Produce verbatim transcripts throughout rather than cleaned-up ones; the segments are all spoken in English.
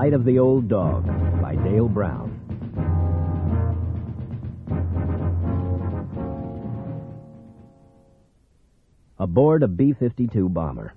Flight of the Old Dog by Dale Brown. Aboard a B fifty-two bomber.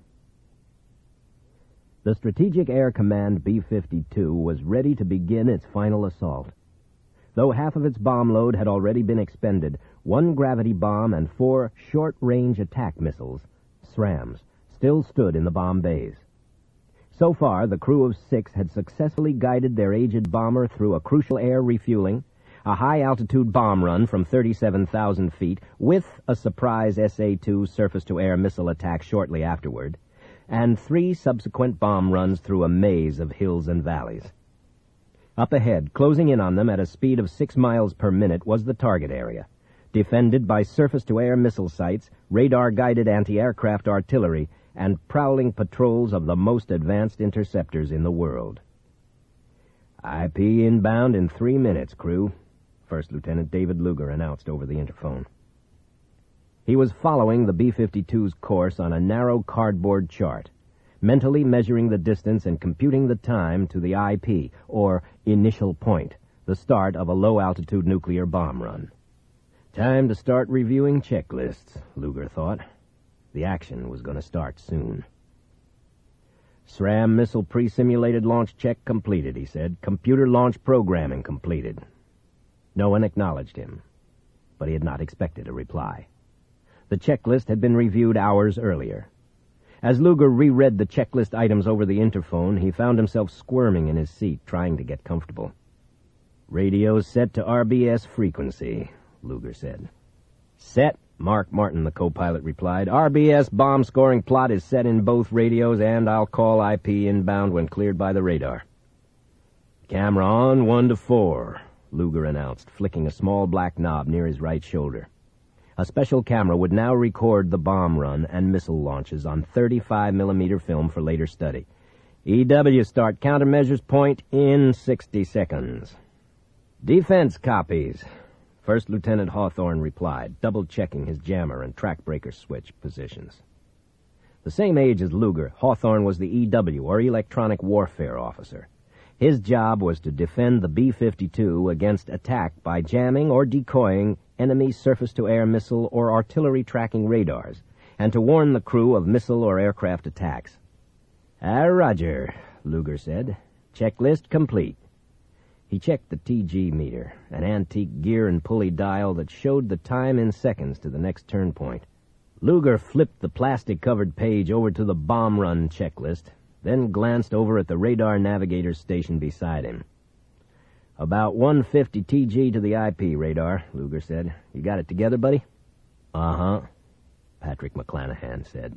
The Strategic Air Command B fifty-two was ready to begin its final assault. Though half of its bomb load had already been expended, one gravity bomb and four short-range attack missiles, SRAMs, still stood in the bomb bays. So far, the crew of six had successfully guided their aged bomber through a crucial air refueling, a high-altitude bomb run from thirty-seven thousand feet with a surprise S A two surface-to-air missile attack shortly afterward, and three subsequent bomb runs through a maze of hills and valleys. Up ahead, closing in on them at a speed of six miles per minute, was the target area, defended by surface-to-air missile sites, radar-guided anti-aircraft artillery, and prowling patrols of the most advanced interceptors in the world. I P inbound in three minutes, crew, First Lieutenant David Luger announced over the interphone. He was following the B fifty-two's course on a narrow cardboard chart, mentally measuring the distance and computing the time to the I P, or initial point, the start of a low-altitude nuclear bomb run. Time to start reviewing checklists, Luger thought. The action was going to start soon. SRAM missile pre-simulated launch check completed, he said. Computer launch programming completed. No one acknowledged him, but he had not expected a reply. The checklist had been reviewed hours earlier. As Luger reread the checklist items over the interphone, he found himself squirming in his seat, trying to get comfortable. "Radio's set to R B S frequency," Luger said. "Set," Mark Martin, the co-pilot, replied. "R B S bomb scoring plot is set in both radios, and I'll call I P inbound when cleared by the radar." "Camera on, one to four," Luger announced, flicking a small black knob near his right shoulder. A special camera would now record the bomb run and missile launches on thirty-five millimeter film for later study. "E W, start countermeasures point in sixty seconds. "Defense copies," First Lieutenant Hawthorne replied, double-checking his jammer and track breaker switch positions. The same age as Luger, Hawthorne was the E W, or Electronic Warfare Officer. His job was to defend the B fifty-two against attack by jamming or decoying enemy surface-to-air missile or artillery tracking radars, and to warn the crew of missile or aircraft attacks. "Ah, Roger," Luger said. "Checklist complete." He checked the T G meter, an antique gear and pulley dial that showed the time in seconds to the next turn point. Luger flipped the plastic-covered page over to the bomb run checklist, then glanced over at the radar navigator station beside him. "About one fifty T G to the I P radar," Luger said. "You got it together, buddy?" "Uh-huh," Patrick McClanahan said.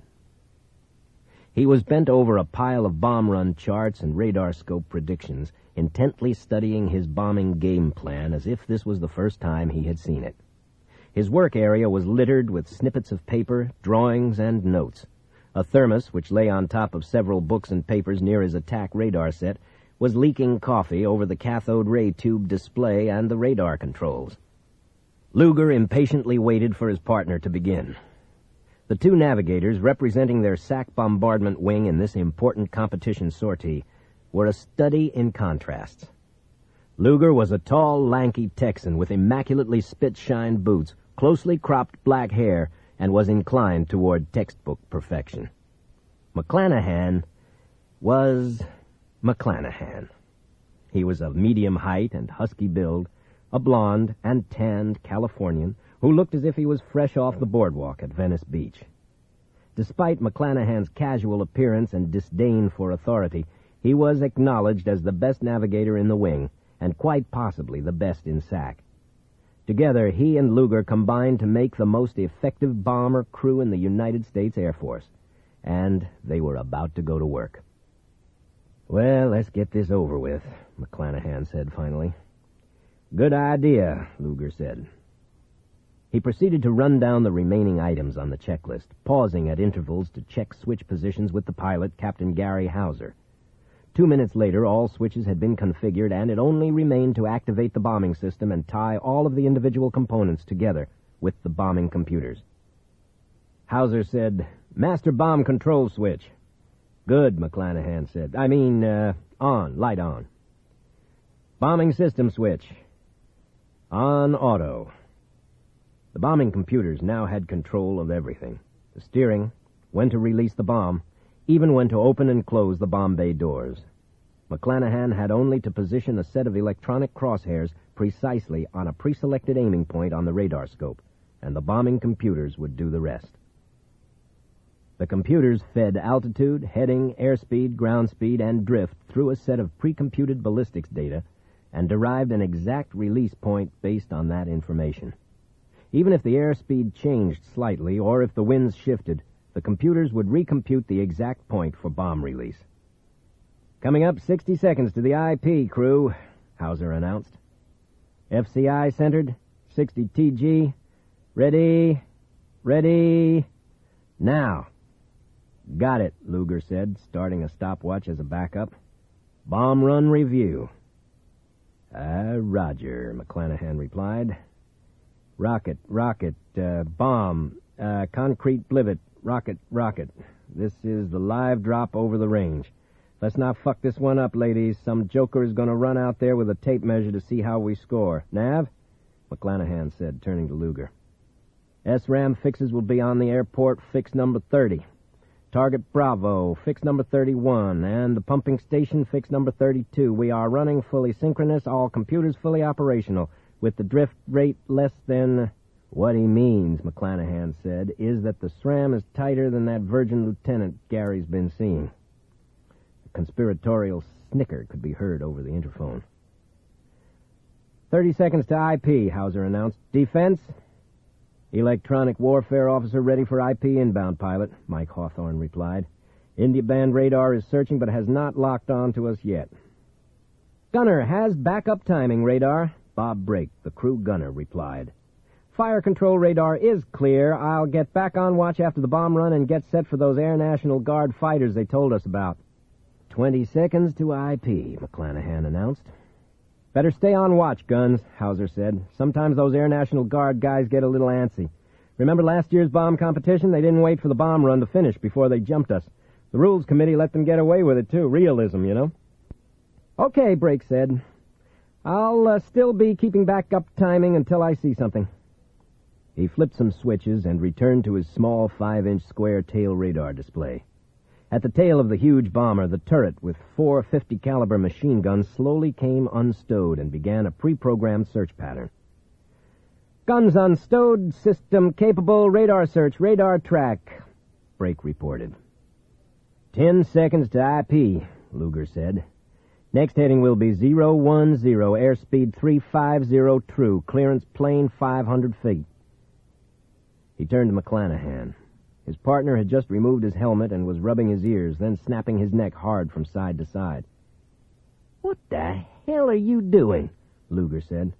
He was bent over a pile of bomb run charts and radar scope predictions, intently studying his bombing game plan as if this was the first time he had seen it. His work area was littered with snippets of paper, drawings, and notes. A thermos, which lay on top of several books and papers near his attack radar set, was leaking coffee over the cathode ray tube display and the radar controls. Luger impatiently waited for his partner to begin. The two navigators, representing their S A C bombardment wing in this important competition sortie, were a study in contrasts. Luger was a tall, lanky Texan with immaculately spit-shined boots, closely cropped black hair, and was inclined toward textbook perfection. McClanahan was McClanahan. He was of medium height and husky build, a blond and tanned Californian who looked as if he was fresh off the boardwalk at Venice Beach. Despite McClanahan's casual appearance and disdain for authority, he was acknowledged as the best navigator in the wing, and quite possibly the best in S A C. Together, he and Luger combined to make the most effective bomber crew in the United States Air Force, and they were about to go to work. "Well, let's get this over with," McClanahan said finally. "Good idea," Luger said. He proceeded to run down the remaining items on the checklist, pausing at intervals to check switch positions with the pilot, Captain Gary Hauser. Two minutes later, all switches had been configured, and it only remained to activate the bombing system and tie all of the individual components together with the bombing computers. Hauser said, "Master bomb control switch." "Good," McClanahan said. "I mean, uh, On. Light on. Bombing system switch. On auto. The bombing computers now had control of everything. The steering, when to release the bomb, even when to open and close the bomb bay doors. McClanahan had only to position a set of electronic crosshairs precisely on a pre-selected aiming point on the radar scope, and the bombing computers would do the rest. The computers fed altitude, heading, airspeed, ground speed, and drift through a set of pre-computed ballistics data and derived an exact release point based on that information. Even if the airspeed changed slightly or if the winds shifted, the computers would recompute the exact point for bomb release. Coming up sixty seconds to the I P, crew, Hauser announced. F C I centered, sixty T G. Ready, ready, now. Got it, Luger said, starting a stopwatch as a backup. Bomb run review. Ah, roger, McClanahan replied. Rocket, rocket, uh, bomb, uh, concrete blivet, rocket, rocket. This is the live drop over the range. Let's not fuck this one up, ladies. Some joker is going to run out there with a tape measure to see how we score. Nav? McClanahan said, turning to Luger. S RAM fixes will be on the airport, fix number thirty. Target Bravo, fix number thirty-one, and the pumping station, fix number thirty-two. We are running fully synchronous, all computers fully operational, with the drift rate less than... What he means, McClanahan said, is that the S R A M is tighter than that Virgin Lieutenant Gary's been seeing. A conspiratorial snicker could be heard over the interphone. Thirty seconds to I P, Hauser announced. Defense? Electronic warfare officer ready for I P inbound, pilot, Mike Hawthorne replied. India band radar is searching but has not locked on to us yet. Gunner has backup timing radar, Bob Brake, the crew gunner, replied. Fire control radar is clear. I'll get back on watch after the bomb run and get set for those Air National Guard fighters they told us about. Twenty seconds to I P, McClanahan announced. Better stay on watch, Guns, Hauser said. Sometimes those Air National Guard guys get a little antsy. Remember last year's bomb competition? They didn't wait for the bomb run to finish before they jumped us. The rules committee let them get away with it, too. Realism, you know. Okay, Brake said. I'll uh, still be keeping backup timing until I see something. He flipped some switches and returned to his small five-inch square tail radar display. At the tail of the huge bomber, the turret with four fifty caliber machine guns slowly came unstowed and began a pre-programmed search pattern. Guns unstowed, system capable, radar search, radar track, Brake reported. Ten seconds to I P, Luger said. Next heading will be zero one zero, airspeed three five zero true, clearance plane five hundred feet. He turned to McClanahan. His partner had just removed his helmet and was rubbing his ears, then snapping his neck hard from side to side. What the hell are you doing? Luger said.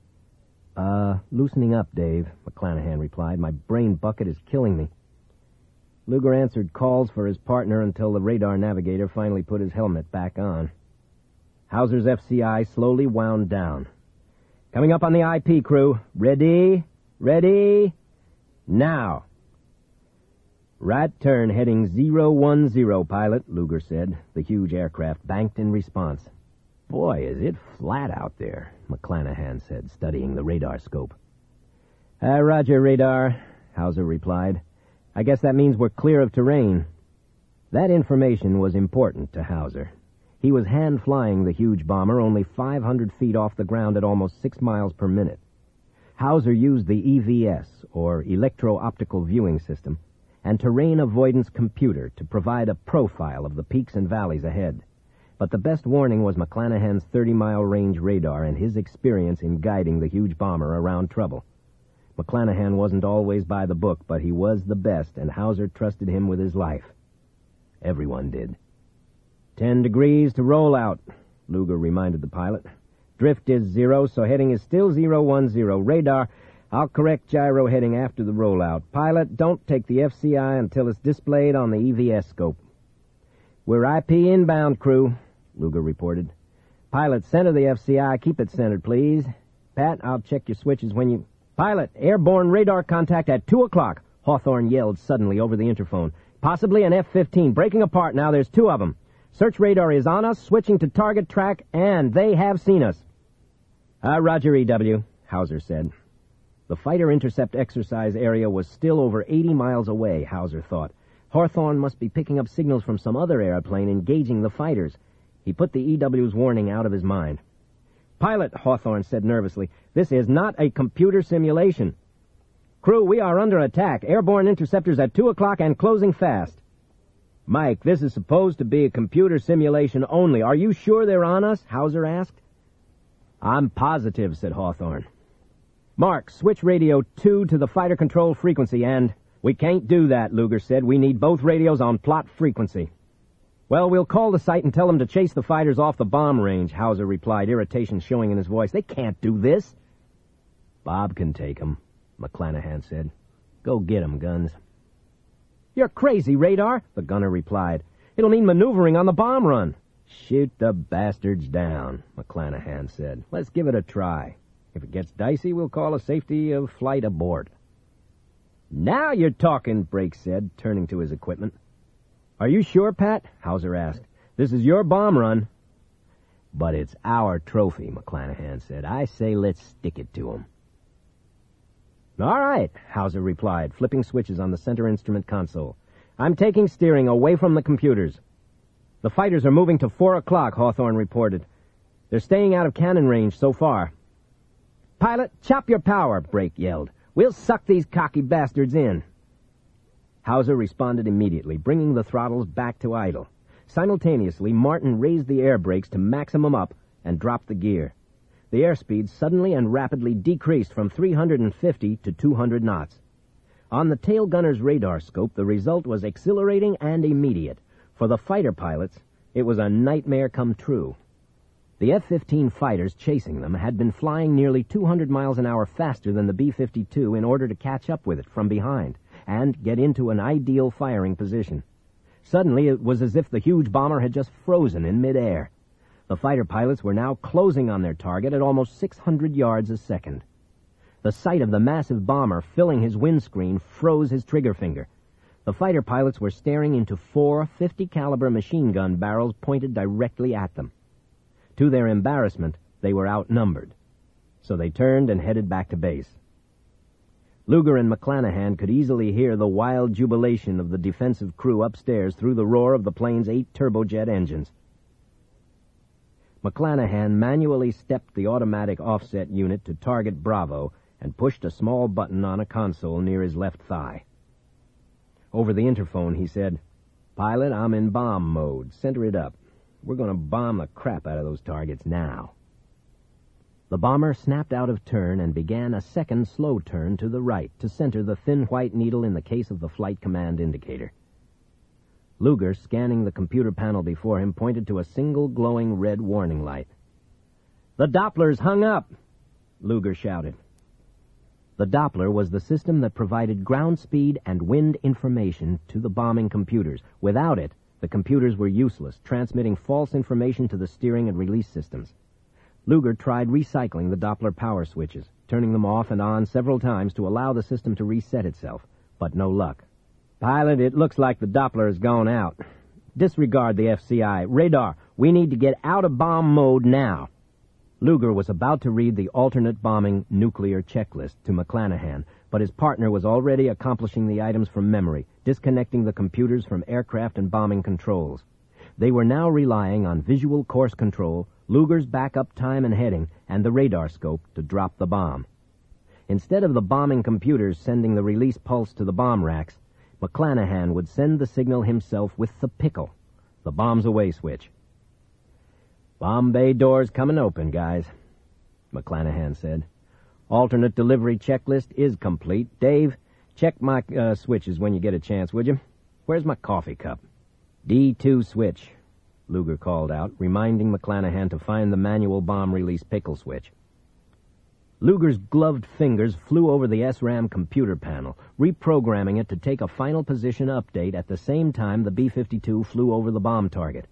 Uh, loosening up, Dave, McClanahan replied. My brain bucket is killing me. Luger answered calls for his partner until the radar navigator finally put his helmet back on. Hauser's F C I slowly wound down. Coming up on the I P, crew. Ready? Ready? Now. Right turn heading zero one zero, pilot, Luger said. The huge aircraft banked in response. Boy, is it flat out there, McClanahan said, studying the radar scope. Uh, roger, radar, Hauser replied. I guess that means we're clear of terrain. That information was important to Hauser. He was hand-flying the huge bomber only five hundred feet off the ground at almost six miles per minute. Hauser used the E V S, or Electro-Optical Viewing System, and terrain avoidance computer to provide a profile of the peaks and valleys ahead. But the best warning was McClanahan's thirty-mile range radar and his experience in guiding the huge bomber around trouble. McClanahan wasn't always by the book, but he was the best, and Hauser trusted him with his life. Everyone did. Ten degrees to roll out, Luger reminded the pilot. Drift is zero, so heading is still zero one zero. Radar, I'll correct gyro heading after the rollout. Pilot, don't take the F C I until it's displayed on the E V S scope. We're I P inbound, crew, Luger reported. Pilot, center the F C I. Keep it centered, please. Pat, I'll check your switches when you... Pilot, airborne radar contact at two o'clock, Hawthorne yelled suddenly over the interphone. Possibly an F fifteen. Breaking apart now. There's two of them. Search radar is on us, switching to target track, and they have seen us. Ah, Roger, E W, Hauser said. The fighter intercept exercise area was still over eighty miles away, Hauser thought. Hawthorne must be picking up signals from some other airplane engaging the fighters. He put the E W's warning out of his mind. Pilot, Hawthorne said nervously, this is not a computer simulation. Crew, we are under attack. Airborne interceptors at two o'clock and closing fast. Mike, this is supposed to be a computer simulation only. Are you sure they're on us? Hauser asked. I'm positive, said Hawthorne. Mark, switch radio two to the fighter control frequency, and... We can't do that, Luger said. We need both radios on plot frequency. Well, we'll call the site and tell them to chase the fighters off the bomb range, Hauser replied, irritation showing in his voice. They can't do this. Bob can take them, McClanahan said. Go get 'em, Guns. You're crazy, Radar, the gunner replied. It'll mean maneuvering on the bomb run. Shoot the bastards down, McClanahan said. Let's give it a try. If it gets dicey, we'll call a safety of flight abort. Now you're talking, Brake said, turning to his equipment. Are you sure, Pat? Hauser asked. This is your bomb run. But it's our trophy, McClanahan said. I say let's stick it to 'em. All right, Hauser replied, flipping switches on the center instrument console. I'm taking steering away from the computers. The fighters are moving to four o'clock, Hawthorne reported. They're staying out of cannon range so far. Pilot, chop your power, Brake yelled. We'll suck these cocky bastards in. Hauser responded immediately, bringing the throttles back to idle. Simultaneously, Martin raised the air brakes to maximum up and dropped the gear. The airspeed suddenly and rapidly decreased from three hundred fifty to two hundred knots. On the tail gunner's radar scope, the result was exhilarating and immediate. For the fighter pilots, it was a nightmare come true. The F fifteen fighters chasing them had been flying nearly two hundred miles an hour faster than the B fifty-two in order to catch up with it from behind and get into an ideal firing position. Suddenly, it was as if the huge bomber had just frozen in midair. The fighter pilots were now closing on their target at almost six hundred yards a second. The sight of the massive bomber filling his windscreen froze his trigger finger. The fighter pilots were staring into four fifty caliber machine gun barrels pointed directly at them. To their embarrassment, they were outnumbered, so they turned and headed back to base. Luger and McClanahan could easily hear the wild jubilation of the defensive crew upstairs through the roar of the plane's eight turbojet engines. McClanahan manually stepped the automatic offset unit to target Bravo and pushed a small button on a console near his left thigh. Over the interphone, he said, Pilot, I'm in bomb mode. Center it up. We're going to bomb the crap out of those targets now. The bomber snapped out of turn and began a second slow turn to the right to center the thin white needle in the case of the flight command indicator. Luger, scanning the computer panel before him, pointed to a single glowing red warning light. The Doppler's hung up, Luger shouted. The Doppler was the system that provided ground speed and wind information to the bombing computers. Without it, the computers were useless, transmitting false information to the steering and release systems. Luger tried recycling the Doppler power switches, turning them off and on several times to allow the system to reset itself, but no luck. Pilot, it looks like the Doppler has gone out. Disregard the F C I. Radar, we need to get out of bomb mode now. Luger was about to read the alternate bombing nuclear checklist to McClanahan, but his partner was already accomplishing the items from memory, disconnecting the computers from aircraft and bombing controls. They were now relying on visual course control, Luger's backup time and heading, and the radar scope to drop the bomb. Instead of the bombing computers sending the release pulse to the bomb racks, McClanahan would send the signal himself with the pickle, the bombs away switch. Bomb bay doors coming open, guys, McClanahan said. Alternate delivery checklist is complete. Dave, check my uh, switches when you get a chance, would you? Where's my coffee cup? D two switch, Luger called out, reminding McClanahan to find the manual bomb release pickle switch. Luger's gloved fingers flew over the S RAM computer panel, reprogramming it to take a final position update at the same time the B fifty-two flew over the bomb target.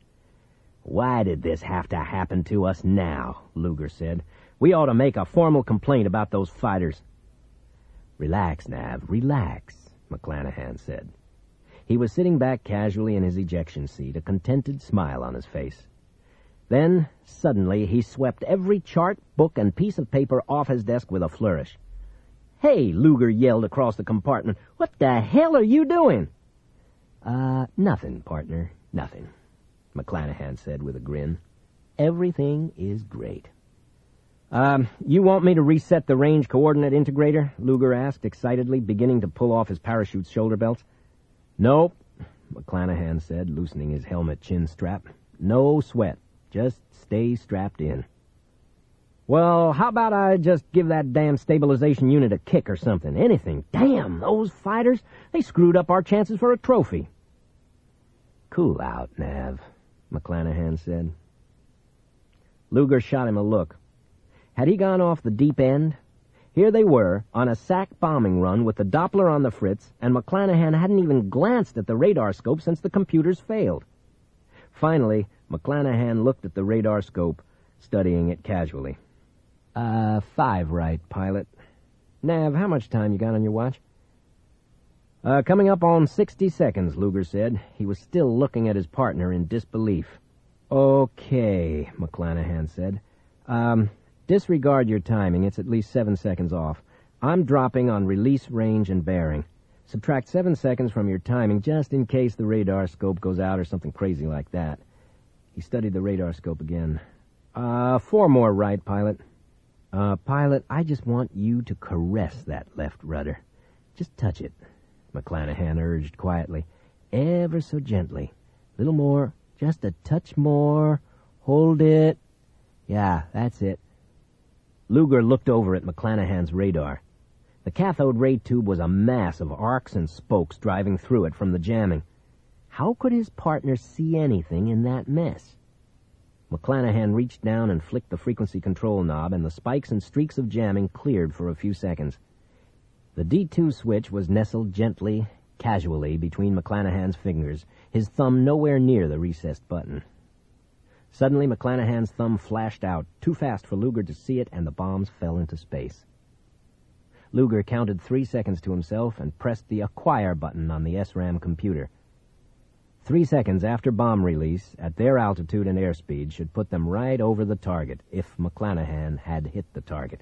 Why did this have to happen to us now? Luger said. We ought to make a formal complaint about those fighters. Relax, Nav, relax, McClanahan said. He was sitting back casually in his ejection seat, a contented smile on his face. Then, suddenly, he swept every chart, book, and piece of paper off his desk with a flourish. "Hey," Luger yelled across the compartment, "what the hell are you doing?" Uh, nothing, partner, nothing, McClanahan said with a grin. "Everything is great." Um, you want me to reset the range coordinate integrator?" Luger asked excitedly, beginning to pull off his parachute's shoulder belts. "Nope," McClanahan said, loosening his helmet chin strap. "No sweat. Just stay strapped in." "Well, how about I just give that damn stabilization unit a kick or something? Anything. Damn, those fighters, they screwed up our chances for a trophy." "Cool out, Nav," McClanahan said. Luger shot him a look. Had he gone off the deep end? Here they were, on a S A C bombing run with the Doppler on the fritz, and McClanahan hadn't even glanced at the radar scope since the computers failed. Finally, McClanahan looked at the radar scope, studying it casually. Uh, five right, pilot. Nav, how much time you got on your watch?" Uh, coming up on sixty seconds, Luger said. He was still looking at his partner in disbelief. "Okay," McClanahan said. Um... Disregard your timing. It's at least seven seconds off. I'm dropping on release, range, and bearing. Subtract seven seconds from your timing just in case the radar scope goes out or something crazy like that. He studied the radar scope again. Uh, four more right, pilot. Uh, pilot, I just want you to caress that left rudder. Just touch it, McClanahan urged quietly. Ever so gently. Little more. Just a touch more. Hold it. Yeah, that's it. Luger looked over at McClanahan's radar. The cathode ray tube was a mass of arcs and spokes driving through it from the jamming. How could his partner see anything in that mess? McClanahan reached down and flicked the frequency control knob, and the spikes and streaks of jamming cleared for a few seconds. The D two switch was nestled gently, casually, between McClanahan's fingers, his thumb nowhere near the recessed button. Suddenly, McClanahan's thumb flashed out, too fast for Luger to see it, and the bombs fell into space. Luger counted three seconds to himself and pressed the Acquire button on the S RAM computer. Three seconds after bomb release, at their altitude and airspeed, should put them right over the target, if McClanahan had hit the target.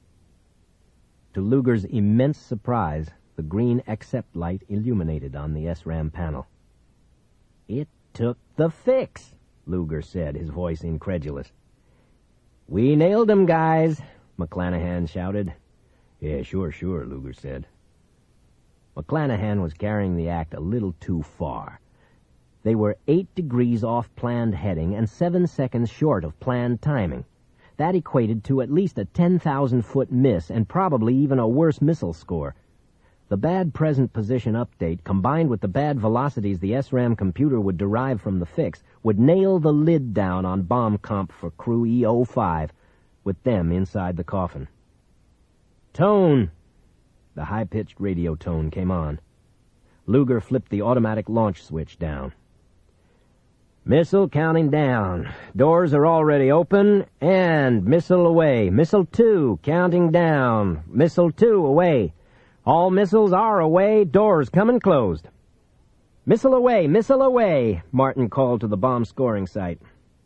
To Luger's immense surprise, the green accept light illuminated on the S RAM panel. "It took the fix," Luger said, his voice incredulous. "We nailed 'em, guys," McClanahan shouted. "Yeah, sure, sure," Luger said. McClanahan was carrying the act a little too far. They were eight degrees off planned heading and seven seconds short of planned timing. That equated to at least a ten thousand foot miss and probably even a worse missile score. The bad present position update, combined with the bad velocities the S RAM computer would derive from the fix, would nail the lid down on bomb comp for crew E oh five, with them inside the coffin. "Tone!" The high-pitched radio tone came on. Luger flipped the automatic launch switch down. "Missile counting down. Doors are already open, and missile away. Missile two counting down. Missile two away. All missiles are away. Doors coming closed." "Missile away, missile away," Martin called to the bomb scoring site.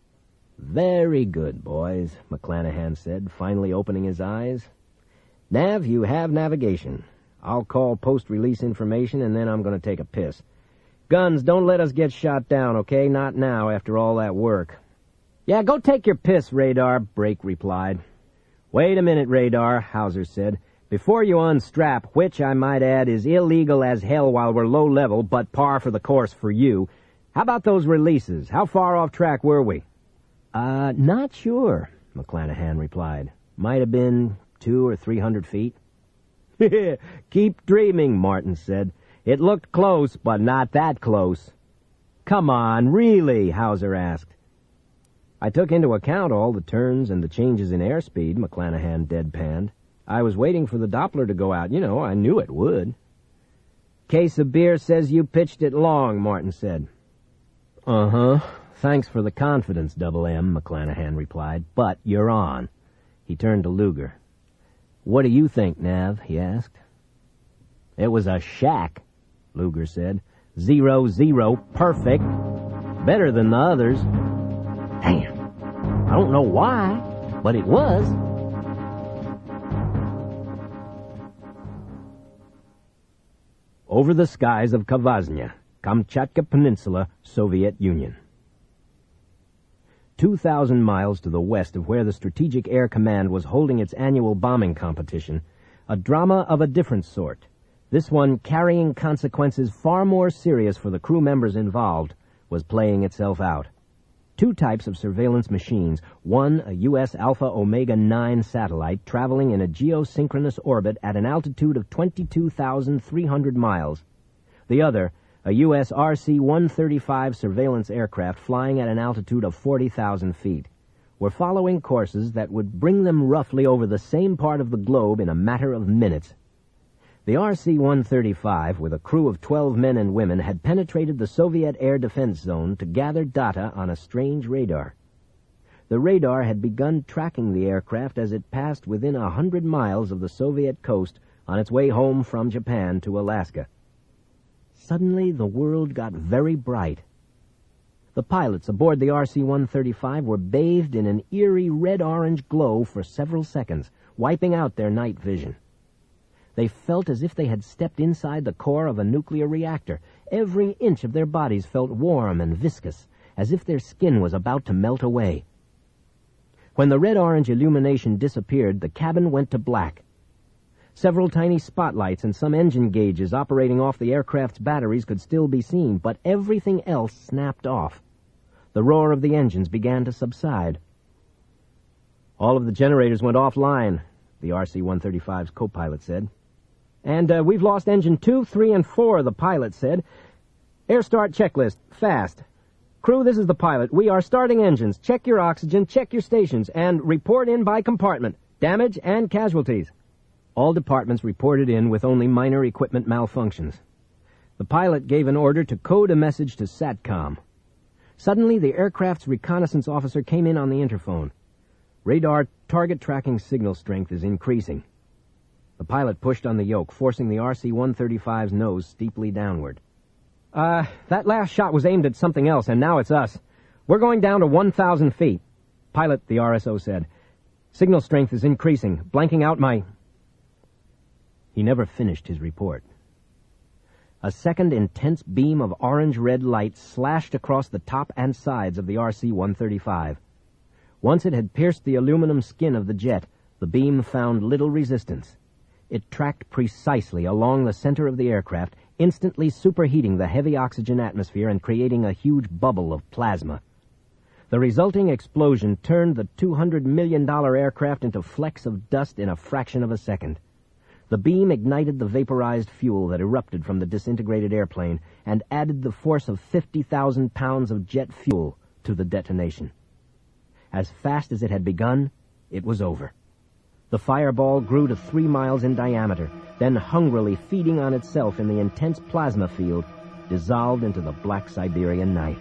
"Very good, boys," McClanahan said, finally opening his eyes. "Nav, you have navigation. I'll call post-release information, and then I'm going to take a piss. Guns, don't let us get shot down, okay? Not now, after all that work." "Yeah, go take your piss, Radar," Brake replied. "Wait a minute, Radar," Hauser said. "Before you unstrap, which, I might add, is illegal as hell while we're low level, but par for the course for you, how about those releases? How far off track were we?" Uh, not sure," McClanahan replied. "Might have been two or three hundred feet." "Keep dreaming," Martin said. "It looked close, but not that close." "Come on, really?" Hauser asked. "I took into account all the turns and the changes in airspeed," McClanahan deadpanned. "I was waiting for the Doppler to go out. You know, I knew it would." "Case of beer says you pitched it long," Martin said. "Uh-huh. Thanks for the confidence, Double M," McClanahan replied. "But you're on." He turned to Luger. "What do you think, Nav?" he asked. "It was a shack," Luger said. Zero, zero, perfect. Better than the others. Damn. I don't know why, but it was. Over the skies of Kvasnya, Kamchatka Peninsula, Soviet Union. Two thousand miles to the west of where the Strategic Air Command was holding its annual bombing competition, a drama of a different sort, this one carrying consequences far more serious for the crew members involved, was playing itself out. Two types of surveillance machines, one a U S Alpha Omega nine satellite traveling in a geosynchronous orbit at an altitude of twenty-two thousand three hundred miles. The other, a U S R C one thirty-five surveillance aircraft flying at an altitude of forty thousand feet, were following courses that would bring them roughly over the same part of the globe in a matter of minutes. The R C one thirty-five, with a crew of twelve men and women, had penetrated the Soviet air defense zone to gather data on a strange radar. The radar had begun tracking the aircraft as it passed within a hundred miles of the Soviet coast on its way home from Japan to Alaska. Suddenly, the world got very bright. The pilots aboard the R C one thirty-five were bathed in an eerie red-orange glow for several seconds, wiping out their night vision. They felt as if they had stepped inside the core of a nuclear reactor. Every inch of their bodies felt warm and viscous, as if their skin was about to melt away. When the red-orange illumination disappeared, the cabin went to black. Several tiny spotlights and some engine gauges operating off the aircraft's batteries could still be seen, but everything else snapped off. The roar of the engines began to subside. All of the generators went offline, the R C one thirty-five's co-pilot said. And uh, we've lost engine two, three, and four, the pilot said. Air start checklist, fast. Crew, this is the pilot. We are starting engines. Check your oxygen, check your stations, and report in by compartment. Damage and casualties. All departments reported in with only minor equipment malfunctions. The pilot gave an order to code a message to SATCOM. Suddenly, the aircraft's reconnaissance officer came in on the interphone. Radar target tracking signal strength is increasing. The pilot pushed on the yoke, forcing the R C one thirty-five's nose steeply downward. Uh, that last shot was aimed at something else, and now it's us. We're going down to one thousand feet. Pilot, the R S O said. Signal strength is increasing, blanking out my... He never finished his report. A second intense beam of orange-red light slashed across the top and sides of the R C one thirty-five. Once it had pierced the aluminum skin of the jet, the beam found little resistance. It tracked precisely along the center of the aircraft, instantly superheating the heavy oxygen atmosphere and creating a huge bubble of plasma. The resulting explosion turned the two hundred million dollar aircraft into flecks of dust in a fraction of a second. The beam ignited the vaporized fuel that erupted from the disintegrated airplane and added the force of fifty thousand pounds of jet fuel to the detonation. As fast as it had begun, it was over. The fireball grew to three miles in diameter, then hungrily feeding on itself in the intense plasma field, dissolved into the black Siberian night.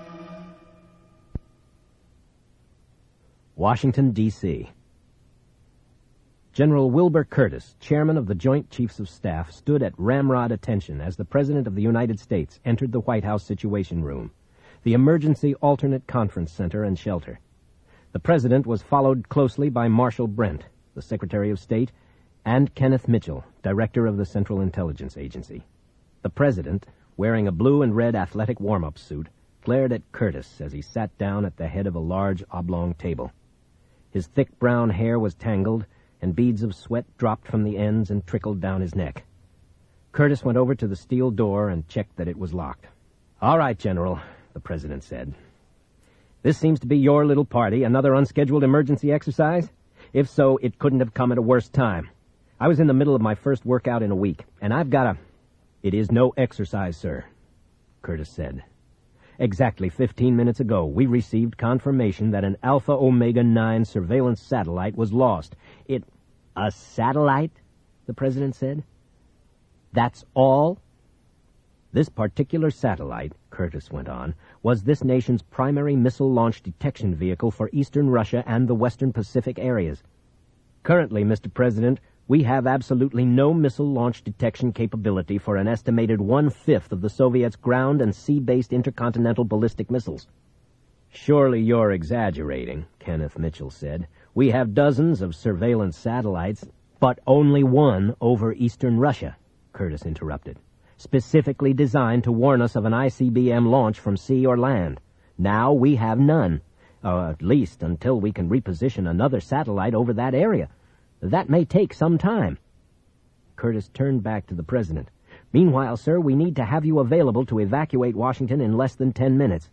Washington, D C General Wilbur Curtis, chairman of the Joint Chiefs of Staff, stood at ramrod attention as the President of the United States entered the White House Situation Room, the emergency alternate conference center and shelter. The President was followed closely by Marshall Brent, the Secretary of State, and Kenneth Mitchell, Director of the Central Intelligence Agency. The President, wearing a blue and red athletic warm-up suit, glared at Curtis as he sat down at the head of a large oblong table. His thick brown hair was tangled, and beads of sweat dropped from the ends and trickled down his neck. Curtis went over to the steel door and checked that it was locked. "All right, General," the President said. "This seems to be your little party, another unscheduled emergency exercise? If so, it couldn't have come at a worse time. I was in the middle of my first workout in a week, and I've got a..." "It is no exercise, sir," Curtis said. "Exactly fifteen minutes ago, we received confirmation that an Alpha Omega nine surveillance satellite was lost. It..." "A satellite?" the President said. "That's all?" "This particular satellite," Curtis went on, "was this nation's primary missile launch detection vehicle for eastern Russia and the western Pacific areas. Currently, Mister President, We have absolutely no missile launch detection capability for an estimated one-fifth of the Soviets' ground and sea-based intercontinental ballistic missiles. Surely you're exaggerating, Kenneth Mitchell said. We have dozens of surveillance satellites, but only one over eastern Russia, Curtis interrupted, specifically designed to warn us of an I C B M launch from sea or land. Now we have none, uh, at least until we can reposition another satellite over that area. That may take some time. Curtis turned back to the president. Meanwhile, sir, we need to have you available to evacuate Washington in less than ten minutes.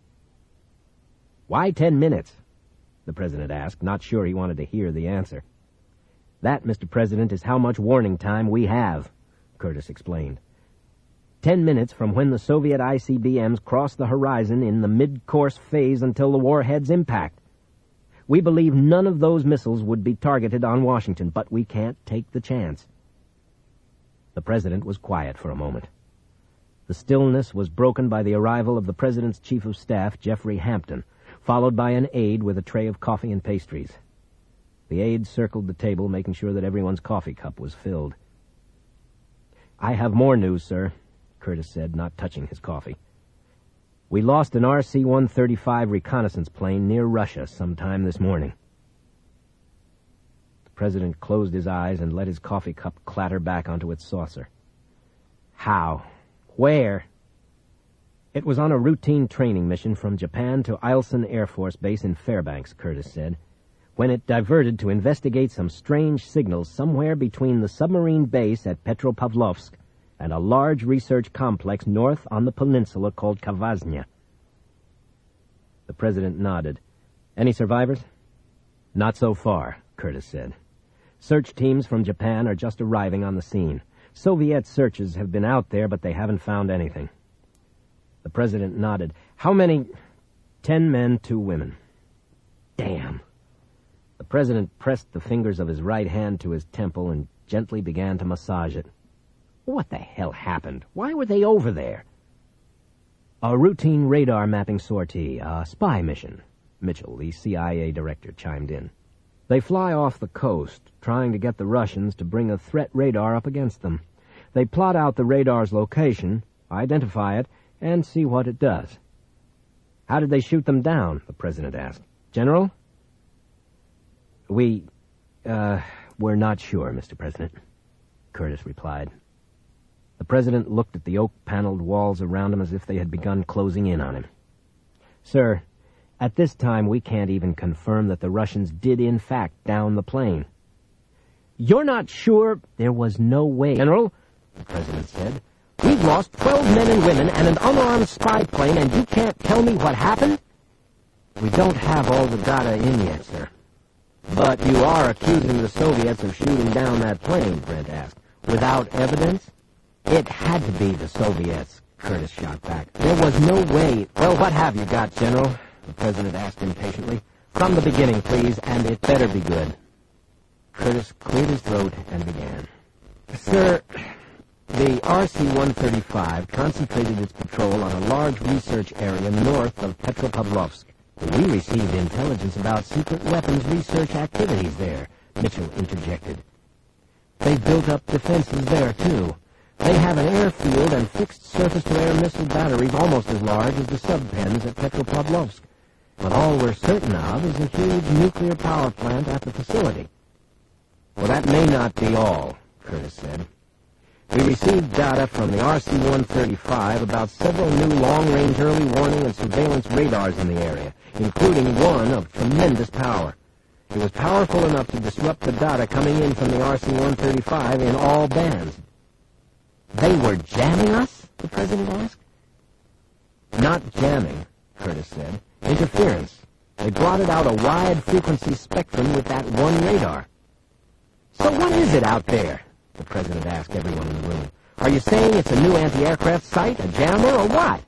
Why ten minutes? The president asked, not sure he wanted to hear the answer. That, Mister President, is how much warning time we have, Curtis explained. Ten minutes from when the Soviet I C B Ms cross the horizon in the mid-course phase until the warhead's impact. We believe none of those missiles would be targeted on Washington, but we can't take the chance. The president was quiet for a moment. The stillness was broken by the arrival of the president's chief of staff, Jeffrey Hampton, followed by an aide with a tray of coffee and pastries. The aide circled the table, making sure that everyone's coffee cup was filled. I have more news, sir, Curtis said, not touching his coffee. We lost an R C one thirty-five reconnaissance plane near Russia sometime this morning. The president closed his eyes and let his coffee cup clatter back onto its saucer. How? Where? It was on a routine training mission from Japan to Eielson Air Force Base in Fairbanks, Curtis said, when it diverted to investigate some strange signals somewhere between the submarine base at Petropavlovsk and a large research complex north on the peninsula called Kavaznya. The president nodded. Any survivors? Not so far, Curtis said. Search teams from Japan are just arriving on the scene. Soviet searches have been out there, but they haven't found anything. The president nodded. How many? Ten men, two women. Damn. The president pressed the fingers of his right hand to his temple and gently began to massage it. What the hell happened? Why were they over there? A routine radar mapping sortie, a spy mission, Mitchell, the C I A director, chimed in. They fly off the coast, trying to get the Russians to bring a threat radar up against them. They plot out the radar's location, identify it, and see what it does. How did they shoot them down? The president asked. General? We, uh, we're not sure, Mister President, Curtis replied. The president looked at the oak-paneled walls around him as if they had begun closing in on him. Sir, at this time we can't even confirm that the Russians did in fact down the plane. You're not sure? There was no way. General, the president said, we've lost twelve men and women and an unarmed spy plane, and you can't tell me what happened? We don't have all the data in yet, sir. But you are accusing the Soviets of shooting down that plane, Brent asked. Without evidence? It had to be the Soviets, Curtis shot back. There was no way. Well, what have you got, General? The president asked impatiently. From the beginning, please, and it better be good. Curtis cleared his throat and began. Sir, the R C one thirty-five concentrated its patrol on a large research area north of Petropavlovsk. We received intelligence about secret weapons research activities there, Mitchell interjected. They built up defenses there, too. They have an airfield and fixed surface-to-air missile batteries almost as large as the sub-pens at Petropavlovsk. But all we're certain of is a huge nuclear power plant at the facility. Well, that may not be all, Curtis said. We received data from the R C one thirty-five about several new long-range early warning and surveillance radars in the area, including one of tremendous power. It was powerful enough to disrupt the data coming in from the R C one thirty-five in all bands. They were jamming us? The president asked. Not jamming, Curtis said. Interference. They blotted out a wide frequency spectrum with that one radar. So what is it out there? The president asked everyone in the room. Are you saying it's a new anti-aircraft site, a jammer, or what?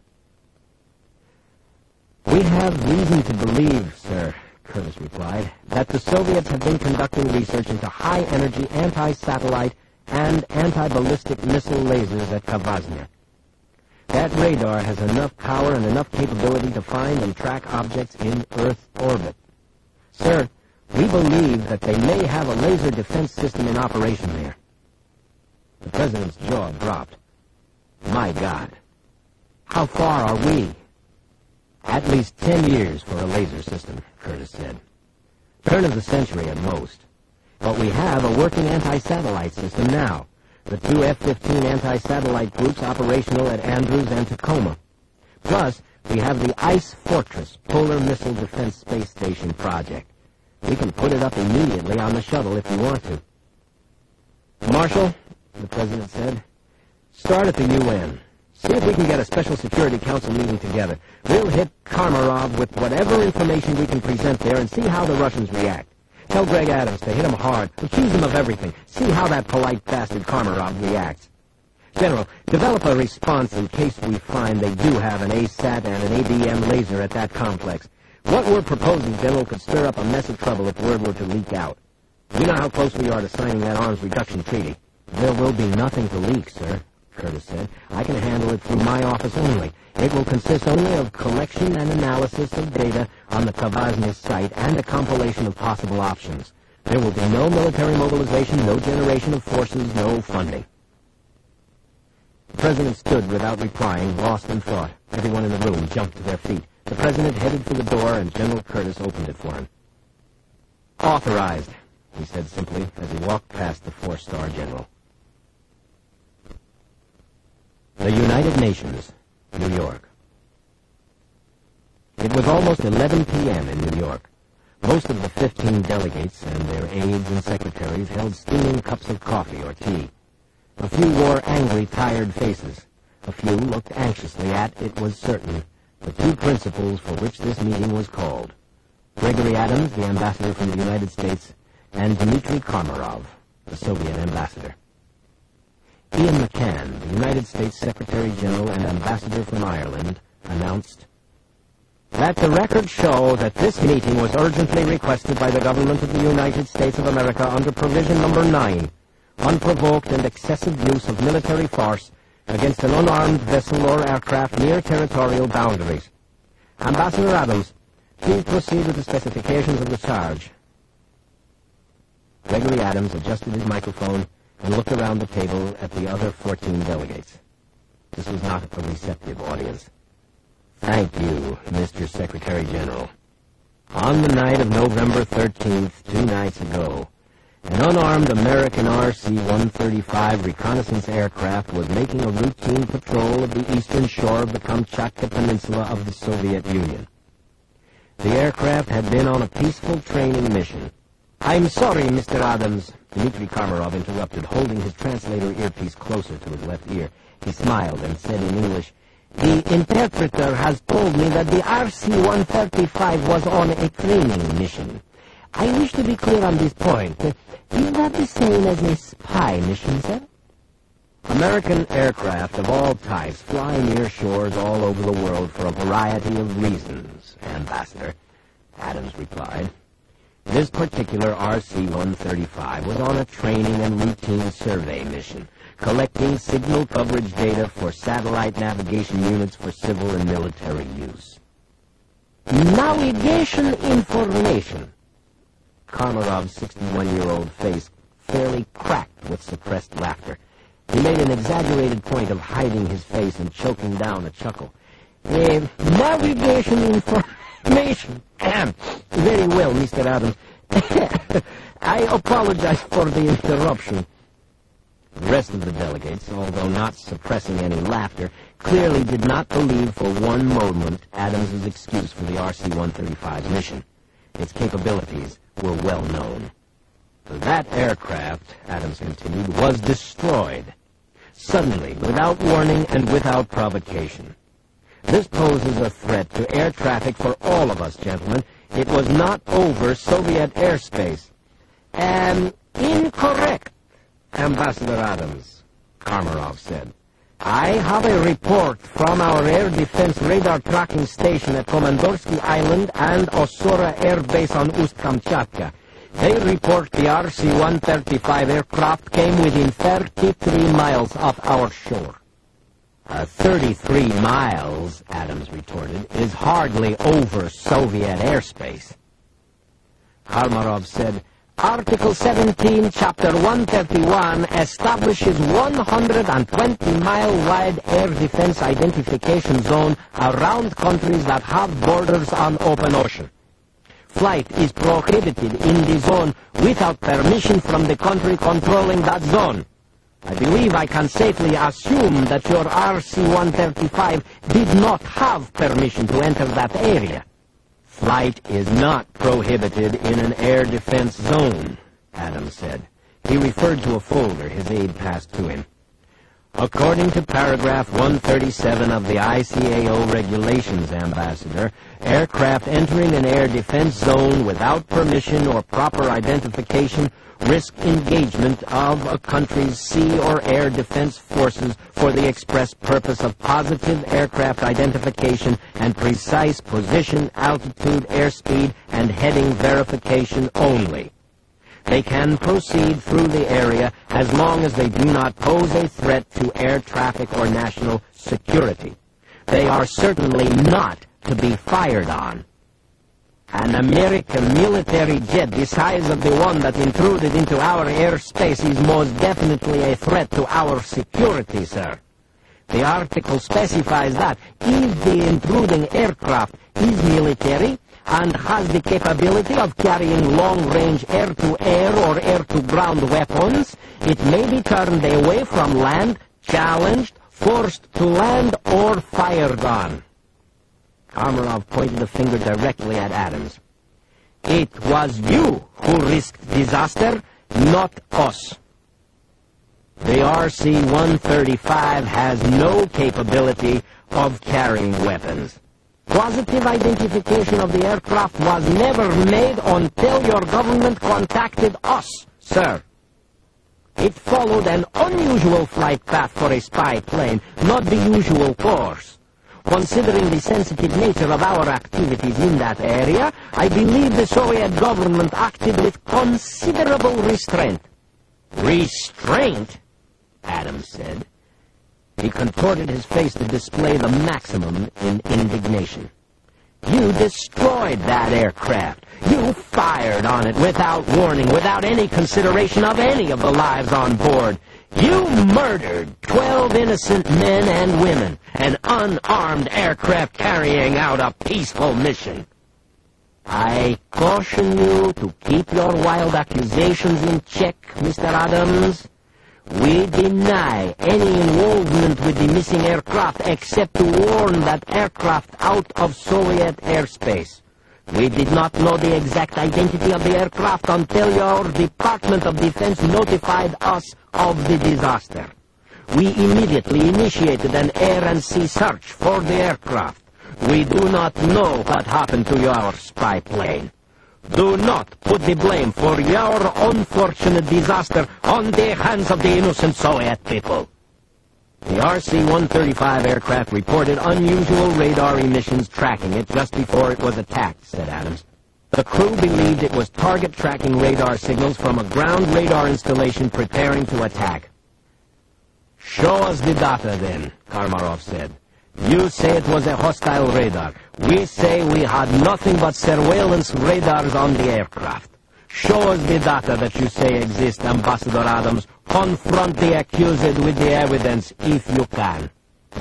We have reason to believe, sir, Curtis replied, that the Soviets have been conducting research into high-energy anti-satellite and anti-ballistic missile lasers at Kavaznya. That radar has enough power and enough capability to find and track objects in Earth orbit. Sir, We believe that they may have a laser defense system in operation there. The president's jaw dropped. My God. How far are we? At least ten years for a laser system, Curtis said. Turn of the century at most. But we have a working anti-satellite system now. The two F fifteen anti-satellite groups operational at Andrews and Tacoma. Plus, we have the Ice Fortress Polar Missile Defense Space Station project. We can put it up immediately on the shuttle if you want to. Marshal, the president said, start at the U N. See if we can get a Special Security Council meeting together. We'll hit Komarov with whatever information we can present there and see how the Russians react. Tell Greg Adams to hit him hard, accuse him of everything. See how that polite bastard Komarov reacts. General, develop a response in case we find they do have an A SAT and an A B M laser at that complex. What we're proposing, General, could stir up a mess of trouble if word were to leak out. You know how close we are to signing that arms reduction treaty. There will be nothing to leak, sir, Curtis said. I can handle it through my office only. It will consist only of collection and analysis of data on the Kvasny site and a compilation of possible options. There will be no military mobilization, no generation of forces, no funding. The president stood without replying, lost in thought. Everyone in the room jumped to their feet. The president headed for the door, and General Curtis opened it for him. Authorized, he said simply as he walked past the four-star general. The United Nations, New York. It was almost eleven p.m. in New York. Most of the fifteen delegates and their aides and secretaries held steaming cups of coffee or tea. A few wore angry, tired faces. A few looked anxiously at, it was certain, the two principals for which this meeting was called. Gregory Adams, the ambassador from the United States, and Dmitry Komarov, the Soviet ambassador. Ian McCann, the United States Secretary General and ambassador from Ireland, announced, "Let the record show that this meeting was urgently requested by the government of the United States of America under provision number nine, unprovoked and excessive use of military force against an unarmed vessel or aircraft near territorial boundaries. Ambassador Adams, please proceed with the specifications of the charge." Gregory Adams adjusted his microphone and looked around the table at the other fourteen delegates. This was not a receptive audience. "Thank you, Mister Secretary General. On the night of November thirteenth, two nights ago, an unarmed American R C one thirty-five reconnaissance aircraft was making a routine patrol of the eastern shore of the Kamchatka Peninsula of the Soviet Union. The aircraft had been on a peaceful training mission. I'm sorry, Mister Adams, Dmitry Komarov interrupted, holding his translator earpiece closer to his left ear. He smiled and said in English, "The interpreter has told me that the R C one thirty-five was on a training mission. I wish to be clear on this point. Is that the same as a spy mission, sir?" American aircraft of all types fly near shores all over the world for a variety of reasons, Ambassador, Adams replied. This particular R C one thirty-five was on a training and routine survey mission, collecting signal coverage data for satellite navigation units for civil and military use. Navigation information. Komarov's sixty-one-year-old face fairly cracked with suppressed laughter. He made an exaggerated point of hiding his face and choking down a chuckle. Uh, navigation information. Very well, Mister Adams. I apologize for the interruption. The rest of the delegates, although not suppressing any laughter, clearly did not believe for one moment Adams's excuse for the R C one thirty-five's mission. Its capabilities were well known. That aircraft, Adams continued, was destroyed. Suddenly, without warning and without provocation. This poses a threat to air traffic for all of us, gentlemen. It was not over Soviet airspace. Um, incorrect, Ambassador Adams, Komarov said. I have a report from our air defense radar tracking station at Komandorsky Island and Osura Air Base on Ust-Kamchatka. They report the R C one thirty-five aircraft came within thirty-three miles of our shore. Uh, thirty-three miles, Adams retorted, is hardly over Soviet airspace. Karmarov said, Article seventeen, Chapter one thirty-one establishes one hundred twenty mile wide air defense identification zone around countries that have borders on open ocean. Flight is prohibited in the zone without permission from the country controlling that zone. I believe I can safely assume that your R C one thirty-five did not have permission to enter that area. Flight is not prohibited in an air defense zone, Adams said. He referred to a folder his aide passed to him. According to paragraph one thirty-seven of the I C A O regulations, Ambassador, aircraft entering an air defense zone without permission or proper identification risk engagement of a country's sea or air defense forces for the express purpose of positive aircraft identification and precise position, altitude, airspeed, and heading verification only. They can proceed through the area as long as they do not pose a threat to air traffic or national security. They are certainly not to be fired on. An American military jet the size of the one that intruded into our airspace is most definitely a threat to our security, sir. The article specifies that if the intruding aircraft is military and has the capability of carrying long-range air-to-air or air-to-ground weapons, it may be turned away from land, challenged, forced to land, or fired on. Karmarov pointed a finger directly at Adams. It was you who risked disaster, not us. The R C one thirty-five has no capability of carrying weapons. Positive identification of the aircraft was never made until your government contacted us, sir. It followed an unusual flight path for a spy plane, not the usual course. Considering the sensitive nature of our activities in that area, I believe the Soviet government acted with considerable restraint. Restraint? Adams said. He contorted his face to display the maximum in indignation. You destroyed that aircraft. You fired on it without warning, without any consideration of any of the lives on board. You murdered twelve innocent men and women, an unarmed aircraft carrying out a peaceful mission. I caution you to keep your wild accusations in check, Mister Adams. We deny any involvement with the missing aircraft except to warn that aircraft out of Soviet airspace. We did not know the exact identity of the aircraft until your Department of Defense notified us of the disaster. We immediately initiated an air and sea search for the aircraft. We do not know what happened to your spy plane. Do not put the blame for your unfortunate disaster on the hands of the innocent Soviet people. The R C one thirty-five aircraft reported unusual radar emissions tracking it just before it was attacked, said Adams. The crew believed it was target tracking radar signals from a ground radar installation preparing to attack. Show us the data then, Karmarov said. You say it was a hostile radar. We say we had nothing but surveillance radars on the aircraft. Show us the data that you say exists, Ambassador Adams. Confront the accused with the evidence, if you can.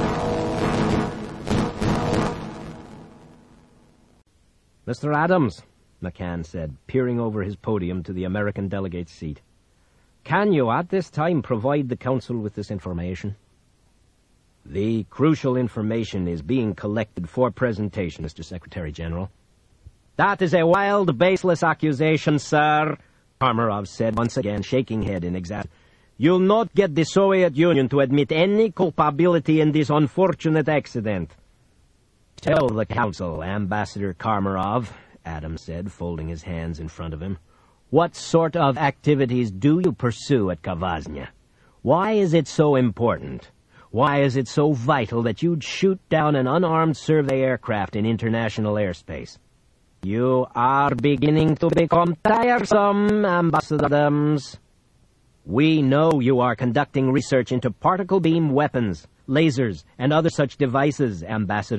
Mister Adams, McCann said, peering over his podium to the American delegate's seat. Can you, at this time, provide the Council with this information? The crucial information is being collected for presentation, Mister Secretary General. That is a wild, baseless accusation, sir, Karmarov said, once again shaking head in exasperation. You'll not get the Soviet Union to admit any culpability in this unfortunate accident. Tell the Council, Ambassador Karmarov, Adams said, folding his hands in front of him. What sort of activities do you pursue at Kavaznya? Why is it so important? Why is it so vital that you'd shoot down an unarmed survey aircraft in international airspace? You are beginning to become tiresome, Ambassador Adams. We know you are conducting research into particle beam weapons, lasers, and other such devices, Ambassador.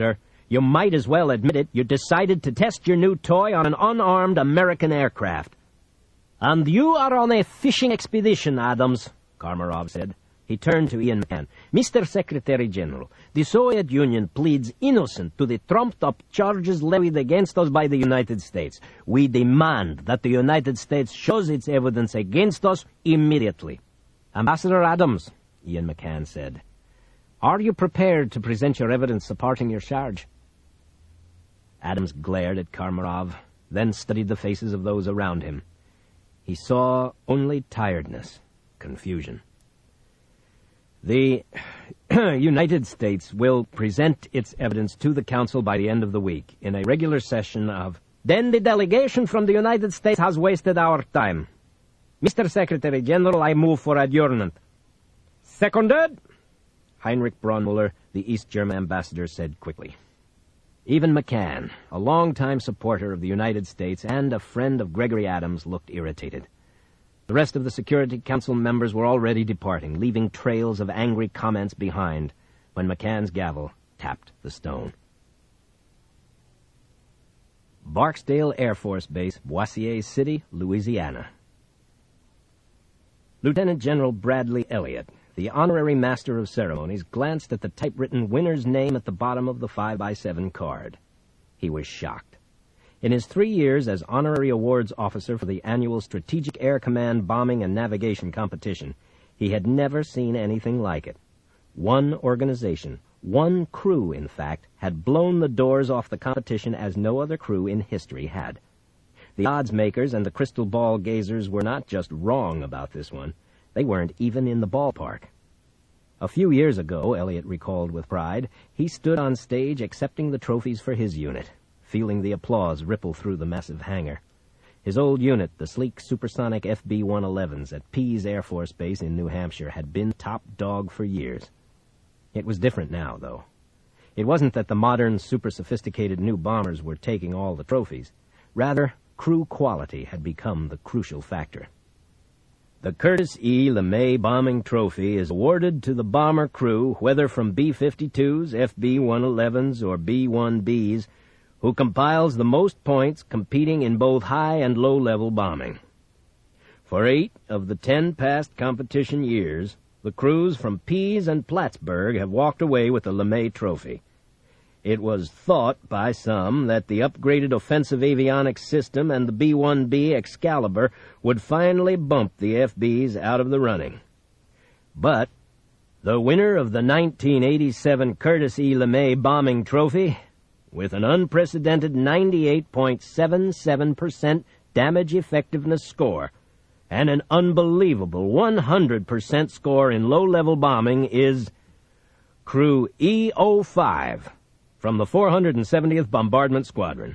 You might as well admit it. You decided to test your new toy on an unarmed American aircraft. And you are on a fishing expedition, Adams, Karmarov said. He turned to Ian McCann. Mister Secretary General, the Soviet Union pleads innocent to the trumped-up charges levied against us by the United States. We demand that the United States shows its evidence against us immediately. Ambassador Adams, Ian McCann said, are you prepared to present your evidence supporting your charge? Adams glared at Karmarov, then studied the faces of those around him. He saw only tiredness, confusion. The United States will present its evidence to the Council by the end of the week in a regular session of... Then the delegation from the United States has wasted our time. Mister Secretary General, I move for adjournment. Seconded? Heinrich Braunmüller, the East German ambassador, said quickly. Even McCann, a longtime supporter of the United States and a friend of Gregory Adams, looked irritated. The rest of the Security Council members were already departing, leaving trails of angry comments behind when McCann's gavel tapped the stone. Barksdale Air Force Base, Boissier City, Louisiana. Lieutenant General Bradley Elliott, the honorary master of ceremonies, glanced at the typewritten winner's name at the bottom of the five by seven card. He was shocked. In his three years as honorary awards officer for the annual Strategic Air Command Bombing and Navigation Competition, he had never seen anything like it. One organization, one crew, in fact, had blown the doors off the competition as no other crew in history had. The odds makers and the crystal ball gazers were not just wrong about this one. They weren't even in the ballpark. A few years ago, Elliott recalled with pride, he stood on stage accepting the trophies for his unit, feeling the applause ripple through the massive hangar. His old unit, the sleek supersonic F B one elevens at Pease Air Force Base in New Hampshire, had been top dog for years. It was different now, though. It wasn't that the modern, super-sophisticated new bombers were taking all the trophies. Rather, crew quality had become the crucial factor. The Curtis E. LeMay Bombing Trophy is awarded to the bomber crew, whether from B fifty-twos, F B one elevens, or B one Bs, who compiles the most points competing in both high and low-level bombing. For eight of the ten past competition years, the crews from Pease and Plattsburgh have walked away with the LeMay Trophy. It was thought by some that the upgraded offensive avionics system and the B one B Excalibur would finally bump the F Bs out of the running. But the winner of the nineteen eighty-seven Curtis E. LeMay Bombing Trophy, with an unprecedented ninety-eight point seven seven percent damage effectiveness score and an unbelievable one hundred percent score in low-level bombing, is Crew E oh five from the four hundred seventieth Bombardment Squadron.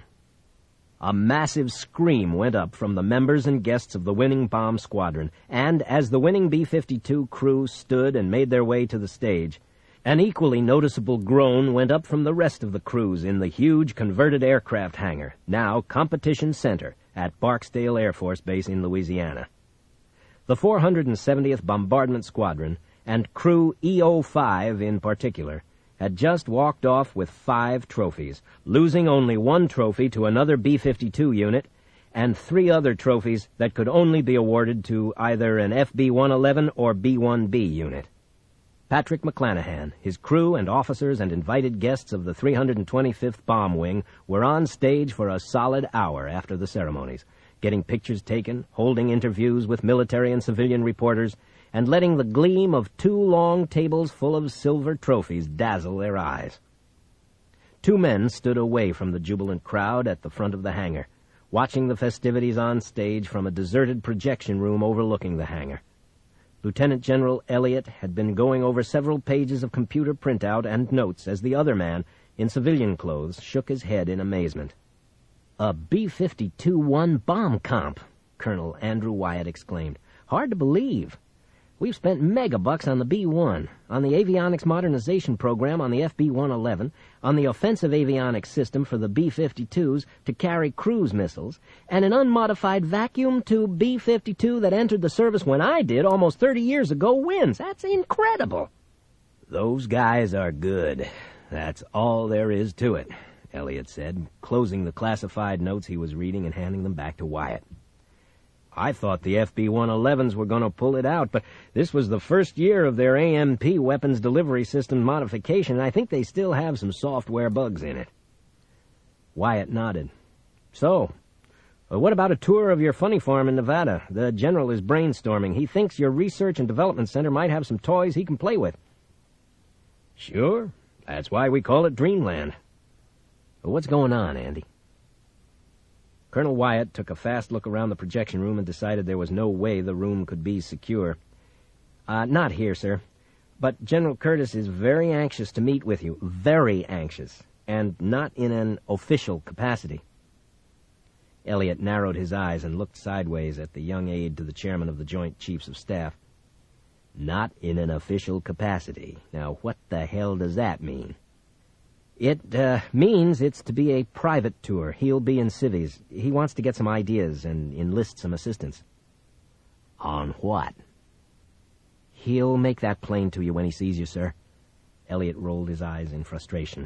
A massive scream went up from the members and guests of the winning bomb squadron, and as the winning B fifty-two crew stood and made their way to the stage, an equally noticeable groan went up from the rest of the crews in the huge converted aircraft hangar, now Competition Center, at Barksdale Air Force Base in Louisiana. The four hundred seventieth Bombardment Squadron, and Crew E oh five in particular, had just walked off with five trophies, losing only one trophy to another B fifty-two unit, and three other trophies that could only be awarded to either an F B one eleven or B one B unit. Patrick McClanahan, his crew and officers and invited guests of the three hundred twenty-fifth Bomb Wing were on stage for a solid hour after the ceremonies, getting pictures taken, holding interviews with military and civilian reporters, and letting the gleam of two long tables full of silver trophies dazzle their eyes. Two men stood away from the jubilant crowd at the front of the hangar, watching the festivities on stage from a deserted projection room overlooking the hangar. Lieutenant General Elliott had been going over several pages of computer printout and notes as the other man, in civilian clothes, shook his head in amazement. "A B fifty-two won bomb comp," Colonel Andrew Wyatt exclaimed. "Hard to believe. We've spent megabucks on the B one, on the avionics modernization program on the F B one eleven, on the offensive avionics system for the B fifty-twos to carry cruise missiles, and an unmodified vacuum tube B fifty-two that entered the service when I did almost thirty years ago wins. That's incredible." "Those guys are good. That's all there is to it, Elliot said, closing the classified notes he was reading and handing them back to Wyatt. I thought the F B one elevens were going to pull it out, but this was the first year of their A M P weapons delivery system modification, and I think they still have some software bugs in it. Wyatt nodded. So, uh, what about a tour of your funny farm in Nevada? The general is brainstorming. He thinks your research and development center might have some toys he can play with. Sure. That's why we call it Dreamland. But what's going on, Andy? Colonel Wyatt took a fast look around the projection room and decided there was no way the room could be secure. Uh, not here, sir. But General Curtis is very anxious to meet with you. Very anxious. And not in an official capacity. Elliot narrowed his eyes and looked sideways at the young aide to the chairman of the Joint Chiefs of Staff. Not in an official capacity. Now, what the hell does that mean? It uh, means it's to be a private tour. He'll be in civvies. He wants to get some ideas and enlist some assistance. On what? He'll make that plain to you when he sees you, sir. Elliot rolled his eyes in frustration.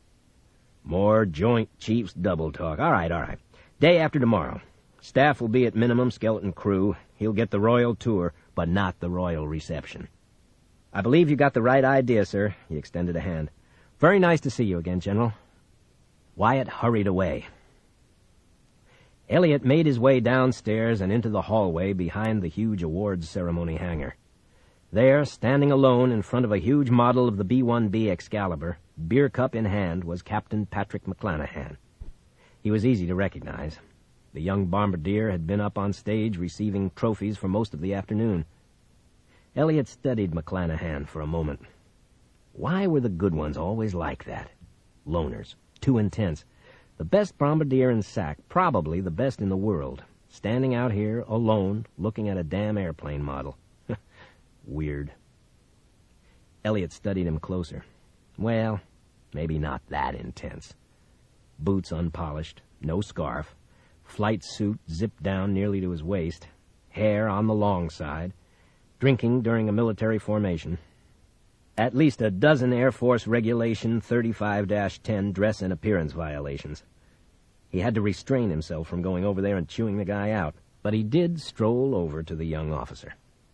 More Joint Chiefs double talk. All right, all right. Day after tomorrow. Staff will be at minimum skeleton crew. He'll get the royal tour, but not the royal reception. I believe you got the right idea, sir. He extended a hand. Very nice to see you again, General. Wyatt hurried away. Elliot made his way downstairs and into the hallway behind the huge awards ceremony hangar. There, standing alone in front of a huge model of the B one B Excalibur, beer cup in hand, was Captain Patrick McClanahan. He was easy to recognize. The young bombardier had been up on stage receiving trophies for most of the afternoon. Elliot studied McClanahan for a moment. Why were the good ones always like that? Loners. Too intense. The best bombardier in S A C, probably the best in the world, standing out here alone looking at a damn airplane model. Weird. Elliot studied him closer. Well, maybe not that intense. Boots unpolished, no scarf, flight suit zipped down nearly to his waist, hair on the long side, drinking during a military formation. At least a dozen Air Force Regulation thirty-five dash ten dress and appearance violations. He had to restrain himself from going over there and chewing the guy out, but he did stroll over to the young officer.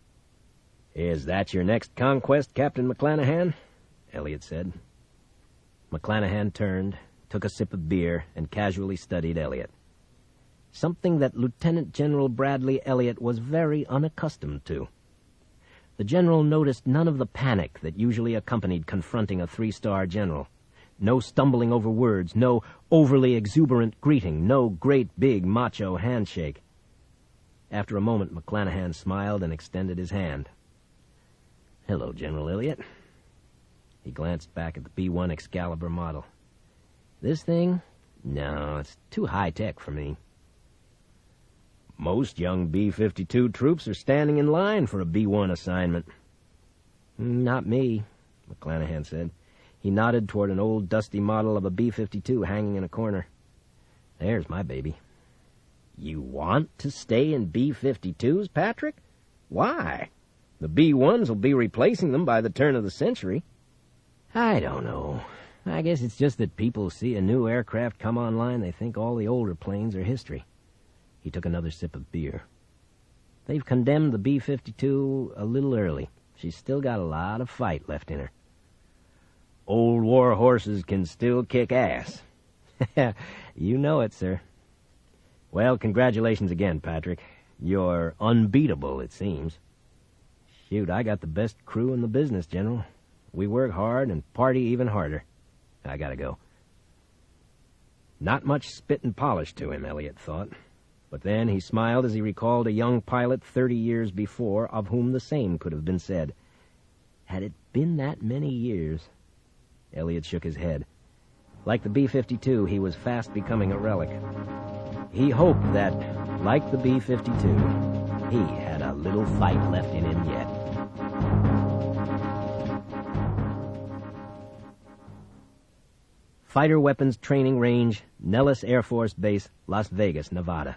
"Is that your next conquest, Captain McClanahan?" Elliot said. McClanahan turned, took a sip of beer, and casually studied Elliot. Something that Lieutenant General Bradley Elliot was very unaccustomed to. The general noticed none of the panic that usually accompanied confronting a three-star general. No stumbling over words, no overly exuberant greeting, no great big macho handshake. After a moment, McClanahan smiled and extended his hand. "Hello, General Elliot." He glanced back at the B one Excalibur model. "This thing? No, it's too high-tech for me." "Most young B fifty-two troops are standing in line for a B one assignment." "Not me," McClanahan said. He nodded toward an old dusty model of a B fifty-two hanging in a corner. "There's my baby." "You want to stay in B fifty-twos, Patrick? Why? The B ones will be replacing them by the turn of the century." "I don't know. I guess it's just that people see a new aircraft come online, they think all the older planes are history." He took another sip of beer. "They've condemned the B fifty-two a little early. She's still got a lot of fight left in her." "Old war horses can still kick ass." "You know it, sir." "Well, congratulations again, Patrick. You're unbeatable, it seems." "Shoot, I got the best crew in the business, General. We work hard and party even harder. I gotta go." Not much spit and polish to him, Elliot thought. But then he smiled as he recalled a young pilot thirty years before of whom the same could have been said. Had it been that many years? Elliot shook his head. Like the B fifty-two, he was fast becoming a relic. He hoped that, like the B fifty-two, he had a little fight left in him yet. Fighter Weapons Training Range, Nellis Air Force Base, Las Vegas, Nevada.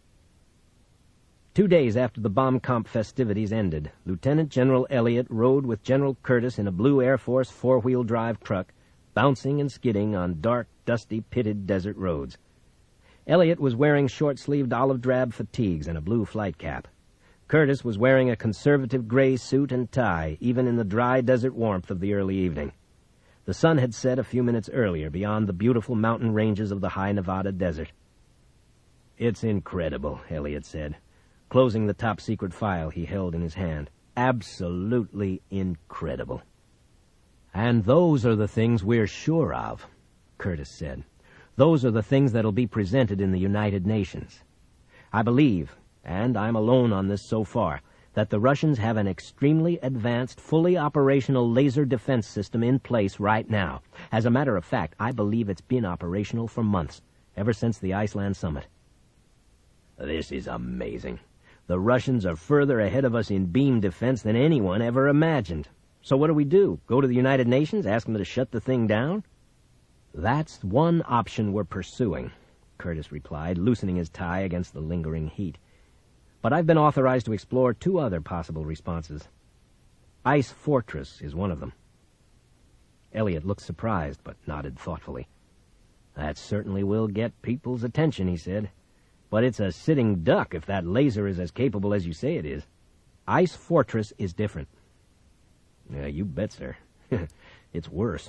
Two days after the bomb comp festivities ended, Lieutenant General Elliot rode with General Curtis in a blue Air Force four-wheel drive truck bouncing and skidding on dark, dusty, pitted desert roads. Elliot was wearing short-sleeved olive-drab fatigues and a blue flight cap. Curtis was wearing a conservative gray suit and tie, even in the dry desert warmth of the early evening. The sun had set a few minutes earlier beyond the beautiful mountain ranges of the high Nevada desert. "It's incredible," Elliot said, closing the top-secret file he held in his hand. "Absolutely incredible." "And those are the things we're sure of," Curtis said. "Those are the things that'll be presented in the United Nations. I believe, and I'm alone on this so far, that the Russians have an extremely advanced, fully operational laser defense system in place right now. As a matter of fact, I believe it's been operational for months, ever since the Iceland summit." "This is amazing. The Russians are further ahead of us in beam defense than anyone ever imagined. So what do we do? Go to the United Nations, ask them to shut the thing down?" "That's one option we're pursuing," Curtis replied, loosening his tie against the lingering heat. "But I've been authorized to explore two other possible responses. Ice Fortress is one of them." Elliot looked surprised, but nodded thoughtfully. "That certainly will get people's attention," he said. "But it's a sitting duck if that laser is as capable as you say it is. Ice Fortress is different." "Yeah, you bet, sir. It's worse."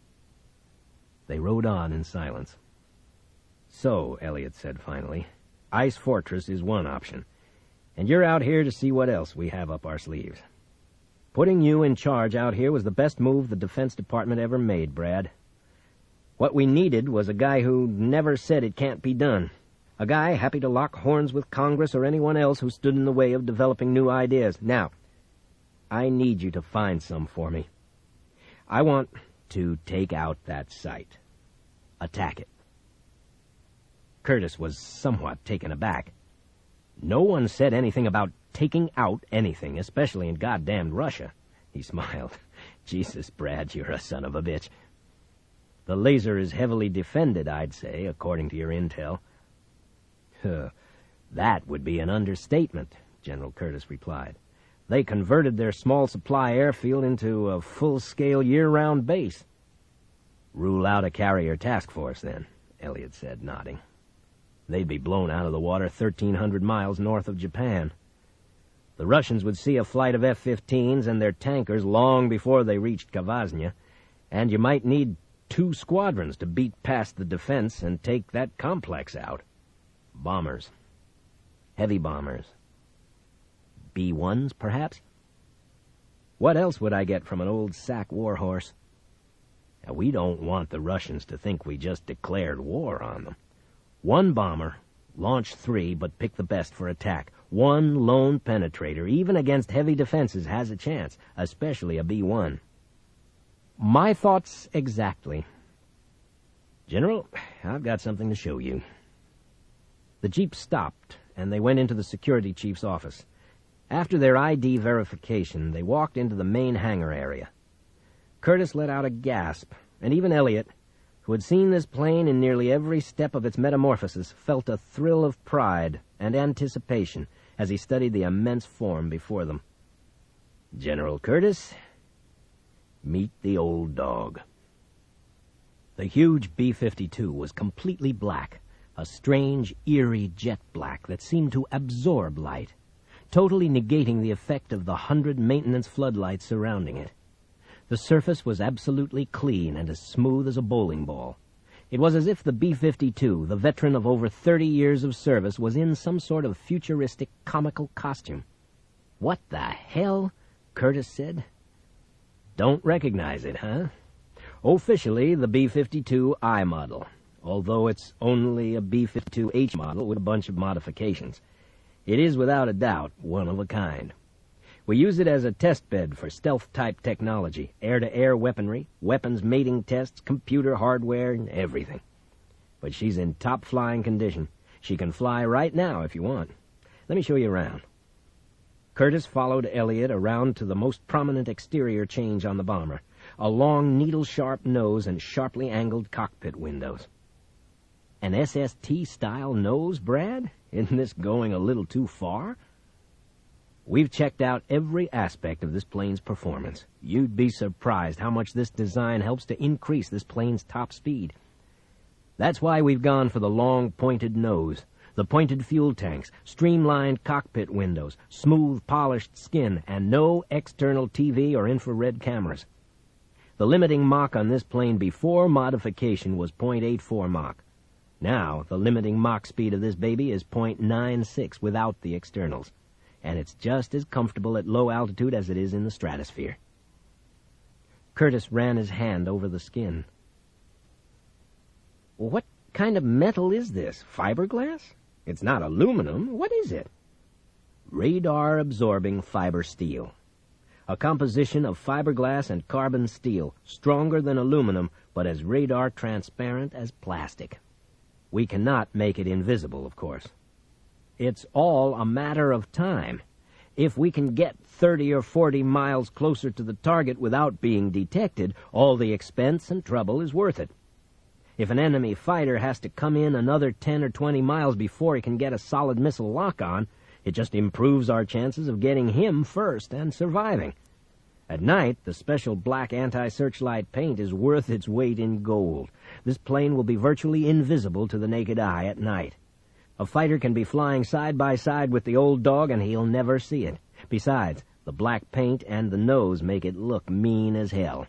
They rode on in silence. "So," Elliot said finally, "Ice Fortress is one option. And you're out here to see what else we have up our sleeves. Putting you in charge out here was the best move the Defense Department ever made, Brad. What we needed was a guy who never said it can't be done. A guy happy to lock horns with Congress or anyone else who stood in the way of developing new ideas. Now, I need you to find some for me. I want to take out that site. Attack it." Curtis was somewhat taken aback. "No one said anything about taking out anything, especially in goddamned Russia." He smiled. "Jesus, Brad, you're a son of a bitch. The laser is heavily defended, I'd say, according to your intel." Huh, "that would be an understatement," General Curtis replied. "They converted their small supply airfield into a full-scale year-round base." "Rule out a carrier task force, then," Elliot said, nodding. "They'd be blown out of the water thirteen hundred miles north of Japan. The Russians would see a flight of F fifteens and their tankers long before they reached Kvasnya, and you might need two squadrons to beat past the defense and take that complex out. Bombers. Heavy bombers. B ones, perhaps? What else would I get from an old sack warhorse? Now, we don't want the Russians to think we just declared war on them. One bomber, launch three, but pick the best for attack. One lone penetrator, even against heavy defenses, has a chance, especially a B one. My thoughts exactly. General, I've got something to show you. The jeep stopped, and they went into the security chief's office. After their I D verification, they walked into the main hangar area. Curtis let out a gasp, and even Elliot, who had seen this plane in nearly every step of its metamorphosis, felt a thrill of pride and anticipation as he studied the immense form before them. "General Curtis, meet the old dog." The huge B fifty-two was completely black, a strange, eerie jet black that seemed to absorb light, totally negating the effect of the hundred maintenance floodlights surrounding it. The surface was absolutely clean and as smooth as a bowling ball. It was as if the B fifty-two, the veteran of over thirty years of service, was in some sort of futuristic comical costume. "What the hell?" Curtis said. "Don't recognize it, huh? Officially, the B fifty-two I model, although it's only a B fifty-two H model with a bunch of modifications. It is, without a doubt, one of a kind. We use it as a test bed for stealth-type technology, air-to-air weaponry, weapons mating tests, computer hardware, and everything. But she's in top-flying condition. She can fly right now if you want. Let me show you around." Curtis followed Elliot around to the most prominent exterior change on the bomber, a long needle-sharp nose and sharply angled cockpit windows. "An S S T-style nose, Brad? Isn't this going a little too far?" We've checked out every aspect of this plane's performance. You'd be surprised how much this design helps to increase this plane's top speed. That's why we've gone for the long, pointed nose, the pointed fuel tanks, streamlined cockpit windows, smooth, polished skin, and no external T V or infrared cameras. The limiting Mach on this plane before modification was point eight four Mach. Now, the limiting Mach speed of this baby is point nine six without the externals, and it's just as comfortable at low altitude as it is in the stratosphere. Curtis ran his hand over the skin. What kind of metal is this? Fiberglass? It's not aluminum. What is it? Radar-absorbing fiber steel. A composition of fiberglass and carbon steel, stronger than aluminum, but as radar-transparent as plastic. We cannot make it invisible, of course. It's all a matter of time. If we can get thirty or forty miles closer to the target without being detected, all the expense and trouble is worth it. If an enemy fighter has to come in another ten or twenty miles before he can get a solid missile lock on, it just improves our chances of getting him first and surviving. At night, the special black anti-searchlight paint is worth its weight in gold. This plane will be virtually invisible to the naked eye at night. A fighter can be flying side by side with the old dog and he'll never see it. Besides, the black paint and the nose make it look mean as hell.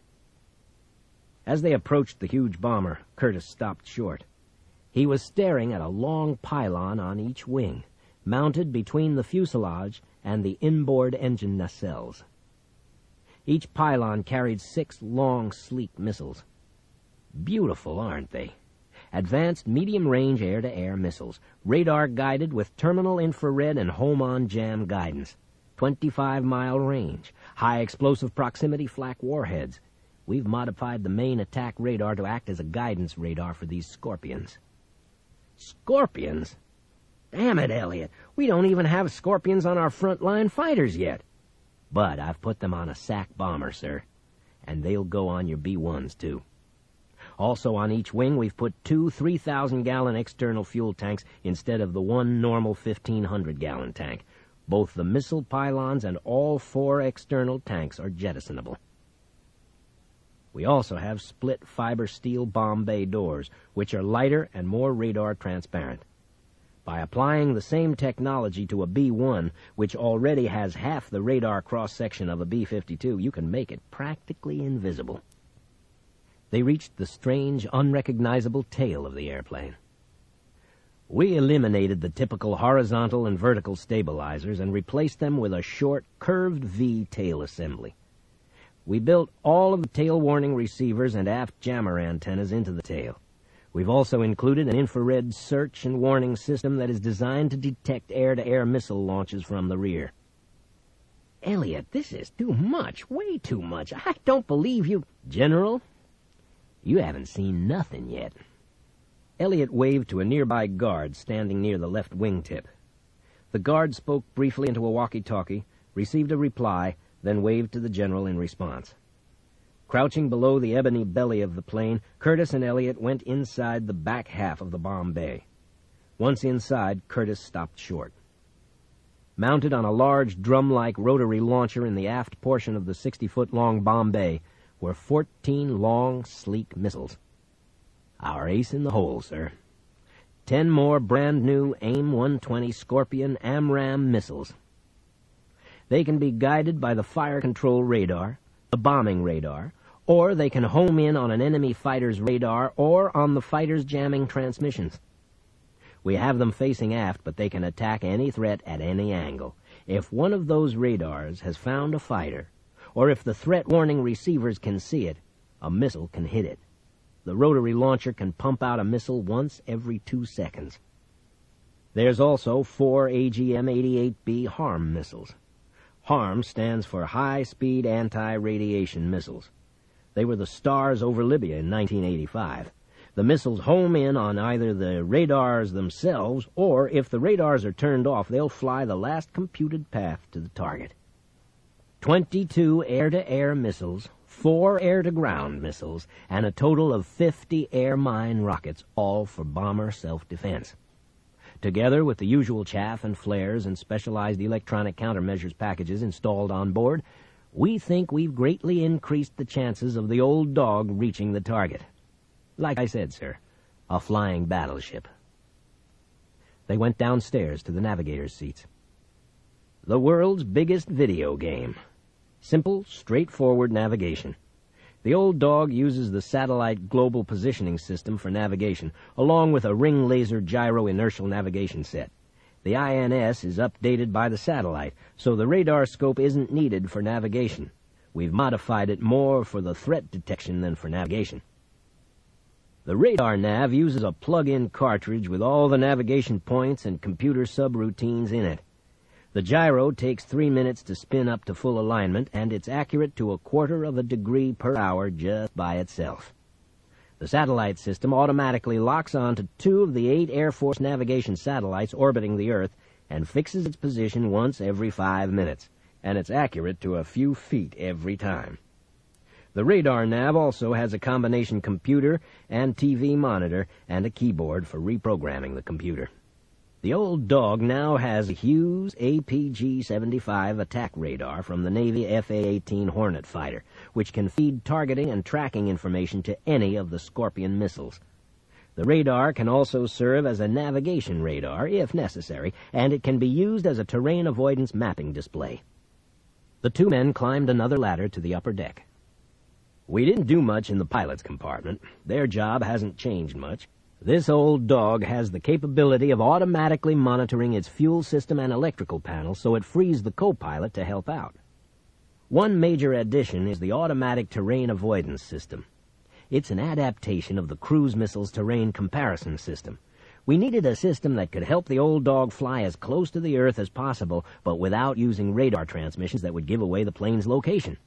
As they approached the huge bomber, Curtis stopped short. He was staring at a long pylon on each wing, mounted between the fuselage and the inboard engine nacelles. Each pylon carried six long, sleek missiles. Beautiful, aren't they? Advanced medium-range air-to-air missiles, radar-guided with terminal infrared and home-on-jam guidance. twenty-five mile range, high-explosive proximity flak warheads. We've modified the main attack radar to act as a guidance radar for these Scorpions. Scorpions? Damn it, Elliot. We don't even have Scorpions on our front-line fighters yet. But I've put them on a S A C bomber, sir. And they'll go on your B ones, too. Also on each wing, we've put two three thousand gallon external fuel tanks instead of the one normal fifteen hundred gallon tank. Both the missile pylons and all four external tanks are jettisonable. We also have split fiber steel bomb bay doors, which are lighter and more radar transparent. By applying the same technology to a B one, which already has half the radar cross-section of a B fifty-two, you can make it practically invisible. They reached the strange, unrecognizable tail of the airplane. We eliminated the typical horizontal and vertical stabilizers and replaced them with a short, curved V tail assembly. We built all of the tail warning receivers and aft jammer antennas into the tail. We've also included an infrared search and warning system that is designed to detect air-to-air missile launches from the rear. Elliot, this is too much, way too much. I don't believe you... General, you haven't seen nothing yet. Elliot waved to a nearby guard standing near the left wingtip. The guard spoke briefly into a walkie-talkie, received a reply, then waved to the general in response. Crouching below the ebony belly of the plane, Curtis and Elliot went inside the back half of the bomb bay. Once inside, Curtis stopped short. Mounted on a large drum-like rotary launcher in the aft portion of the sixty-foot-long bomb bay were fourteen long, sleek missiles. Our ace in the hole, sir. Ten more brand-new AIM one twenty Scorpion AMRAAM missiles. They can be guided by the fire control radar, the bombing radar, or they can home in on an enemy fighter's radar or on the fighter's jamming transmissions. We have them facing aft, but they can attack any threat at any angle. If one of those radars has found a fighter, or if the threat warning receivers can see it, a missile can hit it. The rotary launcher can pump out a missile once every two seconds. There's also four A G M eighty-eight B HARM missiles. HARM stands for High-Speed Anti-Radiation Missiles. They were the stars over Libya in nineteen eighty-five. The missiles home in on either the radars themselves, or if the radars are turned off, they'll fly the last computed path to the target. Twenty-two air-to-air missiles, four air-to-ground missiles, and a total of fifty air mine rockets, all for bomber self-defense. Together with the usual chaff and flares and specialized electronic countermeasures packages installed on board, we think we've greatly increased the chances of the old dog reaching the target. Like I said, sir, a flying battleship. They went downstairs to the navigator's seats. The world's biggest video game. Simple, straightforward navigation. The old dog uses the satellite global positioning system for navigation, along with a ring laser gyro inertial navigation set. The I N S is updated by the satellite, so the radar scope isn't needed for navigation. We've modified it more for the threat detection than for navigation. The radar nav uses a plug-in cartridge with all the navigation points and computer subroutines in it. The gyro takes three minutes to spin up to full alignment, and it's accurate to a quarter of a degree per hour just by itself. The satellite system automatically locks on to two of the eight Air Force navigation satellites orbiting the Earth and fixes its position once every five minutes, and it's accurate to a few feet every time. The radar nav also has a combination computer and T V monitor and a keyboard for reprogramming the computer. The old dog now has a Hughes A P G seventy-five attack radar from the Navy F A eighteen Hornet fighter, which can feed targeting and tracking information to any of the Scorpion missiles. The radar can also serve as a navigation radar, if necessary, and it can be used as a terrain avoidance mapping display. The two men climbed another ladder to the upper deck. We didn't do much in the pilot's compartment. Their job hasn't changed much. This old dog has the capability of automatically monitoring its fuel system and electrical panels, so it frees the co-pilot to help out. One major addition is the automatic terrain avoidance system. It's an adaptation of the cruise missile's terrain comparison system. We needed a system that could help the old dog fly as close to the Earth as possible, but without using radar transmissions that would give away the plane's location.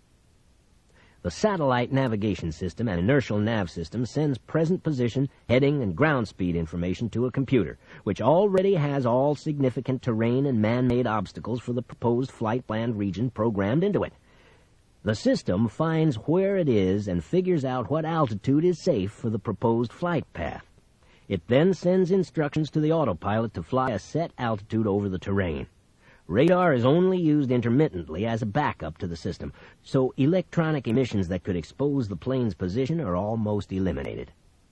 The satellite navigation system and inertial nav system sends present position, heading, and ground speed information to a computer, which already has all significant terrain and man-made obstacles for the proposed flight-planned region programmed into it. The system finds where it is and figures out what altitude is safe for the proposed flight path. It then sends instructions to the autopilot to fly a set altitude over the terrain. Radar is only used intermittently as a backup to the system, so electronic emissions that could expose the plane's position are almost eliminated.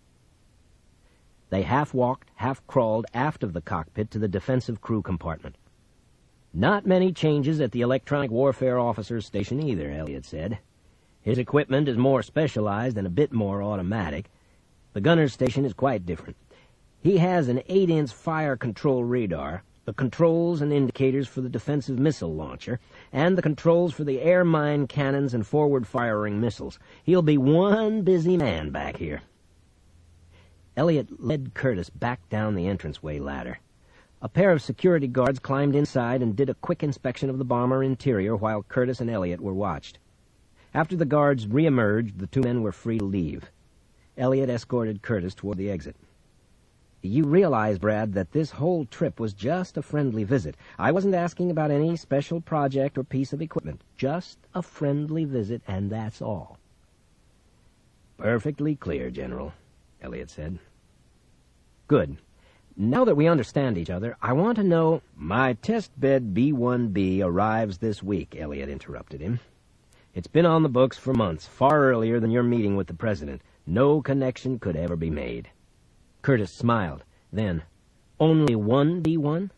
They half-walked, half-crawled aft of the cockpit to the defensive crew compartment. Not many changes at the electronic warfare officer's station either, Elliot said. His equipment is more specialized and a bit more automatic. The gunner's station is quite different. He has an eight-inch fire control radar, the controls and indicators for the defensive missile launcher, and the controls for the air mine cannons and forward-firing missiles. He'll be one busy man back here. Elliot led Curtis back down the entranceway ladder. A pair of security guards climbed inside and did a quick inspection of the bomber interior while Curtis and Elliot were watched. After the guards re-emerged, the two men were free to leave. Elliot escorted Curtis toward the exit. You realize, Brad, that this whole trip was just a friendly visit. I wasn't asking about any special project or piece of equipment. Just a friendly visit, and that's all. Perfectly clear, General, Elliot said. Good. Now that we understand each other, I want to know... My test bed B one B arrives this week, Elliot interrupted him. It's been on the books for months, far earlier than your meeting with the President. No connection could ever be made. Curtis smiled. Then, only one B one?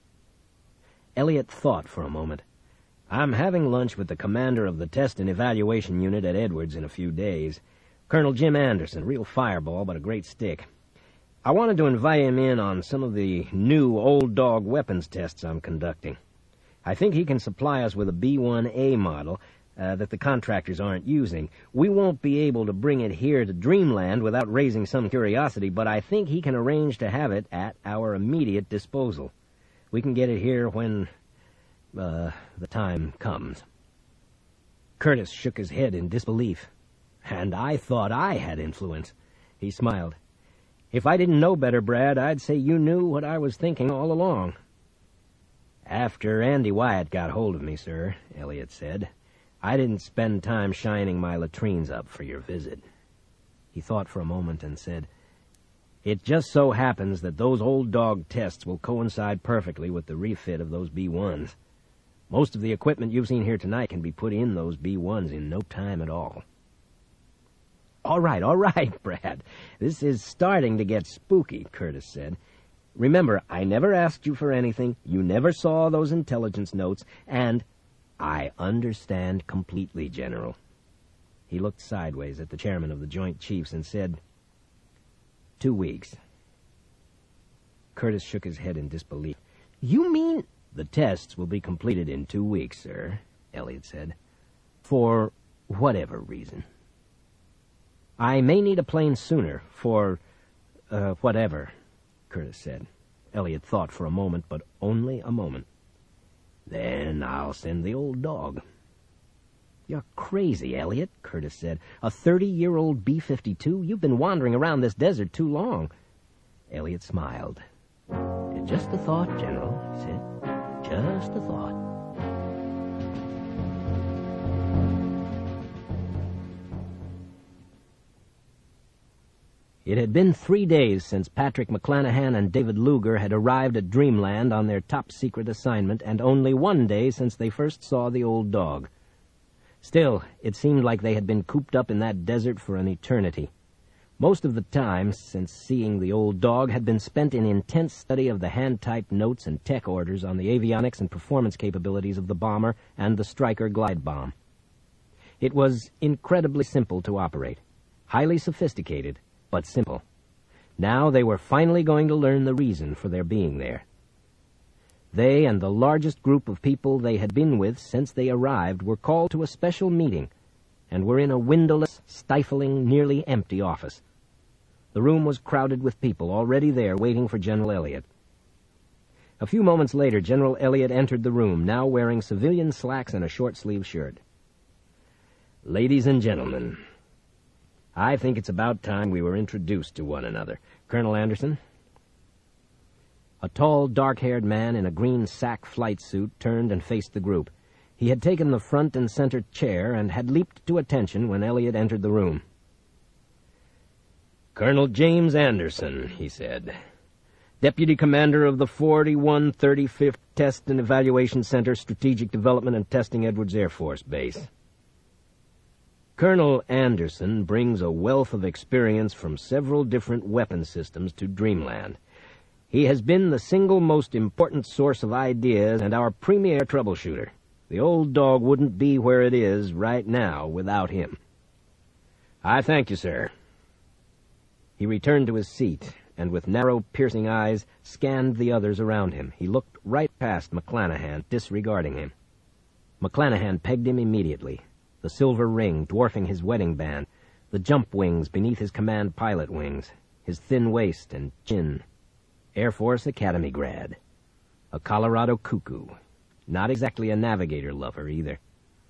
Elliot thought for a moment. I'm having lunch with the commander of the Test and Evaluation Unit at Edwards in a few days. Colonel Jim Anderson, real fireball, but a great stick. I wanted to invite him in on some of the new old dog weapons tests I'm conducting. I think he can supply us with a B one A model Uh, that the contractors aren't using. We won't be able to bring it here to Dreamland without raising some curiosity, but I think he can arrange to have it at our immediate disposal. We can get it here when, uh, the time comes. Curtis shook his head in disbelief. And I thought I had influence. He smiled. If I didn't know better, Brad, I'd say you knew what I was thinking all along. After Andy Wyatt got hold of me, sir, Elliot said, I didn't spend time shining my latrines up for your visit. He thought for a moment and said, It just so happens that those old dog tests will coincide perfectly with the refit of those B ones. Most of the equipment you've seen here tonight can be put in those B ones in no time at all. All right, all right, Brad. This is starting to get spooky, Curtis said. Remember, I never asked you for anything. You never saw those intelligence notes, and I understand completely, General. He looked sideways at the chairman of the Joint Chiefs and said, Two weeks. Curtis shook his head in disbelief. You mean... The tests will be completed in two weeks, sir, Elliot said. For whatever reason. I may need a plane sooner, for, uh, whatever, Curtis said. Elliot thought for a moment, but only a moment. Then I'll send the old dog. You're crazy, Elliot, Curtis said. A thirty-year-old B fifty-two? You've been wandering around this desert too long. Elliot smiled. Just a thought, General, he said. Just a thought. It had been three days since Patrick McClanahan and David Luger had arrived at Dreamland on their top-secret assignment, and only one day since they first saw the old dog. Still, it seemed like they had been cooped up in that desert for an eternity. Most of the time since seeing the old dog had been spent in intense study of the hand-typed notes and tech orders on the avionics and performance capabilities of the bomber and the Stryker glide bomb. It was incredibly simple to operate, highly sophisticated, but simple. Now they were finally going to learn the reason for their being there. They and the largest group of people they had been with since they arrived were called to a special meeting and were in a windowless, stifling, nearly empty office. The room was crowded with people already there waiting for General Elliot. A few moments later, General Elliot entered the room, now wearing civilian slacks and a short-sleeved shirt. Ladies and gentlemen, I think it's about time we were introduced to one another. Colonel Anderson? A tall, dark-haired man in a green sack flight suit turned and faced the group. He had taken the front and center chair and had leaped to attention when Elliot entered the room. Colonel James Anderson, he said, Deputy Commander of the forty-one thirty-fifth Test and Evaluation Center, Strategic Development and Testing, Edwards Air Force Base. Colonel Anderson brings a wealth of experience from several different weapon systems to Dreamland. He has been the single most important source of ideas and our premier troubleshooter. The old dog wouldn't be where it is right now without him. I thank you, sir. He returned to his seat, and with narrow, piercing eyes, scanned the others around him. He looked right past McClanahan, disregarding him. McClanahan pegged him immediately, the silver ring dwarfing his wedding band, the jump wings beneath his command pilot wings, his thin waist and chin. Air Force Academy grad. A Colorado cuckoo. Not exactly a navigator lover, either.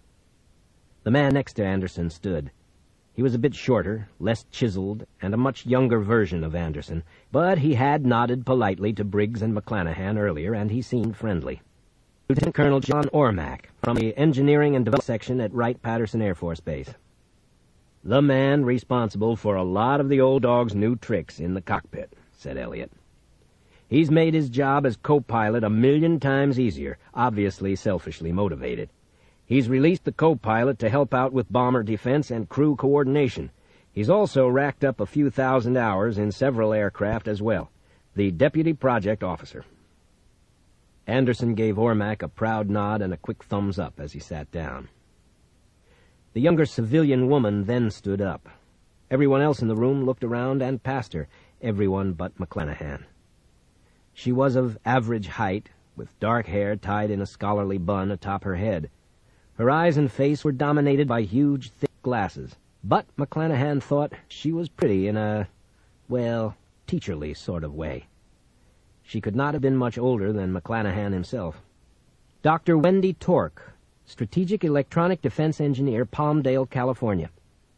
The man next to Anderson stood. He was a bit shorter, less chiseled, and a much younger version of Anderson, but he had nodded politely to Briggs and McClanahan earlier, and he seemed friendly. Lieutenant Colonel John Ormack, from the Engineering and Development Section at Wright-Patterson Air Force Base. The man responsible for a lot of the old dog's new tricks in the cockpit, said Elliot. He's made his job as co-pilot a million times easier, obviously selfishly motivated. He's released the co-pilot to help out with bomber defense and crew coordination. He's also racked up a few thousand hours in several aircraft as well. The deputy project officer. Anderson gave Ormack a proud nod and a quick thumbs up as he sat down. The younger civilian woman then stood up. Everyone else in the room looked around and past her, everyone but McClanahan. She was of average height, with dark hair tied in a scholarly bun atop her head. Her eyes and face were dominated by huge, thick glasses, but McClanahan thought she was pretty in a, well, teacherly sort of way. She could not have been much older than McClanahan himself. Doctor Wendy Tork, Strategic Electronic Defense Engineer, Palmdale, California.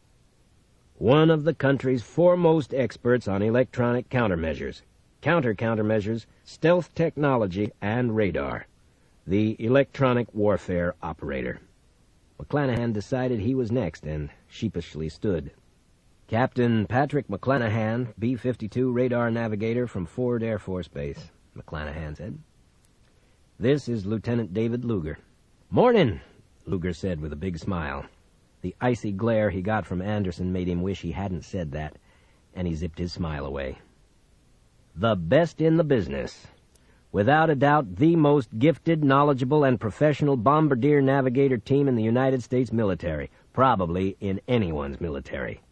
One of the country's foremost experts on electronic countermeasures, counter-countermeasures, stealth technology, and radar. The electronic warfare operator. McClanahan decided he was next and sheepishly stood. Captain Patrick McClanahan, B fifty-two radar navigator from Ford Air Force Base, McClanahan said. This is Lieutenant David Luger. Morning, Luger said with a big smile. The icy glare he got from Anderson made him wish he hadn't said that, and he zipped his smile away. The best in the business. Without a doubt, the most gifted, knowledgeable, and professional bombardier navigator team in the United States military, probably in anyone's military.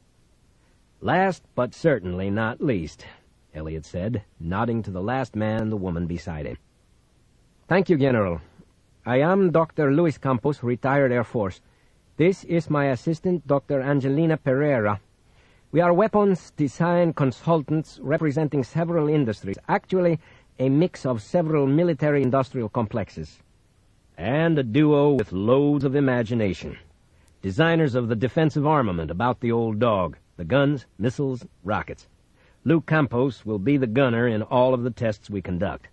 Last, but certainly not least, Elliot said, nodding to the last man and the woman beside him. Thank you, General. I am Doctor Luis Campos, retired Air Force. This is my assistant, Doctor Angelina Pereira. We are weapons design consultants representing several industries, actually a mix of several military-industrial complexes. And a duo with loads of imagination. Designers of the defensive armament about the old dog, the guns, missiles, rockets. Lou Campos will be the gunner in all of the tests we conduct.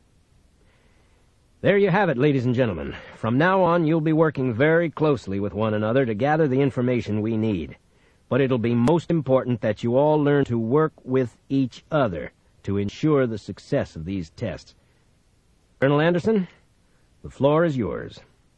There you have it, ladies and gentlemen. From now on, you'll be working very closely with one another to gather the information we need. But it'll be most important that you all learn to work with each other to ensure the success of these tests. Colonel Anderson, the floor is yours.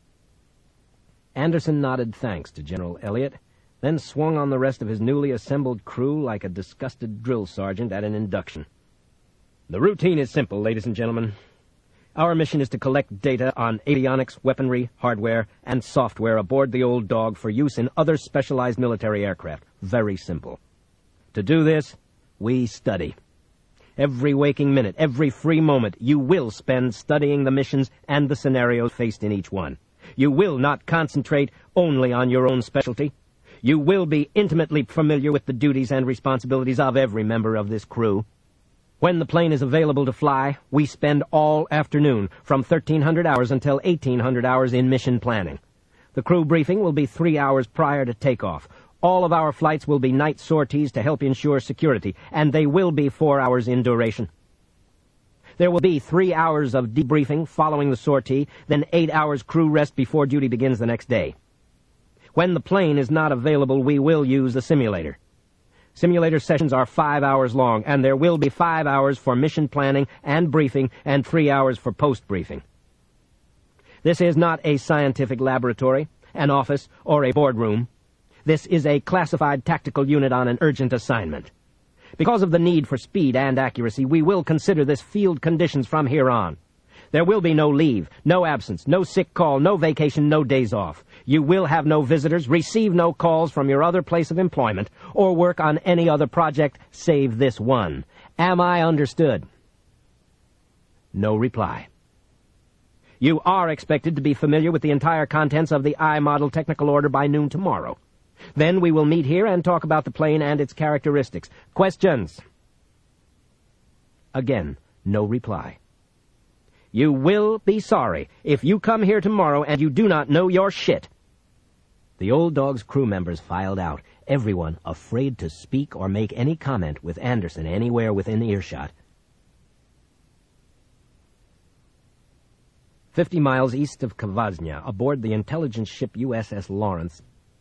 Anderson nodded thanks to General Elliot, then swung on the rest of his newly assembled crew like a disgusted drill sergeant at an induction. The routine is simple, ladies and gentlemen. Our mission is to collect data on avionics, weaponry, hardware, and software aboard the old dog for use in other specialized military aircraft. Very simple. To do this, we study. Every waking minute, every free moment, you will spend studying the missions and the scenarios faced in each one. You will not concentrate only on your own specialty. You will be intimately familiar with the duties and responsibilities of every member of this crew. When the plane is available to fly, we spend all afternoon, from thirteen hundred hours until eighteen hundred hours in mission planning. The crew briefing will be three hours prior to takeoff. All of our flights will be night sorties to help ensure security, and they will be four hours in duration. There will be three hours of debriefing following the sortie, then eight hours crew rest before duty begins the next day. When the plane is not available, we will use the simulator. Simulator sessions are five hours long, and there will be five hours for mission planning and briefing, and three hours for post-briefing. This is not a scientific laboratory, an office, or a boardroom. This is a classified tactical unit on an urgent assignment. Because of the need for speed and accuracy, we will consider this field conditions from here on. There will be no leave, no absence, no sick call, no vacation, no days off. You will have no visitors, receive no calls from your other place of employment, or work on any other project save this one. Am I understood? No reply. You are expected to be familiar with the entire contents of the I-Model Technical Order by noon tomorrow. Then we will meet here and talk about the plane and its characteristics. Questions? Again, no reply. You will be sorry if you come here tomorrow and you do not know your shit. The old dog's crew members filed out, everyone afraid to speak or make any comment with Anderson anywhere within earshot. Fifty miles east of Kvaznya, aboard the intelligence ship U S S Lawrence.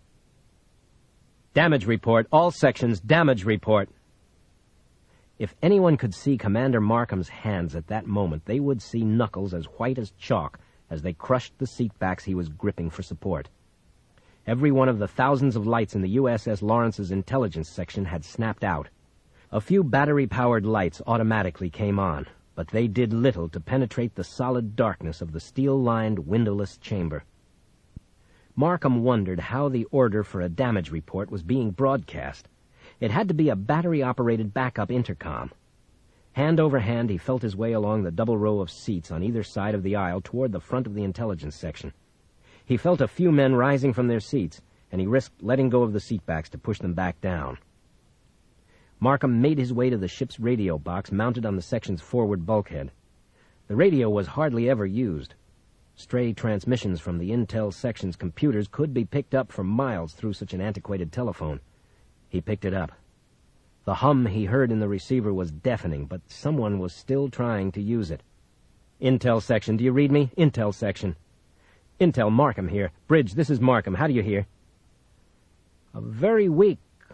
Damage report. All sections, damage report. If anyone could see Commander Markham's hands at that moment, they would see knuckles as white as chalk as they crushed the seat backs he was gripping for support. Every one of the thousands of lights in the U S S Lawrence's intelligence section had snapped out. A few battery-powered lights automatically came on, but they did little to penetrate the solid darkness of the steel-lined, windowless chamber. Markham wondered how the order for a damage report was being broadcast. It had to be a battery-operated backup intercom. Hand over hand, he felt his way along the double row of seats on either side of the aisle toward the front of the intelligence section. He felt a few men rising from their seats, and he risked letting go of the seatbacks to push them back down. Markham made his way to the ship's radio box mounted on the section's forward bulkhead. The radio was hardly ever used. Stray transmissions from the Intel section's computers could be picked up for miles through such an antiquated telephone. He picked it up. The hum he heard in the receiver was deafening, but someone was still trying to use it. Intel section, do you read me? Intel section. Intel, Markham here. Bridge, this is Markham. How do you hear? A very weak,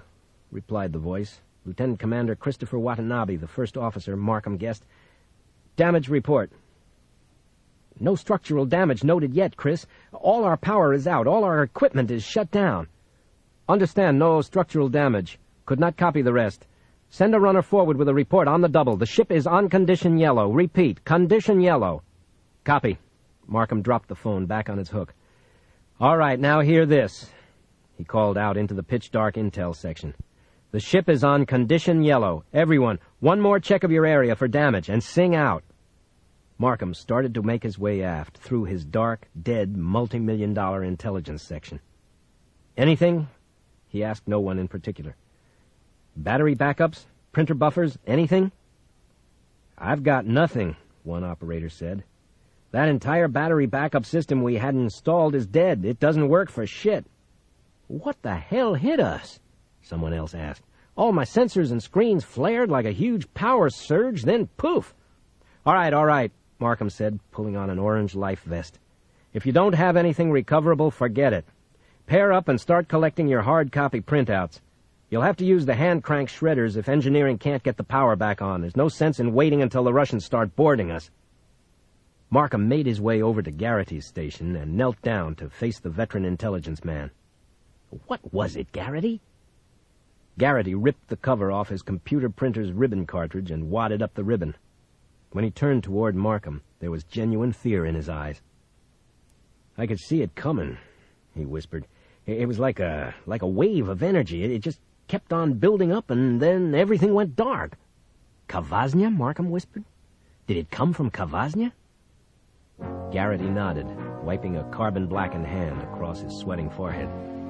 replied the voice. Lieutenant Commander Christopher Watanabe, the first officer Markham guessed. Damage report. No structural damage noted yet, Chris. All our power is out. All our equipment is shut down. Understand, no structural damage. Could not copy the rest. Send a runner forward with a report on the double. The ship is on condition yellow. Repeat, condition yellow. Copy. Markham dropped the phone back on its hook. All right, now hear this. He called out into the pitch-dark intel section. The ship is on condition yellow. Everyone, one more check of your area for damage, and sing out. Markham started to make his way aft through his dark, dead, multi-million dollar intelligence section. Anything? He asked no one in particular. Battery backups? Printer buffers? Anything? I've got nothing, one operator said. That entire battery backup system we had installed is dead. It doesn't work for shit. What the hell hit us? Someone else asked. All my sensors and screens flared like a huge power surge, then poof. All right, all right, Markham said, pulling on an orange life vest. If you don't have anything recoverable, forget it. Pair up and start collecting your hard copy printouts. You'll have to use the hand-crank shredders if engineering can't get the power back on. There's no sense in waiting until the Russians start boarding us. Markham made his way over to Garrity's station and knelt down to face the veteran intelligence man. What was it, Garrity? Garrity ripped the cover off his computer printer's ribbon cartridge and wadded up the ribbon. When he turned toward Markham, there was genuine fear in his eyes. I could see it coming, he whispered. It was like a like a wave of energy. It just kept on building up, and then everything went dark. Kavaznya? Markham whispered. Did it come from Kavaznya? Garrity nodded, wiping a carbon-blackened hand across his sweating forehead.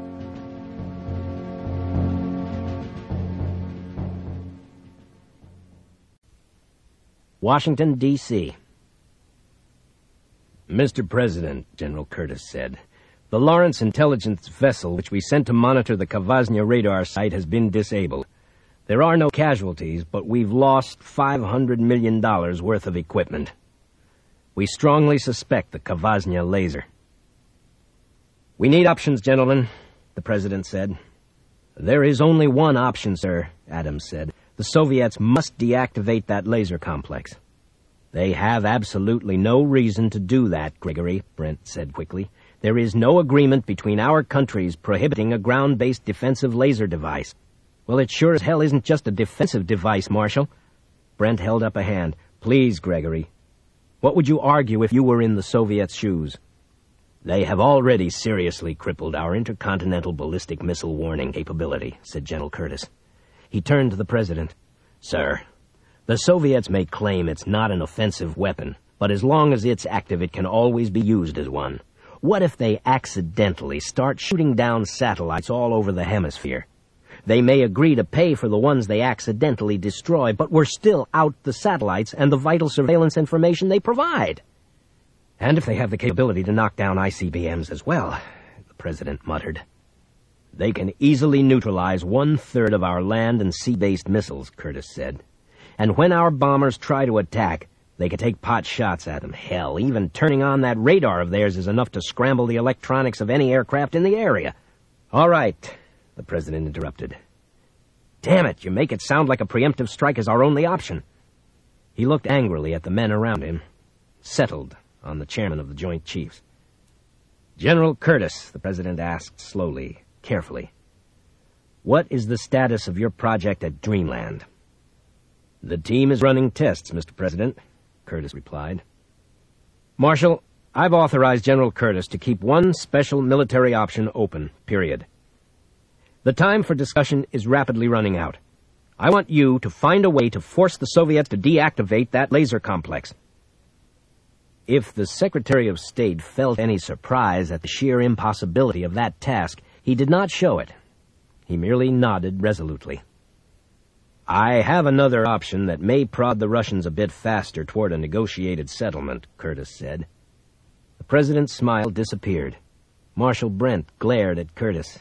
Washington, D C Mister President, General Curtis said, the Lawrence intelligence vessel which we sent to monitor the Kavaznya radar site has been disabled. There are no casualties, but we've lost five hundred million dollars worth of equipment. We strongly suspect the Kavaznya laser. We need options, gentlemen, the President said. There is only one option, sir, Adams said. The Soviets must deactivate that laser complex. They have absolutely no reason to do that, Gregory, Brent said quickly. There is no agreement between our countries prohibiting a ground-based defensive laser device. Well, it sure as hell isn't just a defensive device, Marshal. Brent held up a hand. Please, Gregory. What would you argue if you were in the Soviets' shoes? They have already seriously crippled our intercontinental ballistic missile warning capability, said General Curtis. He turned to the President. Sir, the Soviets may claim it's not an offensive weapon, but as long as it's active, it can always be used as one. What if they accidentally start shooting down satellites all over the hemisphere? They may agree to pay for the ones they accidentally destroy, but we're still out the satellites and the vital surveillance information they provide. And if they have the capability to knock down I C B Ms as well, the President muttered. They can easily neutralize one-third of our land and sea-based missiles, Curtis said. And when our bombers try to attack, they can take pot shots at them. Hell, even turning on that radar of theirs is enough to scramble the electronics of any aircraft in the area. All right, the President interrupted. Damn it, you make it sound like a preemptive strike is our only option. He looked angrily at the men around him, settled on the chairman of the Joint Chiefs. General Curtis, the President asked slowly, carefully, what is the status of your project at Dreamland? The team is running tests, Mister President, Curtis replied. Marshal, I've authorized General Curtis to keep one special military option open, period. The time for discussion is rapidly running out. I want you to find a way to force the Soviets to deactivate that laser complex. If the Secretary of State felt any surprise at the sheer impossibility of that task, he did not show it. He merely nodded resolutely. I have another option that may prod the Russians a bit faster toward a negotiated settlement, Curtis said. The President's smile disappeared. Marshal Brent glared at Curtis.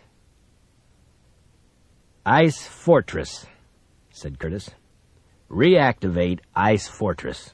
Ice Fortress, said Curtis. Reactivate Ice Fortress.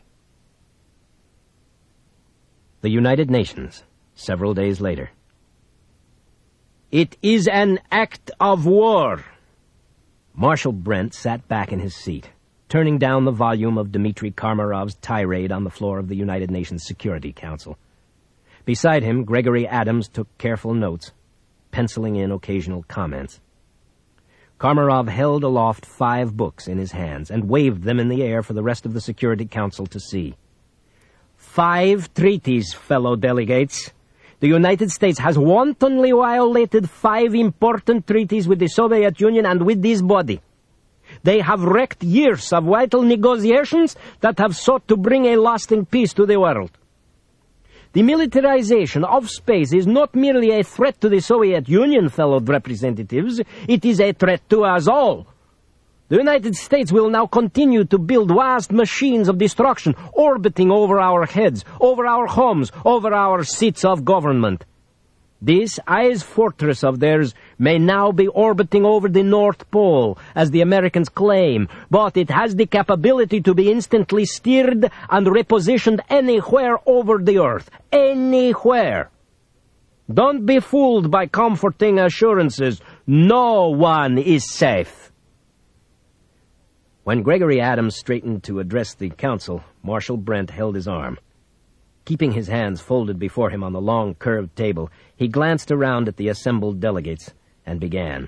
The United Nations, several days later. It is an act of war. Marshal Brent sat back in his seat, turning down the volume of Dmitry Karmarov's tirade on the floor of the United Nations Security Council. Beside him, Gregory Adams took careful notes, penciling in occasional comments. Karmarov held aloft five books in his hands and waved them in the air for the rest of the Security Council to see. Five treaties, fellow delegates. The United States has wantonly violated five important treaties with the Soviet Union and with this body. They have wrecked years of vital negotiations that have sought to bring a lasting peace to the world. The militarization of space is not merely a threat to the Soviet Union, fellow representatives. It is a threat to us all. The United States will now continue to build vast machines of destruction orbiting over our heads, over our homes, over our seats of government. This ice fortress of theirs may now be orbiting over the North Pole, as the Americans claim, but it has the capability to be instantly steered and repositioned anywhere over the Earth. Anywhere. Don't be fooled by comforting assurances. No one is safe. When Gregory Adams straightened to address the council, Marshal Brent held his arm. Keeping his hands folded before him on the long, curved table, he glanced around at the assembled delegates and began.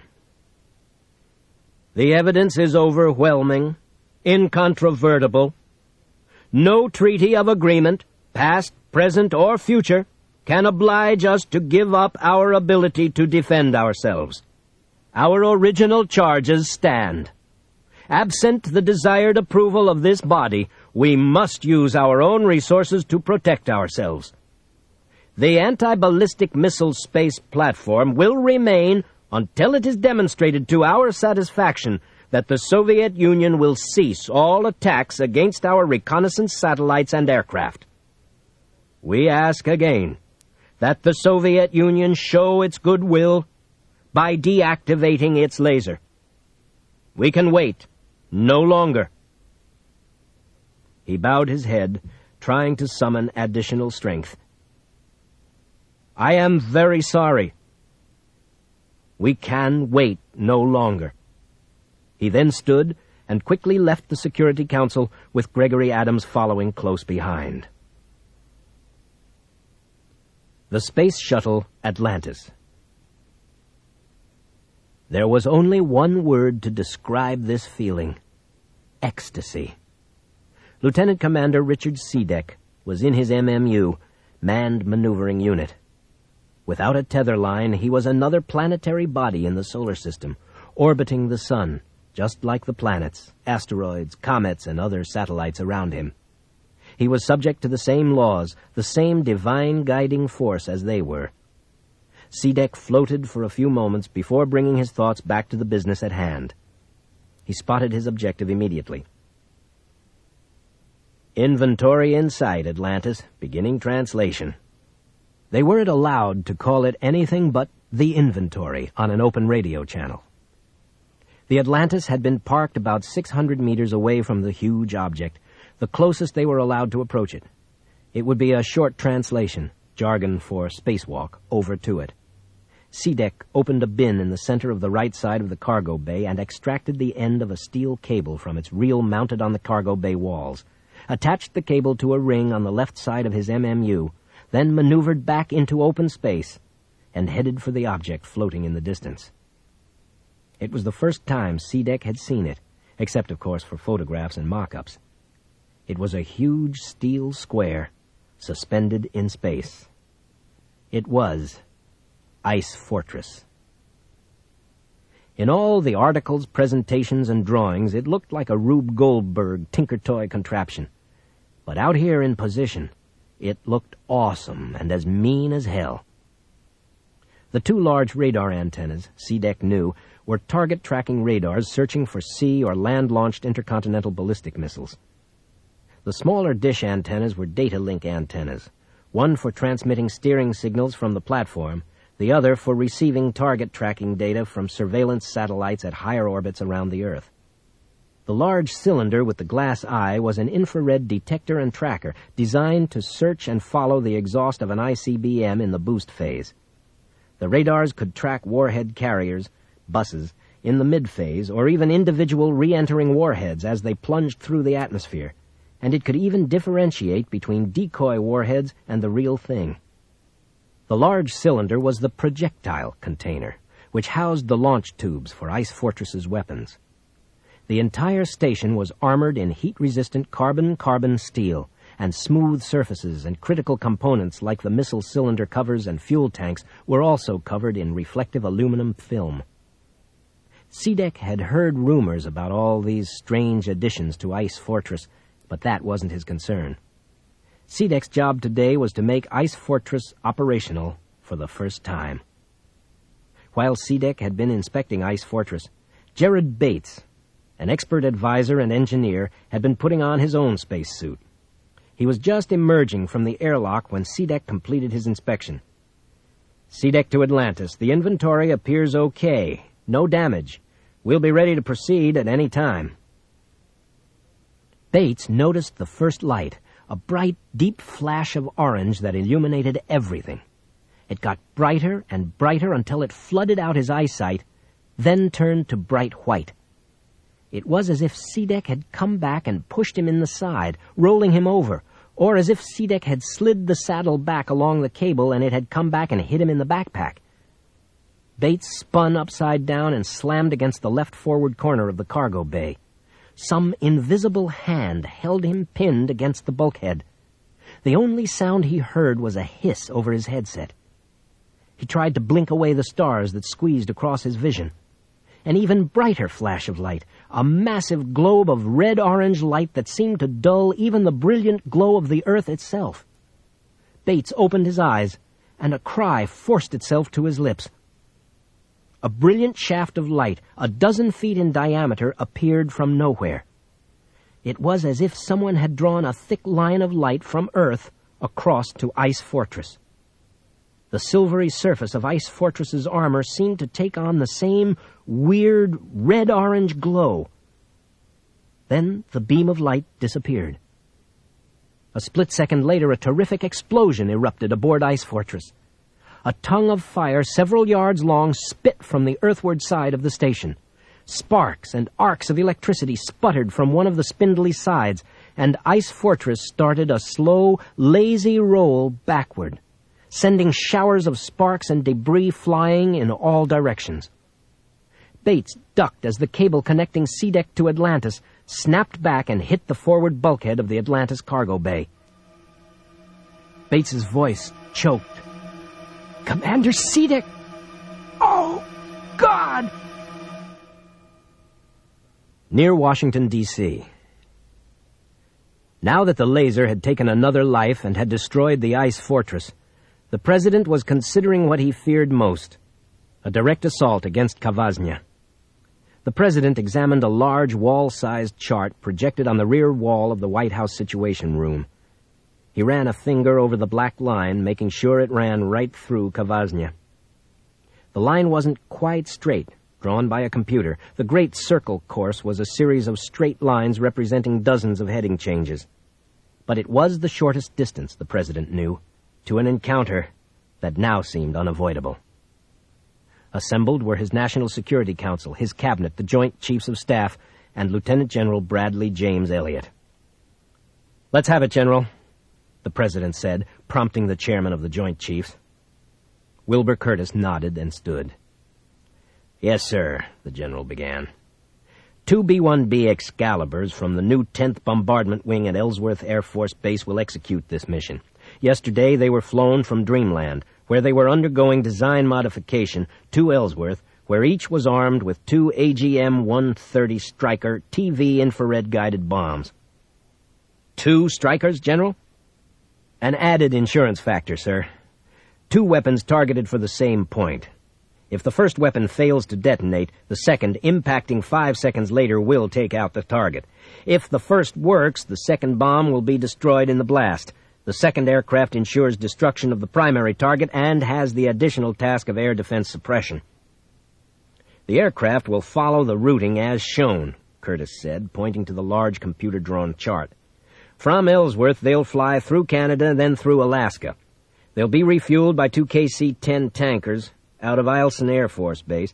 The evidence is overwhelming, incontrovertible. No treaty of agreement, past, present, or future, can oblige us to give up our ability to defend ourselves. Our original charges stand. Absent the desired approval of this body, we must use our own resources to protect ourselves. The anti-ballistic missile space platform will remain until it is demonstrated to our satisfaction that the Soviet Union will cease all attacks against our reconnaissance satellites and aircraft. We ask again that the Soviet Union show its goodwill by deactivating its laser. We can wait no longer. He bowed his head, trying to summon additional strength. I am very sorry. We can wait no longer. He then stood and quickly left the Security Council, with Gregory Adams following close behind. The Space Shuttle Atlantis. There was only one word to describe this feeling: ecstasy. Lieutenant Commander Richard Seedeck was in his M M U, Manned Maneuvering Unit. Without a tether line, he was another planetary body in the solar system, orbiting the sun, just like the planets, asteroids, comets, and other satellites around him. He was subject to the same laws, the same divine guiding force as they were. Seedeck floated for a few moments before bringing his thoughts back to the business at hand. He spotted his objective immediately. Inventory in sight, Atlantis. Beginning translation. They weren't allowed to call it anything but the inventory on an open radio channel. The Atlantis had been parked about six hundred meters away from the huge object, the closest they were allowed to approach it. It would be a short translation, jargon for spacewalk, over to it. Seedeck opened a bin in the center of the right side of the cargo bay and extracted the end of a steel cable from its reel mounted on the cargo bay walls, attached the cable to a ring on the left side of his M M U, then maneuvered back into open space and headed for the object floating in the distance. It was the first time Seedeck had seen it, except, of course, for photographs and mock-ups. It was a huge steel square, suspended in space. It was Ice Fortress. In all the articles, presentations, and drawings, it looked like a Rube Goldberg Tinker-Toy contraption. But out here in position, it looked awesome and as mean as hell. The two large radar antennas, Seedeck knew, were target-tracking radars searching for sea- or land-launched intercontinental ballistic missiles. The smaller dish antennas were data link antennas, one for transmitting steering signals from the platform, the other for receiving target tracking data from surveillance satellites at higher orbits around the Earth. The large cylinder with the glass eye was an infrared detector and tracker designed to search and follow the exhaust of an I C B M in the boost phase. The radars could track warhead carriers, buses, in the mid-phase, or even individual re-entering warheads as they plunged through the atmosphere, and it could even differentiate between decoy warheads and the real thing. The large cylinder was the projectile container, which housed the launch tubes for Ice Fortress's weapons. The entire station was armored in heat-resistant carbon-carbon steel, and smooth surfaces and critical components like the missile cylinder covers and fuel tanks were also covered in reflective aluminum film. Seedeck had heard rumors about all these strange additions to Ice Fortress, but that wasn't his concern. Seedeck's job today was to make Ice Fortress operational for the first time. While Seedeck had been inspecting Ice Fortress, Jared Bates, an expert advisor and engineer, had been putting on his own spacesuit. He was just emerging from the airlock when Seedeck completed his inspection. "Seedeck to Atlantis. The inventory appears okay. No damage. We'll be ready to proceed at any time." Bates noticed the first light, a bright, deep flash of orange that illuminated everything. It got brighter and brighter until it flooded out his eyesight, then turned to bright white. It was as if Seedeck had come back and pushed him in the side, rolling him over, or as if Seedeck had slid the saddle back along the cable and it had come back and hit him in the backpack. Bates spun upside down and slammed against the left forward corner of the cargo bay. Some invisible hand held him pinned against the bulkhead. The only sound he heard was a hiss over his headset. He tried to blink away the stars that squeezed across his vision. An even brighter flash of light, a massive globe of red-orange light that seemed to dull even the brilliant glow of the Earth itself. Bates opened his eyes, and a cry forced itself to his lips. A brilliant shaft of light, a dozen feet in diameter, appeared from nowhere. It was as if someone had drawn a thick line of light from Earth across to Ice Fortress. The silvery surface of Ice Fortress's armor seemed to take on the same weird red-orange glow. Then the beam of light disappeared. A split second later, a terrific explosion erupted aboard Ice Fortress. A tongue of fire several yards long spit from the earthward side of the station. Sparks and arcs of electricity sputtered from one of the spindly sides, and Ice Fortress started a slow, lazy roll backward, sending showers of sparks and debris flying in all directions. Bates ducked as the cable connecting Seedeck to Atlantis snapped back and hit the forward bulkhead of the Atlantis cargo bay. Bates's voice choked. "Commander Seedeck! Oh, God!" Near Washington, D C Now that the laser had taken another life and had destroyed the Ice Fortress, the President was considering what he feared most, a direct assault against Kavaznya. The President examined a large wall-sized chart projected on the rear wall of the White House Situation Room. He ran a finger over the black line, making sure it ran right through Kavaznya. The line wasn't quite straight, drawn by a computer. The Great Circle course was a series of straight lines representing dozens of heading changes. But it was the shortest distance, the President knew, to an encounter that now seemed unavoidable. Assembled were his National Security Council, his cabinet, the Joint Chiefs of Staff, and Lieutenant General Bradley James Elliott. "Let's have it, General," the President said, prompting the chairman of the Joint Chiefs. Wilbur Curtis nodded and stood. "Yes, sir," the general began. Two B one B Excaliburs from the new tenth Bombardment Wing at Ellsworth Air Force Base will execute this mission. Yesterday they were flown from Dreamland, where they were undergoing design modification, to Ellsworth, where each was armed with two A G M one thirty Stryker T V infrared-guided bombs. Two Strykers, General? An added insurance factor, sir. Two weapons targeted for the same point. If the first weapon fails to detonate, the second, impacting five seconds later, will take out the target. If the first works, the second bomb will be destroyed in the blast. The second aircraft ensures destruction of the primary target and has the additional task of air defense suppression. The aircraft will follow the routing as shown, Curtis said, pointing to the large computer-drawn chart. From Ellsworth, they'll fly through Canada, then through Alaska. They'll be refueled by two K C ten tankers out of Eielson Air Force Base.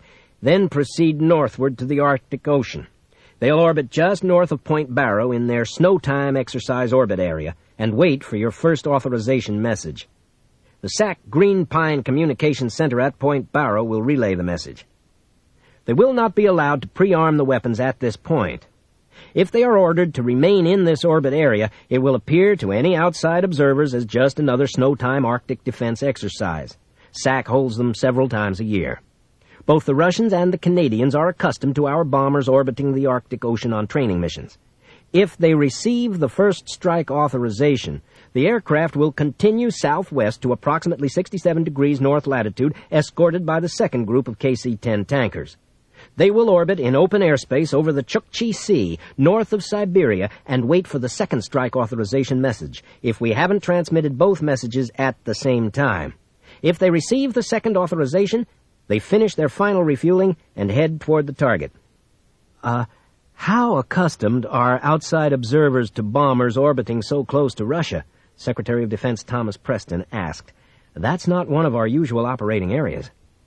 then proceed northward to the Arctic Ocean. They'll orbit just north of Point Barrow in their snow time exercise orbit area and wait for your first authorization message. The S A C Green Pine Communications Center at Point Barrow will relay the message. They will not be allowed to pre-arm the weapons at this point. If they are ordered to remain in this orbit area, it will appear to any outside observers as just another snow-time Arctic defense exercise. S A C holds them several times a year. Both the Russians and the Canadians are accustomed to our bombers orbiting the Arctic Ocean on training missions. If they receive the first strike authorization, the aircraft will continue southwest to approximately sixty-seven degrees north latitude, escorted by the second group of K C ten tankers. They will orbit in open airspace over the Chukchi Sea, north of Siberia, and wait for the second strike authorization message, if we haven't transmitted both messages at the same time. If they receive the second authorization, they finish their final refueling and head toward the target. Uh, how accustomed are outside observers to bombers orbiting so close to Russia? Secretary of Defense Thomas Preston asked. That's not one of our usual operating areas.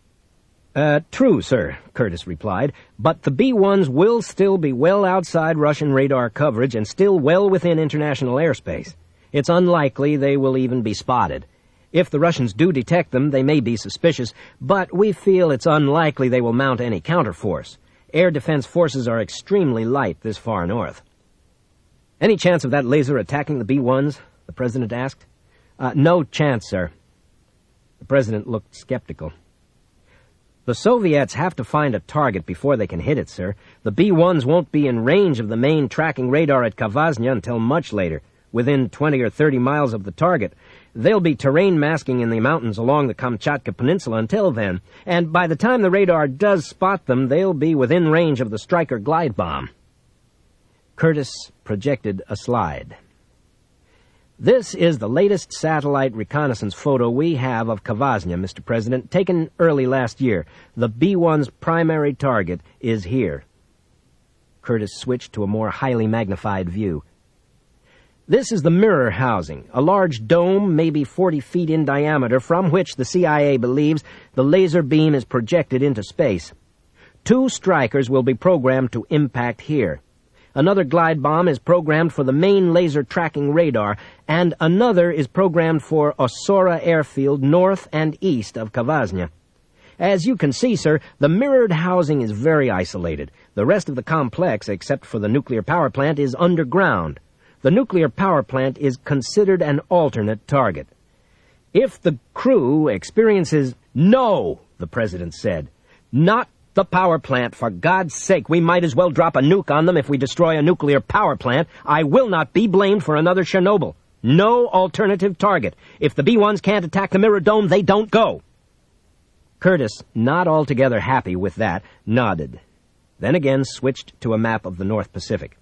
Uh, true, sir, Curtis replied, but the B ones will still be well outside Russian radar coverage and still well within international airspace. It's unlikely they will even be spotted. If the Russians do detect them, they may be suspicious, but we feel it's unlikely they will mount any counterforce. Air defense forces are extremely light this far north. Any chance of that laser attacking the B ones? The President asked. Uh, no chance, sir. The President looked skeptical. The Soviets have to find a target before they can hit it, sir. The B ones won't be in range of the main tracking radar at Kavaznya until much later, within twenty or thirty miles of the target. They'll be terrain masking in the mountains along the Kamchatka Peninsula until then, and by the time the radar does spot them, they'll be within range of the Stryker glide bomb. Curtis projected a slide. This is the latest satellite reconnaissance photo we have of Kavaznya, Mister President, taken early last year. The B one's primary target is here. Curtis switched to a more highly magnified view. This is the mirror housing, a large dome maybe forty feet in diameter from which the C I A believes the laser beam is projected into space. Two Strykers will be programmed to impact here. Another glide bomb is programmed for the main laser tracking radar, and another is programmed for Osora Airfield north and east of Kavaznya. As you can see, sir, the mirrored housing is very isolated. The rest of the complex, except for the nuclear power plant, is underground. The nuclear power plant is considered an alternate target. If the crew experiences... No, the President said. Not the power plant, for God's sake. We might as well drop a nuke on them if we destroy a nuclear power plant. I will not be blamed for another Chernobyl. No alternative target. If the B ones can't attack the mirror dome, they don't go. Curtis, not altogether happy with that, nodded, then again switched to a map of the North Pacific.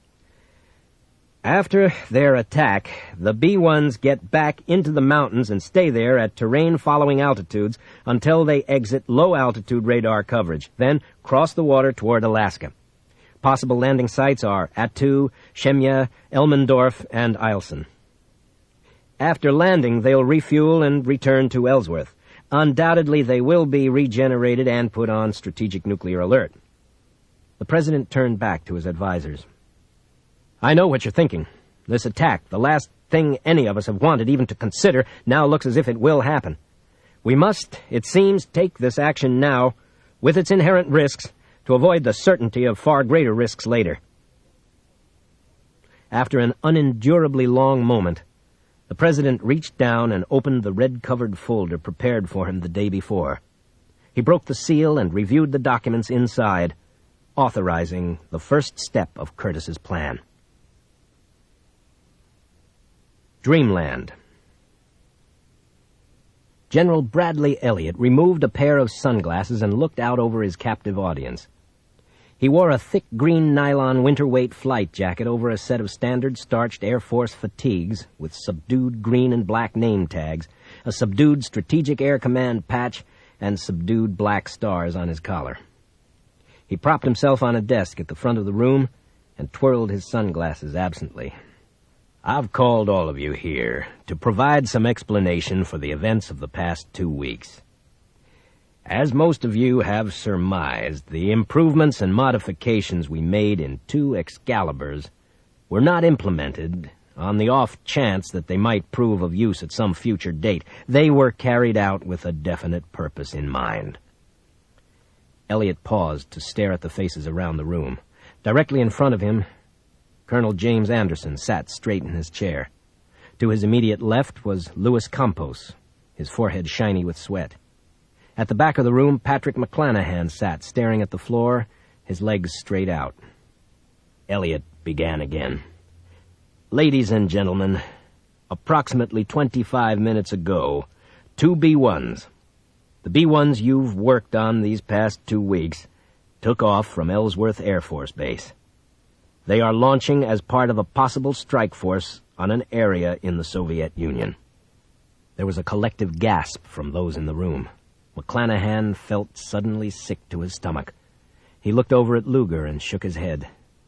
After their attack, the B ones get back into the mountains and stay there at terrain-following altitudes until they exit low-altitude radar coverage, then cross the water toward Alaska. Possible landing sites are Attu, Shemya, Elmendorf, and Eielson. After landing, they'll refuel and return to Ellsworth. Undoubtedly, they will be regenerated and put on strategic nuclear alert. The President turned back to his advisors. I know what you're thinking. This attack, the last thing any of us have wanted even to consider, now looks as if it will happen. We must, it seems, take this action now, with its inherent risks, to avoid the certainty of far greater risks later. After an unendurably long moment, the President reached down and opened the red-covered folder prepared for him the day before. He broke the seal and reviewed the documents inside, authorizing the first step of Curtis's plan. Dreamland. General Bradley Elliott removed a pair of sunglasses and looked out over his captive audience. He wore a thick green nylon winter-weight flight jacket over a set of standard starched Air Force fatigues with subdued green and black name tags, a subdued Strategic Air Command patch, and subdued black stars on his collar. He propped himself on a desk at the front of the room and twirled his sunglasses absently. I've called all of you here to provide some explanation for the events of the past two weeks. As most of you have surmised, the improvements and modifications we made in two Excaliburs were not implemented on the off chance that they might prove of use at some future date. They were carried out with a definite purpose in mind. Elliot paused to stare at the faces around the room. Directly in front of him, Colonel James Anderson sat straight in his chair. To his immediate left was Louis Campos, his forehead shiny with sweat. At the back of the room, Patrick McClanahan sat, staring at the floor, his legs straight out. Elliot began again. Ladies and gentlemen, approximately twenty-five minutes ago, two B ones, the B ones you've worked on these past two weeks, took off from Ellsworth Air Force Base. They are launching as part of a possible strike force on an area in the Soviet Union. There was a collective gasp from those in the room. McClanahan felt suddenly sick to his stomach. He looked over at Luger and shook his head.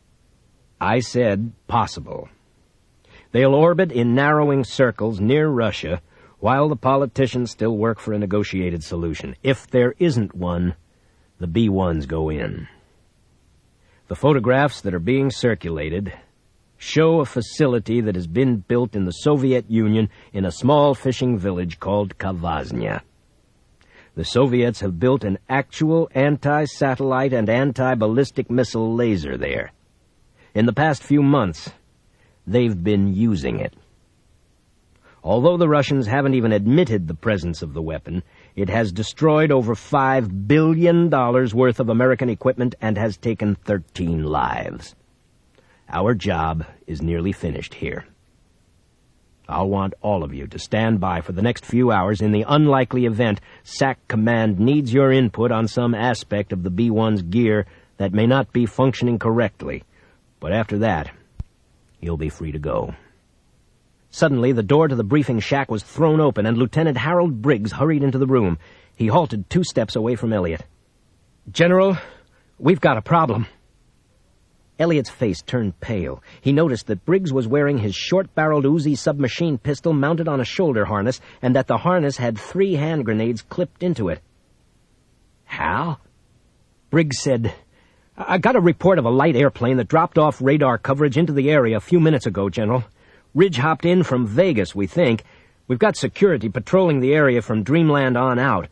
I said possible. They'll orbit in narrowing circles near Russia while the politicians still work for a negotiated solution. If there isn't one, the B ones go in. The photographs that are being circulated show a facility that has been built in the Soviet Union in a small fishing village called Kavaznya. The Soviets have built an actual anti-satellite and anti-ballistic missile laser there. In the past few months, they've been using it. Although the Russians haven't even admitted the presence of the weapon, it has destroyed over five billion dollars worth of American equipment and has taken thirteen lives. Our job is nearly finished here. I'll want all of you to stand by for the next few hours in the unlikely event S A C Command needs your input on some aspect of the B one's gear that may not be functioning correctly. But after that, you'll be free to go. Suddenly, the door to the briefing shack was thrown open, and Lieutenant Harold Briggs hurried into the room. He halted two steps away from Elliot. General, we've got a problem. Elliot's face turned pale. He noticed that Briggs was wearing his short-barreled Uzi submachine pistol mounted on a shoulder harness, and that the harness had three hand grenades clipped into it. Hal? Briggs said, I got a report of a light airplane that dropped off radar coverage into the area a few minutes ago, General. Ridge hopped in from Vegas, we think. We've got security patrolling the area from Dreamland on out.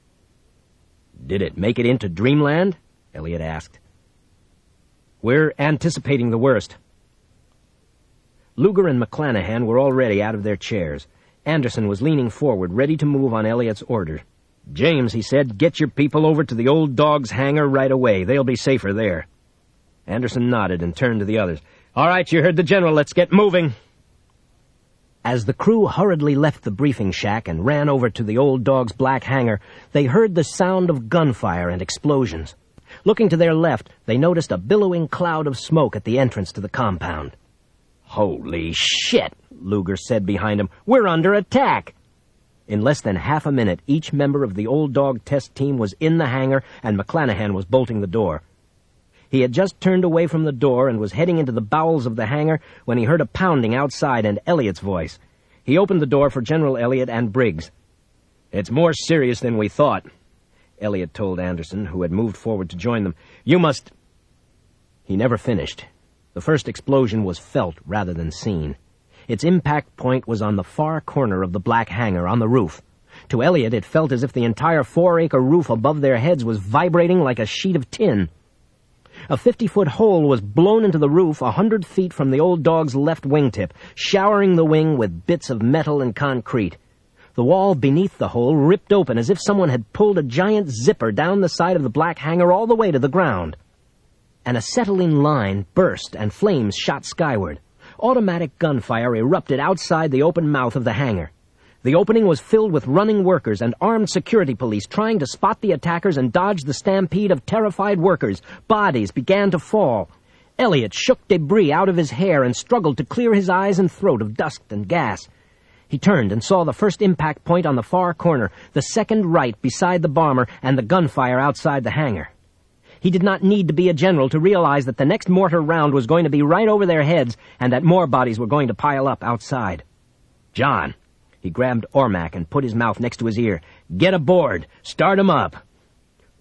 Did it make it into Dreamland? Elliot asked. We're anticipating the worst. Luger and McClanahan were already out of their chairs. Anderson was leaning forward, ready to move on Elliot's order. James, he said, get your people over to the old dog's hangar right away. They'll be safer there. Anderson nodded and turned to the others. All right, you heard the general. Let's get moving. As the crew hurriedly left the briefing shack and ran over to the old dog's black hangar, they heard the sound of gunfire and explosions. Looking to their left, they noticed a billowing cloud of smoke at the entrance to the compound. Holy shit, Luger said behind him. We're under attack. In less than half a minute, each member of the old dog test team was in the hangar, and McClanahan was bolting the door. He had just turned away from the door and was heading into the bowels of the hangar when he heard a pounding outside and Elliot's voice. He opened the door for General Elliot and Briggs. It's more serious than we thought, Elliot told Anderson, who had moved forward to join them. You must... He never finished. The first explosion was felt rather than seen. Its impact point was on the far corner of the black hangar on the roof. To Elliot, it felt as if the entire four-acre roof above their heads was vibrating like a sheet of tin. A fifty-foot hole was blown into the roof a hundred feet from the old dog's left wingtip, showering the wing with bits of metal and concrete. The wall beneath the hole ripped open as if someone had pulled a giant zipper down the side of the black hangar all the way to the ground. An acetylene line burst and flames shot skyward. Automatic gunfire erupted outside the open mouth of the hangar. The opening was filled with running workers and armed security police trying to spot the attackers and dodge the stampede of terrified workers. Bodies began to fall. Elliot shook debris out of his hair and struggled to clear his eyes and throat of dust and gas. He turned and saw the first impact point on the far corner, the second right beside the bomber, and the gunfire outside the hangar. He did not need to be a general to realize that the next mortar round was going to be right over their heads and that more bodies were going to pile up outside. John, he grabbed Ormac and put his mouth next to his ear. Get aboard. Start 'em up.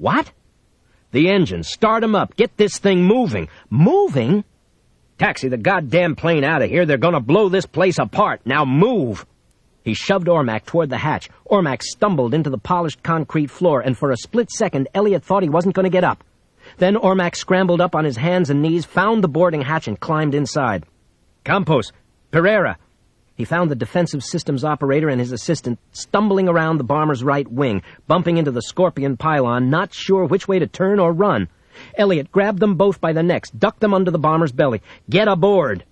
What? The engines. Start 'em up. Get this thing moving. Moving? Taxi the goddamn plane out of here. They're gonna blow this place apart. Now move. He shoved Ormack toward the hatch. Ormack stumbled into the polished concrete floor, and for a split second, Elliot thought he wasn't going to get up. Then Ormack scrambled up on his hands and knees, found the boarding hatch, and climbed inside. Campos! Pereira! He found the defensive systems operator and his assistant stumbling around the bomber's right wing, bumping into the Scorpion pylon, not sure which way to turn or run. Elliot grabbed them both by the necks, ducked them under the bomber's belly. Get aboard!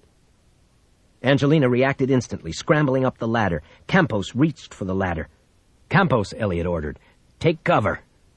Angelina reacted instantly, scrambling up the ladder. Campos reached for the ladder. Campos, Elliot ordered. Take cover.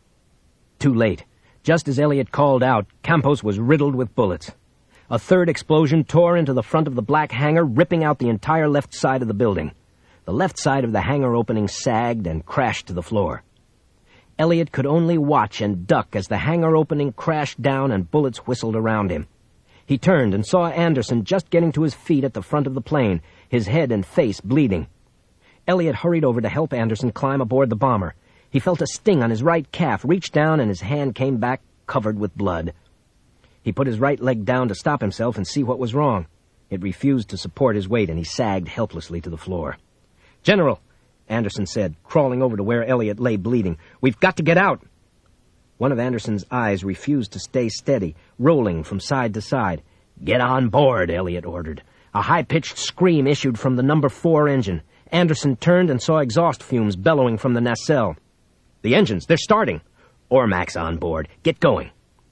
Too late. Just as Elliot called out, Campos was riddled with bullets. A third explosion tore into the front of the black hangar, ripping out the entire left side of the building. The left side of the hangar opening sagged and crashed to the floor. Elliot could only watch and duck as the hangar opening crashed down and bullets whistled around him. He turned and saw Anderson just getting to his feet at the front of the plane, his head and face bleeding. Elliot hurried over to help Anderson climb aboard the bomber. He felt a sting on his right calf, reached down, and his hand came back covered with blood. He put his right leg down to stop himself and see what was wrong. It refused to support his weight, and he sagged helplessly to the floor. "General," Anderson said, crawling over to where Elliot lay bleeding, "we've got to get out." One of Anderson's eyes refused to stay steady, rolling from side to side. "Get on board," Elliot ordered. A high-pitched scream issued from the number four engine. Anderson turned and saw exhaust fumes bellowing from the nacelle. "The engines, they're starting." "Ormack's on board. Get going."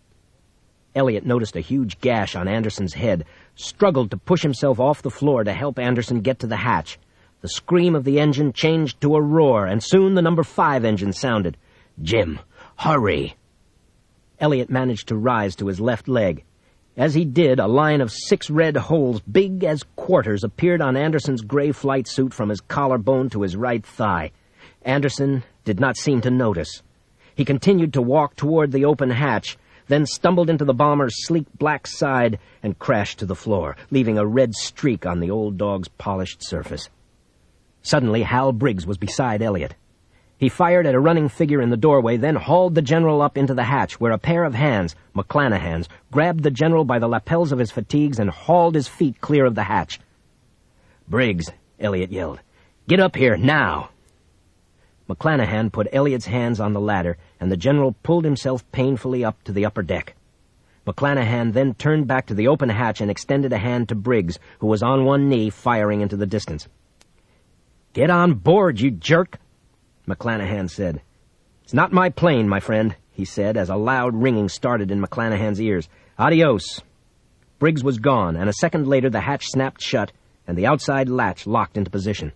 Elliot noticed a huge gash on Anderson's head, struggled to push himself off the floor to help Anderson get to the hatch. The scream of the engine changed to a roar, and soon the number five engine sounded. "Jim, hurry!" Elliot managed to rise to his left leg. As he did, a line of six red holes, big as quarters, appeared on Anderson's gray flight suit from his collarbone to his right thigh. Anderson did not seem to notice. He continued to walk toward the open hatch, then stumbled into the bomber's sleek black side and crashed to the floor, leaving a red streak on the old dog's polished surface. Suddenly, Hal Briggs was beside Elliot. He fired at a running figure in the doorway, then hauled the general up into the hatch, where a pair of hands, McClanahan's, grabbed the general by the lapels of his fatigues and hauled his feet clear of the hatch. "Briggs," Elliot yelled, "get up here, now!" McClanahan put Elliot's hands on the ladder, and the general pulled himself painfully up to the upper deck. McClanahan then turned back to the open hatch and extended a hand to Briggs, who was on one knee, firing into the distance. "Get on board, you jerk!" McClanahan said. "It's not my plane, my friend," he said, as a loud ringing started in McClanahan's ears. "Adios." Briggs was gone, and a second later the hatch snapped shut, and the outside latch locked into position.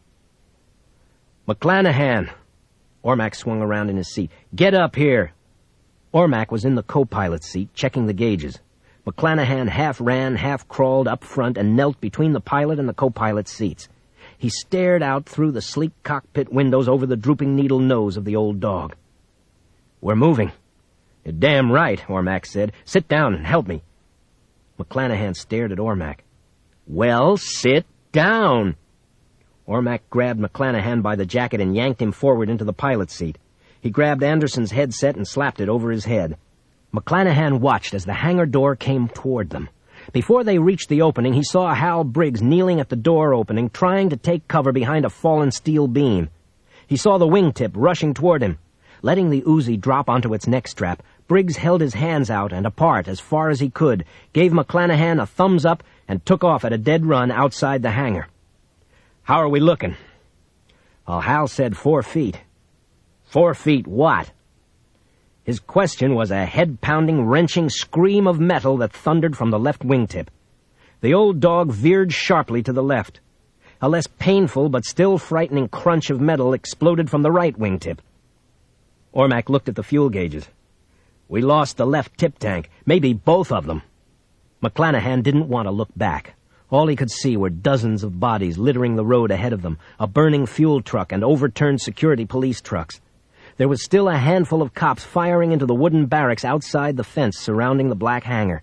"McClanahan!" Ormack swung around in his seat. "Get up here!" Ormack was in the co-pilot's seat, checking the gauges. McClanahan half ran, half crawled up front and knelt between the pilot and the co-pilot's seats. He stared out through the sleek cockpit windows over the drooping needle nose of the old dog. "We're moving." "You're damn right," Ormack said. "Sit down and help me." McClanahan stared at Ormack. "Well, sit down." Ormack grabbed McClanahan by the jacket and yanked him forward into the pilot's seat. He grabbed Anderson's headset and slapped it over his head. McClanahan watched as the hangar door came toward them. Before they reached the opening, he saw Hal Briggs kneeling at the door opening, trying to take cover behind a fallen steel beam. He saw the wingtip rushing toward him. Letting the Uzi drop onto its neck strap, Briggs held his hands out and apart as far as he could, gave McClanahan a thumbs up, and took off at a dead run outside the hangar. "How are we looking?" Well, Hal said four feet. Four feet what? His question was a head-pounding, wrenching scream of metal that thundered from the left wingtip. The old dog veered sharply to the left. A less painful but still frightening crunch of metal exploded from the right wingtip. Ormack looked at the fuel gauges. "We lost the left tip tank, maybe both of them." McClanahan didn't want to look back. All he could see were dozens of bodies littering the road ahead of them, a burning fuel truck and overturned security police trucks. There was still a handful of cops firing into the wooden barracks outside the fence surrounding the black hangar.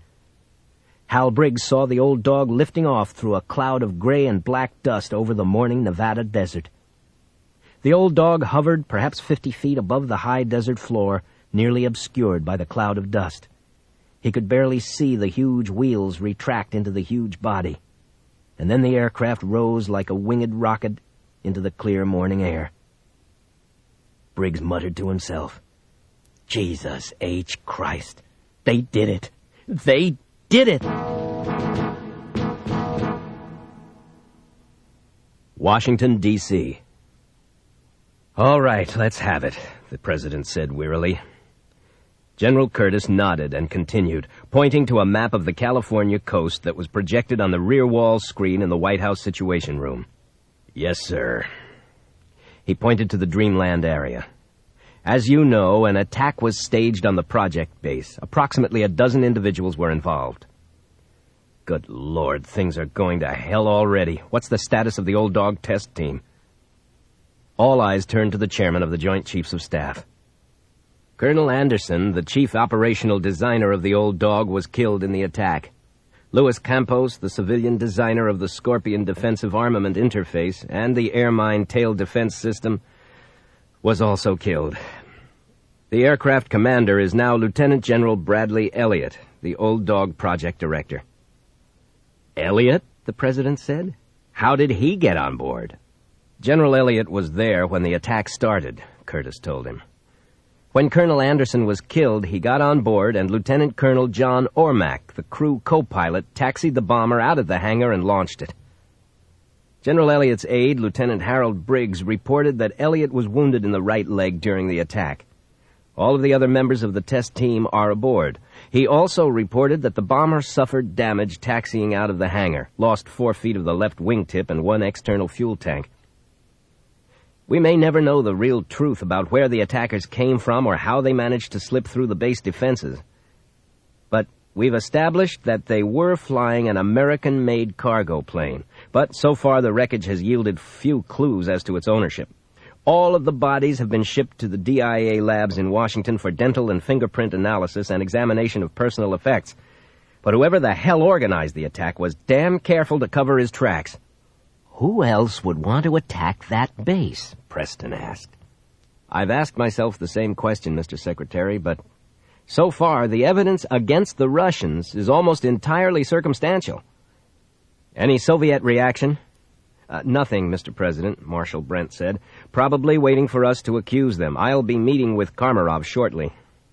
Hal Briggs saw the old dog lifting off through a cloud of gray and black dust over the morning Nevada desert. The old dog hovered perhaps fifty feet above the high desert floor, nearly obscured by the cloud of dust. He could barely see the huge wheels retract into the huge body. And then the aircraft rose like a winged rocket into the clear morning air. Briggs muttered to himself, "Jesus H. Christ, they did it! They did it!" Washington, D C "All right, let's have it," the president said wearily. General Curtis nodded and continued, pointing to a map of the California coast that was projected on the rear wall screen in the White House Situation Room. "Yes, sir." He pointed to the Dreamland area. "As you know, an attack was staged on the project base. Approximately a dozen individuals were involved." "Good Lord, things are going to hell already. What's the status of the Old Dog test team?" All eyes turned to the chairman of the Joint Chiefs of Staff. "Colonel Anderson, the chief operational designer of the Old Dog, was killed in the attack. Luis Campos, the civilian designer of the Scorpion defensive armament interface and the air mine tail defense system, was also killed. The aircraft commander is now Lieutenant General Bradley Elliott, the Old Dog project director." "Elliott?" the president said. "How did he get on board?" "General Elliott was there when the attack started," Curtis told him. "When Colonel Anderson was killed, he got on board, and Lieutenant Colonel John Ormack, the crew co-pilot, taxied the bomber out of the hangar and launched it. General Elliott's aide, Lieutenant Harold Briggs, reported that Elliott was wounded in the right leg during the attack. All of the other members of the test team are aboard. He also reported that the bomber suffered damage taxiing out of the hangar, lost four feet of the left wingtip and one external fuel tank. We may never know the real truth about where the attackers came from or how they managed to slip through the base defenses. But we've established that they were flying an American-made cargo plane. But so far the wreckage has yielded few clues as to its ownership. All of the bodies have been shipped to the D I A labs in Washington for dental and fingerprint analysis and examination of personal effects. But whoever the hell organized the attack was damn careful to cover his tracks. "Who else would want to attack that base?" Preston asked. "I've asked myself the same question, Mister Secretary, but so far the evidence against the Russians is almost entirely circumstantial." "Any Soviet reaction?" Uh, nothing, Mister President, Marshal Brent said. "Probably waiting for us to accuse them. I'll be meeting with Karmarov shortly."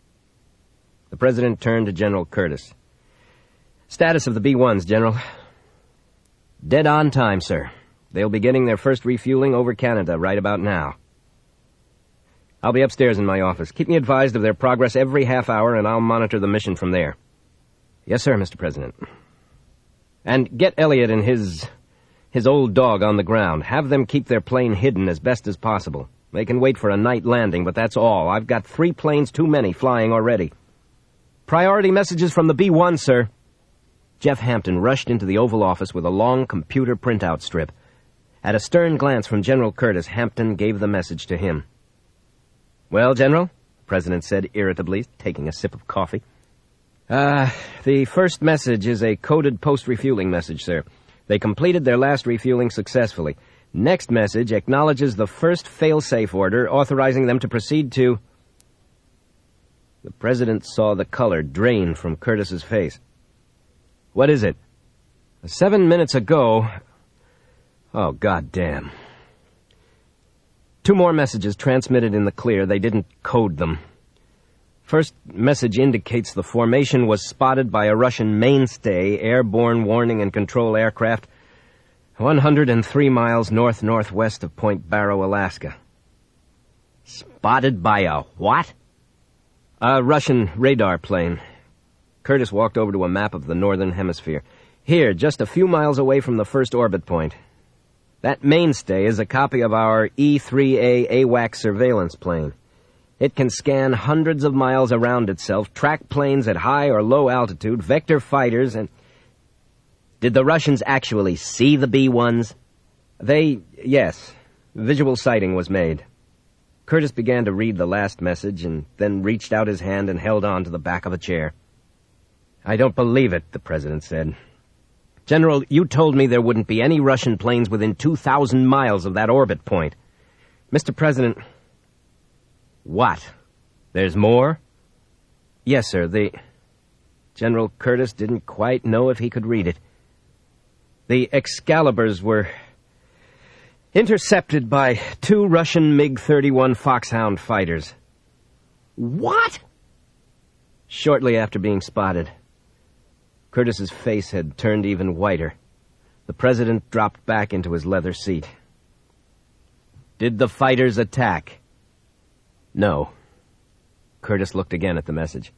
The President turned to General Curtis. "Status of the B ones, General?" "Dead on time, sir. They'll be getting their first refueling over Canada right about now." "I'll be upstairs in my office. Keep me advised of their progress every half hour, and I'll monitor the mission from there." "Yes, sir, Mister President." "And get Elliott and his... his Old Dog on the ground. Have them keep their plane hidden as best as possible. They can wait for a night landing, but that's all. I've got three planes too many flying already." "Priority messages from the B one, sir." Jeff Hampton rushed into the Oval Office with a long computer printout strip. At a stern glance from General Curtis, Hampton gave the message to him. "Well, General?" the President said irritably, taking a sip of coffee. Uh, the first message is a coded post-refueling message, sir. They completed their last refueling successfully. Next message acknowledges the first fail-safe order, authorizing them to proceed to..." The President saw the color drain from Curtis's face. "What is it?" "Seven minutes ago..." "Oh, goddamn." Two more messages transmitted in the clear. They didn't code them. First message indicates the formation was spotted by a Russian mainstay airborne warning and control aircraft one hundred three miles north-northwest of Point Barrow, Alaska. "Spotted by a what?" "A Russian radar plane." Curtis walked over to a map of the northern hemisphere. "Here, just a few miles away from the first orbit point. That mainstay is a copy of our E three A AWACS surveillance plane. It can scan hundreds of miles around itself, track planes at high or low altitude, vector fighters, and..." "Did the Russians actually see the B ones?" They... yes. Visual sighting was made. Curtis began to read the last message and then reached out his hand and held on to the back of a chair. "I don't believe it," the President said. "General, you told me there wouldn't be any Russian planes within two thousand miles of that orbit point." "Mister President..." "What? There's more?" Yes, sir. The... General Curtis didn't quite know if he could read it. The Excaliburs were intercepted by two Russian MiG thirty-one Foxhound fighters. What? Shortly after being spotted. Curtis's face had turned even whiter. The president dropped back into his leather seat. Did the fighters attack? No. Curtis looked again at the message.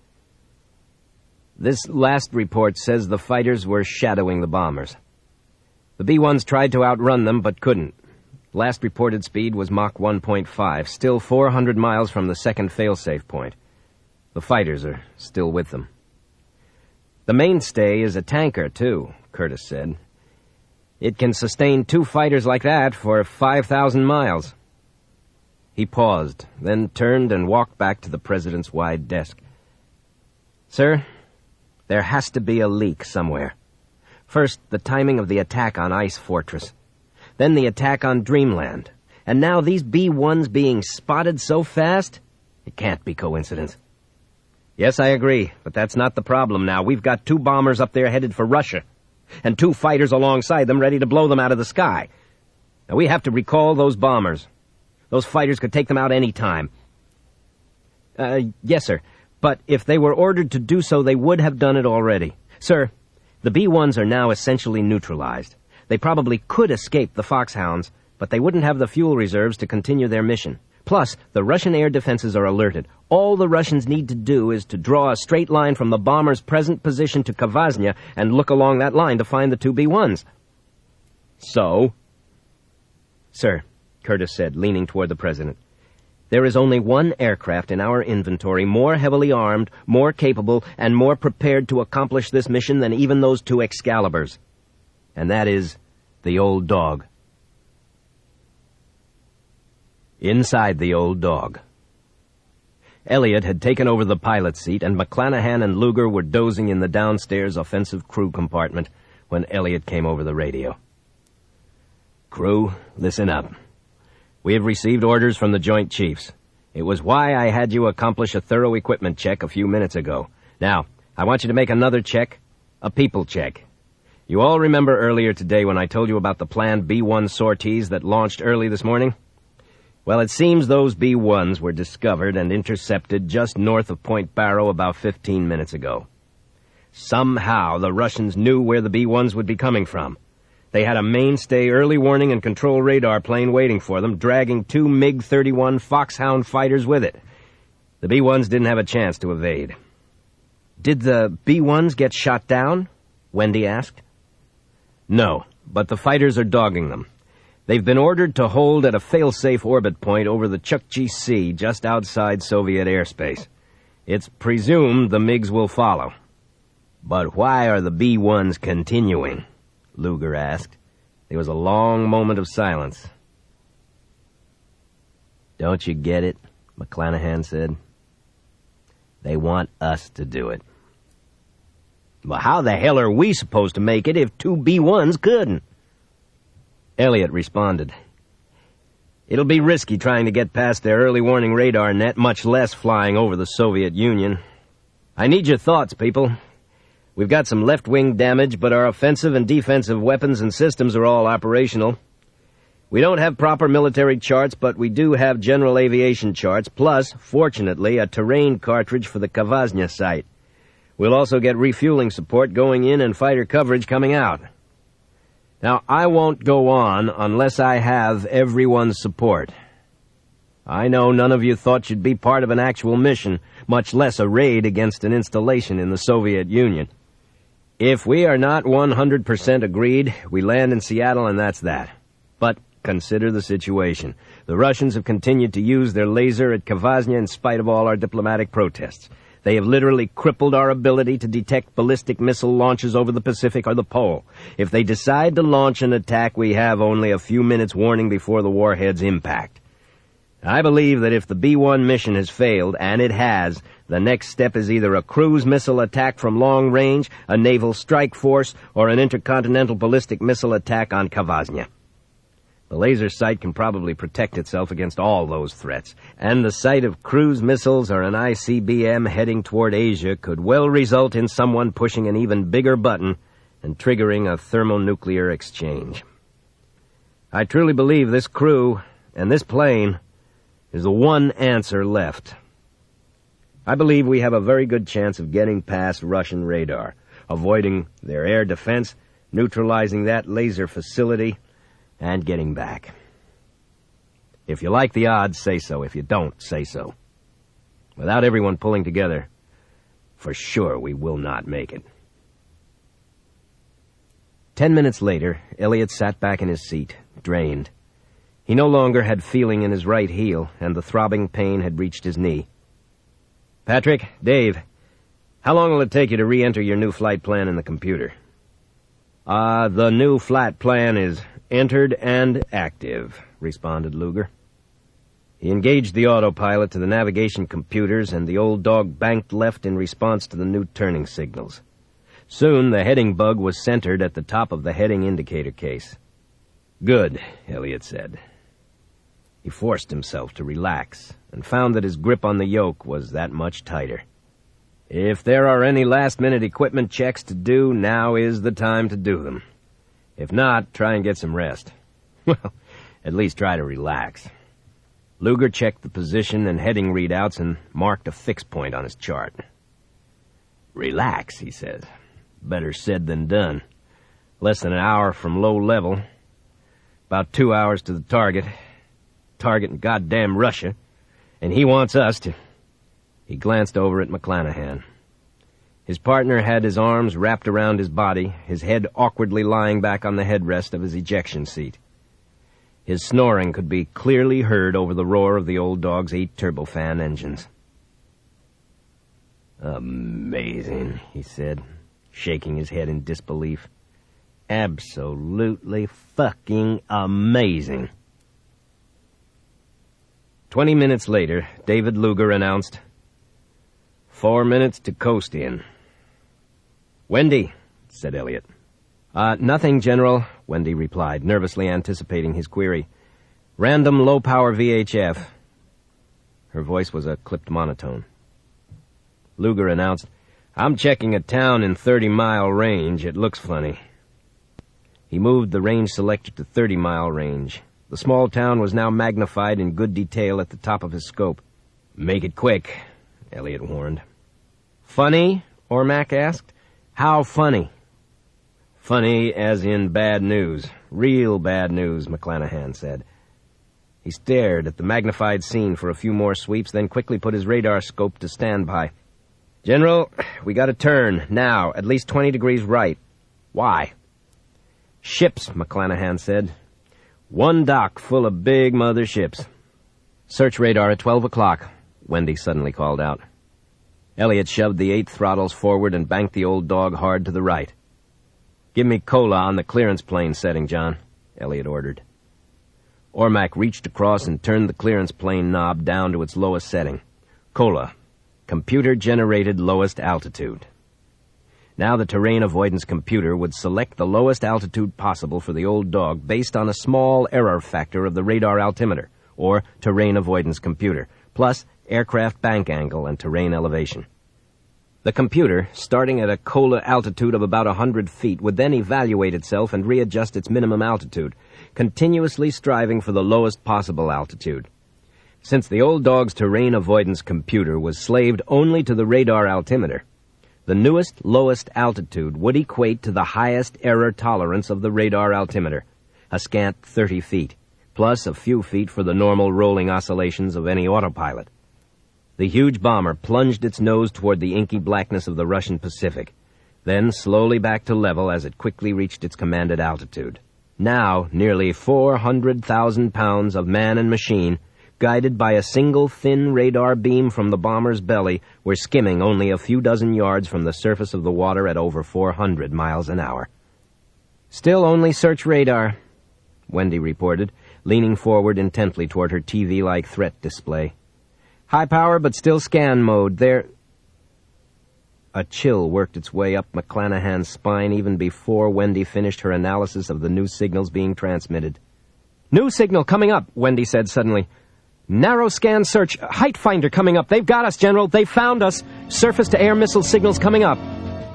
This last report says the fighters were shadowing the bombers. The B ones tried to outrun them, but couldn't. Last reported speed was Mach one point five, still four hundred miles from the second failsafe point. The fighters are still with them. The mainstay is a tanker, too, Curtis said. It can sustain two fighters like that for five thousand miles. He paused, then turned and walked back to the president's wide desk. Sir, there has to be a leak somewhere. First, the timing of the attack on Ice Fortress. Then the attack on Dreamland. And now these B ones being spotted so fast? It can't be coincidence. Yes, I agree, but that's not the problem now. We've got two bombers up there headed for Russia, and two fighters alongside them ready to blow them out of the sky. Now, we have to recall those bombers. Those fighters could take them out any time. Uh, yes, sir. But if they were ordered to do so, they would have done it already. Sir, the B ones are now essentially neutralized. They probably could escape the Foxhounds, but they wouldn't have the fuel reserves to continue their mission. Plus, the Russian air defenses are alerted. All the Russians need to do is to draw a straight line from the bomber's present position to Kvasnya and look along that line to find the two B ones. So? Sir, Curtis said, leaning toward the president, there is only one aircraft in our inventory more heavily armed, more capable, and more prepared to accomplish this mission than even those two Excaliburs. And that is the Old Dog. Inside the Old Dog. Elliot had taken over the pilot's seat, and McClanahan and Luger were dozing in the downstairs offensive crew compartment when Elliot came over the radio. Crew, listen up. We have received orders from the Joint Chiefs. It was why I had you accomplish a thorough equipment check a few minutes ago. Now, I want you to make another check, a people check. You all remember earlier today when I told you about the planned B one sorties that launched early this morning? Well, it seems those B ones were discovered and intercepted just north of Point Barrow about fifteen minutes ago. Somehow the Russians knew where the B ones would be coming from. They had a mainstay early warning and control radar plane waiting for them, dragging two MiG thirty-one Foxhound fighters with it. The B ones didn't have a chance to evade. Did the B ones get shot down? Wendy asked. No, but the fighters are dogging them. They've been ordered to hold at a fail-safe orbit point over the Chukchi Sea just outside Soviet airspace. It's presumed the MiGs will follow. But why are the B ones continuing? Luger asked. There was a long moment of silence. Don't you get it? McClanahan said. They want us to do it. Well, how the hell are we supposed to make it if two B ones couldn't? Elliot responded. It'll be risky trying to get past their early warning radar net, much less flying over the Soviet Union. I need your thoughts, people. We've got some left-wing damage, but our offensive and defensive weapons and systems are all operational. We don't have proper military charts, but we do have general aviation charts, plus, fortunately, a terrain cartridge for the Kvasnya site. We'll also get refueling support going in and fighter coverage coming out. Now, I won't go on unless I have everyone's support. I know none of you thought you'd be part of an actual mission, much less a raid against an installation in the Soviet Union. If we are not one hundred percent agreed, we land in Seattle and that's that. But consider the situation. The Russians have continued to use their laser at Kvasnya in spite of all our diplomatic protests. They have literally crippled our ability to detect ballistic missile launches over the Pacific or the Pole. If they decide to launch an attack, we have only a few minutes warning before the warheads impact. I believe that if the B one mission has failed, and it has, the next step is either a cruise missile attack from long range, a naval strike force, or an intercontinental ballistic missile attack on Kvasnya. The laser sight can probably protect itself against all those threats, and the sight of cruise missiles or an I C B M heading toward Asia could well result in someone pushing an even bigger button and triggering a thermonuclear exchange. I truly believe this crew and this plane is the one answer left. I believe we have a very good chance of getting past Russian radar, avoiding their air defense, neutralizing that laser facility, and getting back. If you like the odds, say so. If you don't, say so. Without everyone pulling together, for sure we will not make it. Ten minutes later, Elliot sat back in his seat, drained. He no longer had feeling in his right heel, and the throbbing pain had reached his knee. Patrick, Dave, how long will it take you to re-enter your new flight plan in the computer? Uh, the new flight plan is entered and active, responded Luger. He engaged the autopilot to the navigation computers, and the old dog banked left in response to the new turning signals. Soon the heading bug was centered at the top of the heading indicator case. Good, Elliot said. He forced himself to relax and found that his grip on the yoke was that much tighter. If there are any last-minute equipment checks to do, now is the time to do them. If not, try and get some rest. Well, at least try to relax. Luger checked the position and heading readouts and marked a fix point on his chart. Relax, he said. Better said than done. Less than an hour from low level. About two hours to the target. Target in goddamn Russia. And he wants us to... He glanced over at McClanahan. His partner had his arms wrapped around his body, his head awkwardly lying back on the headrest of his ejection seat. His snoring could be clearly heard over the roar of the old dog's eight turbofan engines. Amazing, he said, shaking his head in disbelief. Absolutely fucking amazing. Twenty minutes later, David Luger announced, Four minutes to coast in. Wendy, said Elliot. Uh, nothing, General, Wendy replied, nervously anticipating his query. Random low-power V H F. Her voice was a clipped monotone. Luger announced, I'm checking a town in thirty-mile range. It looks funny. He moved the range selector to thirty-mile range. The small town was now magnified in good detail at the top of his scope. Make it quick, Elliot warned. Funny? Ormac asked. How funny? Funny as in bad news. Real bad news, McClanahan said. He stared at the magnified scene for a few more sweeps, then quickly put his radar scope to standby. General, we got a turn, now, at least twenty degrees right. Why? Ships, McClanahan said. One dock full of big mother ships. Search radar at twelve o'clock, Wendy suddenly called out. Elliot shoved the eight throttles forward and banked the old dog hard to the right. Give me cola on the clearance plane setting, John, Elliot ordered. Ormac reached across and turned the clearance plane knob down to its lowest setting. Cola, computer-generated lowest altitude. Now the terrain avoidance computer would select the lowest altitude possible for the old dog based on a small error factor of the radar altimeter, or terrain avoidance computer, plus aircraft bank angle and terrain elevation. The computer, starting at a COLA altitude of about one hundred feet, would then evaluate itself and readjust its minimum altitude, continuously striving for the lowest possible altitude. Since the old dog's terrain avoidance computer was slaved only to the radar altimeter, the newest, lowest altitude would equate to the highest error tolerance of the radar altimeter, a scant thirty feet, plus a few feet for the normal rolling oscillations of any autopilot. The huge bomber plunged its nose toward the inky blackness of the Russian Pacific, then slowly back to level as it quickly reached its commanded altitude. Now, nearly four hundred thousand pounds of man and machine, guided by a single thin radar beam from the bomber's belly, were skimming only a few dozen yards from the surface of the water at over four hundred miles an hour. Still only search radar, Wendy reported, leaning forward intently toward her T V-like threat display. High power, but still scan mode. There... A chill worked its way up McClanahan's spine even before Wendy finished her analysis of the new signals being transmitted. New signal coming up, Wendy said suddenly. Narrow scan search. Height finder coming up. They've got us, General. They found us. Surface-to-air missile signals coming up.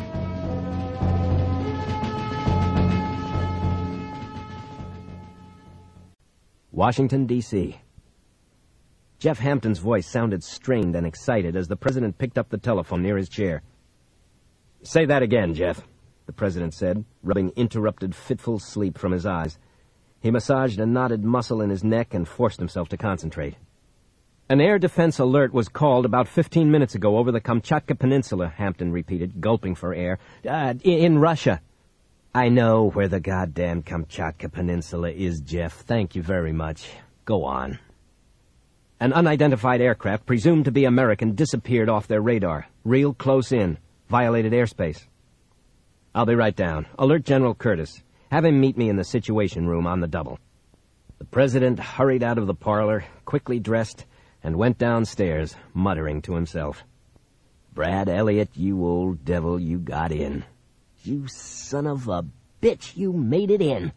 Washington, D C Jeff Hampton's voice sounded strained and excited as the president picked up the telephone near his chair. Say that again, Jeff, the president said, rubbing interrupted, fitful sleep from his eyes. He massaged a knotted muscle in his neck and forced himself to concentrate. An air defense alert was called about fifteen minutes ago over the Kamchatka Peninsula, Hampton repeated, gulping for air. Uh, in Russia. I know where the goddamn Kamchatka Peninsula is, Jeff. Thank you very much. Go on. An unidentified aircraft, presumed to be American, disappeared off their radar. Real close in. Violated airspace. I'll be right down. Alert General Curtis. Have him meet me in the Situation Room on the double. The president hurried out of the parlor, quickly dressed, and went downstairs, muttering to himself. Brad Elliott, you old devil, you got in. You son of a bitch, you made it in.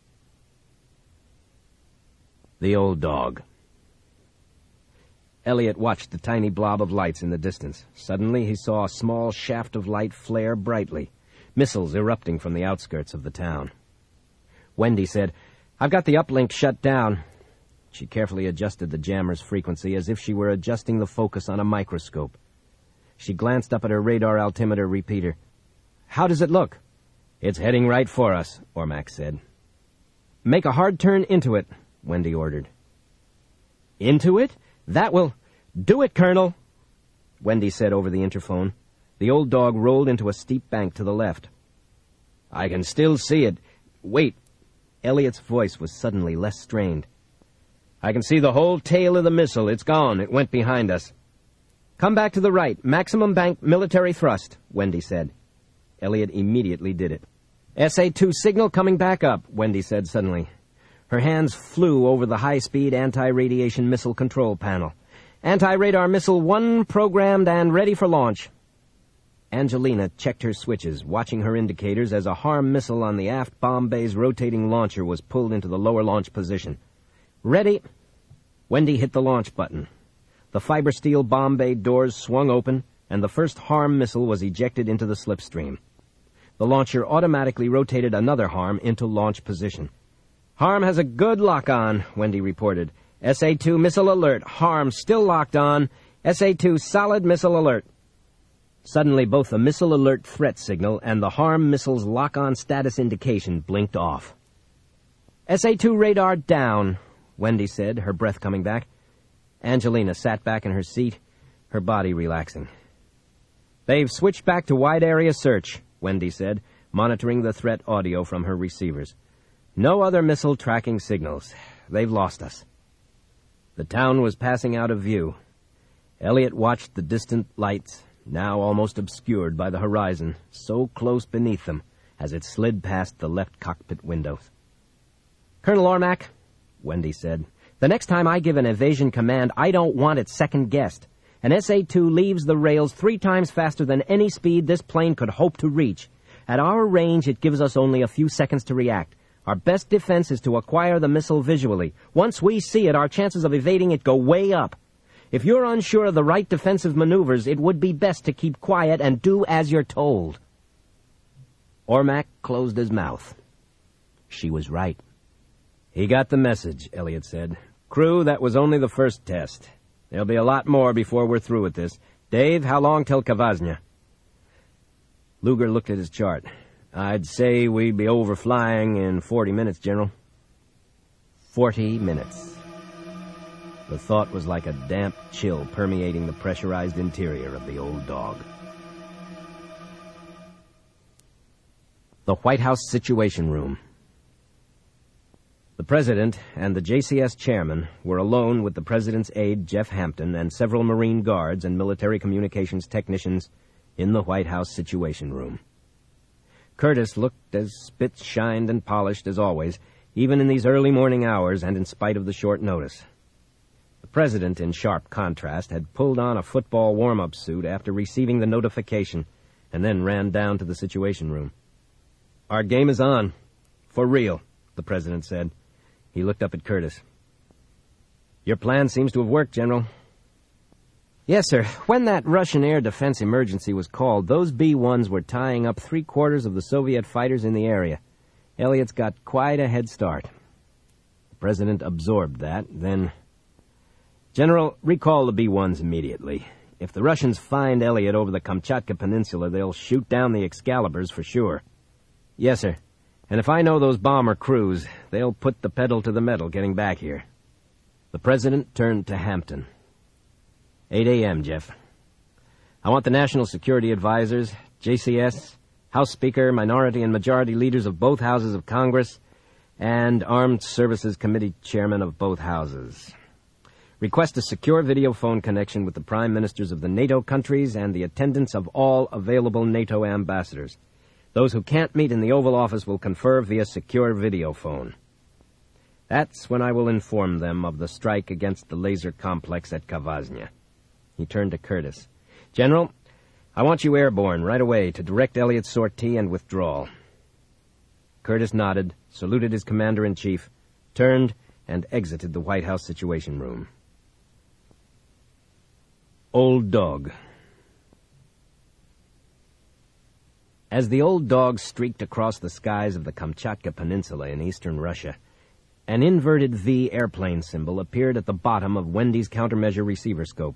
The old dog. Elliott watched the tiny blob of lights in the distance. Suddenly he saw a small shaft of light flare brightly, missiles erupting from the outskirts of the town. Wendy said, I've got the uplink shut down. She carefully adjusted the jammer's frequency as if she were adjusting the focus on a microscope. She glanced up at her radar altimeter repeater. How does it look? It's heading right for us, Ormack said. Make a hard turn into it, Wendy ordered. Into it? That will... Do it, Colonel, Wendy said over the interphone. The old dog rolled into a steep bank to the left. I can still see it. Wait. Elliott's voice was suddenly less strained. I can see the whole tail of the missile. It's gone. It went behind us. Come back to the right. Maximum bank military thrust, Wendy said. Elliott immediately did it. S A two signal coming back up, Wendy said suddenly. Her hands flew over the high-speed anti-radiation missile control panel. Anti-radar missile one programmed and ready for launch. Angelina checked her switches, watching her indicators as a HARM missile on the aft bomb bay's rotating launcher was pulled into the lower launch position. Ready. Wendy hit the launch button. The fiber steel bomb bay doors swung open, and the first HARM missile was ejected into the slipstream. The launcher automatically rotated another HARM into launch position. HARM has a good lock-on, Wendy reported. S A two missile alert. HARM still locked on. S A two solid missile alert. Suddenly, both the missile alert threat signal and the HARM missile's lock-on status indication blinked off. S A two radar down, Wendy said, her breath coming back. Angelina sat back in her seat, her body relaxing. They've switched back to wide-area search, Wendy said, monitoring the threat audio from her receivers. No other missile tracking signals. They've lost us. The town was passing out of view. Elliott watched the distant lights, now almost obscured by the horizon, so close beneath them as it slid past the left cockpit windows. Colonel Ormack, Wendy said, the next time I give an evasion command, I don't want it second-guessed. An S A two leaves the rails three times faster than any speed this plane could hope to reach. At our range, it gives us only a few seconds to react. Our best defense is to acquire the missile visually. Once we see it, our chances of evading it go way up. If you're unsure of the right defensive maneuvers, it would be best to keep quiet and do as you're told. Ormack closed his mouth. She was right. He got the message, Elliott said. Crew, that was only the first test. There'll be a lot more before we're through with this. Dave, how long till Kvasnya? Luger looked at his chart. I'd say we'd be overflying in forty minutes, General. Forty minutes. The thought was like a damp chill permeating the pressurized interior of the old dog. The White House Situation Room. The President and the J C S chairman were alone with the President's aide, Jeff Hampton, and several Marine Guards and military communications technicians in the White House Situation Room. Curtis looked as spit-shined and polished as always, even in these early morning hours and in spite of the short notice. The President, in sharp contrast, had pulled on a football warm-up suit after receiving the notification and then ran down to the Situation Room. Our game is on. For real, the President said. He looked up at Curtis. Your plan seems to have worked, General. Yes, sir. When that Russian air defense emergency was called, those B ones were tying up three-quarters of the Soviet fighters in the area. Elliott's got quite a head start. The President absorbed that, then... General, recall the B ones immediately. If the Russians find Elliott over the Kamchatka Peninsula, they'll shoot down the Excaliburs for sure. Yes, sir. And if I know those bomber crews, they'll put the pedal to the metal getting back here. The President turned to Hampton. eight a.m., Jeff. I want the National Security Advisors, J C S, House Speaker, minority and majority leaders of both houses of Congress, and Armed Services Committee chairmen of both houses. Request a secure video phone connection with the prime ministers of the NATO countries and the attendance of all available NATO ambassadors. Those who can't meet in the Oval Office will confer via secure video phone. That's when I will inform them of the strike against the laser complex at Kavaznya. He turned to Curtis. General, I want you airborne right away to direct Elliott's sortie and withdrawal. Curtis nodded, saluted his commander-in-chief, turned, and exited the White House Situation Room. Old Dog. As the Old Dog streaked across the skies of the Kamchatka Peninsula in eastern Russia, an inverted V airplane symbol appeared at the bottom of Wendy's countermeasure receiver scope.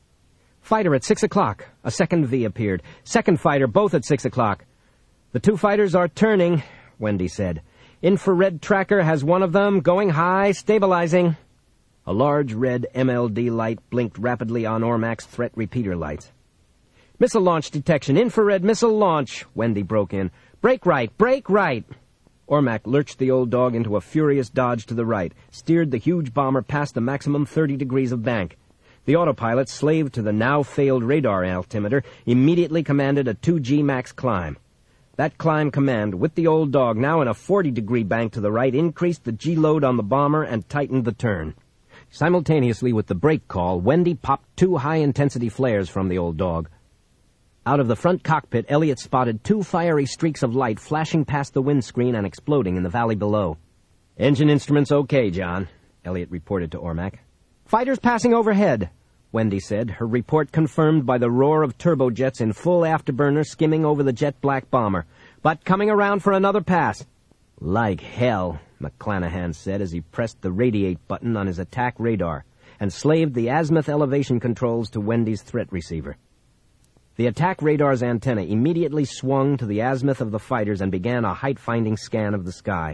Fighter at six o'clock. A second V appeared. Second fighter, both at six o'clock. The two fighters are turning, Wendy said. Infrared tracker has one of them, going high, stabilizing. A large red M L D light blinked rapidly on Ormac's threat repeater lights. Missile launch detection, infrared missile launch, Wendy broke in. Brake right, brake right. Ormac lurched the Old Dog into a furious dodge to the right, steered the huge bomber past the maximum thirty degrees of bank. The autopilot, slaved to the now-failed radar altimeter, immediately commanded a two G max climb. That climb command, with the Old Dog now in a forty-degree bank to the right, increased the G-load on the bomber and tightened the turn. Simultaneously with the brake call, Wendy popped two high-intensity flares from the Old Dog. Out of the front cockpit, Elliott spotted two fiery streaks of light flashing past the windscreen and exploding in the valley below. Engine instruments okay, John, Elliott reported to Ormac. Fighters passing overhead, Wendy said, her report confirmed by the roar of turbojets in full afterburner skimming over the jet-black bomber. But coming around for another pass. Like hell, McClanahan said as he pressed the radiate button on his attack radar and slaved the azimuth elevation controls to Wendy's threat receiver. The attack radar's antenna immediately swung to the azimuth of the fighters and began a height-finding scan of the sky.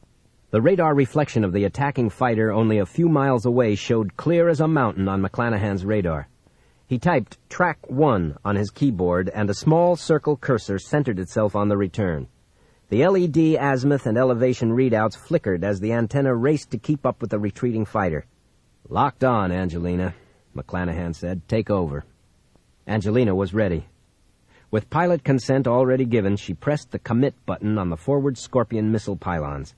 The radar reflection of the attacking fighter only a few miles away showed clear as a mountain on McClanahan's radar. He typed Track one on his keyboard, and a small circle cursor centered itself on the return. The L E D azimuth and elevation readouts flickered as the antenna raced to keep up with the retreating fighter. Locked on, Angelina, McClanahan said. Take over. Angelina was ready. With pilot consent already given, she pressed the commit button on the forward Scorpion missile pylons.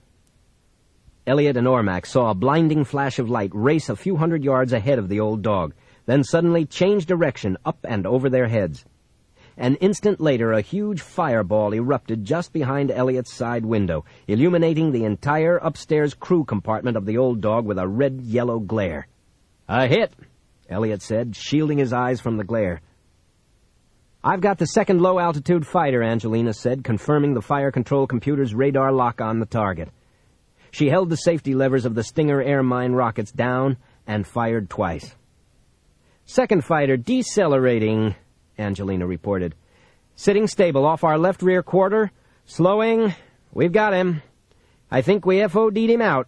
Elliott and Ormac saw a blinding flash of light race a few hundred yards ahead of the Old Dog, then suddenly change direction up and over their heads. An instant later, a huge fireball erupted just behind Elliott's side window, illuminating the entire upstairs crew compartment of the Old Dog with a red-yellow glare. A hit, Elliott said, shielding his eyes from the glare. I've got the second low-altitude fighter, Angelina said, confirming the fire control computer's radar lock on the target. She held the safety levers of the Stinger air mine rockets down and fired twice. Second fighter decelerating, Angelina reported. Sitting stable off our left rear quarter. Slowing. We've got him. I think we F O D'd him out.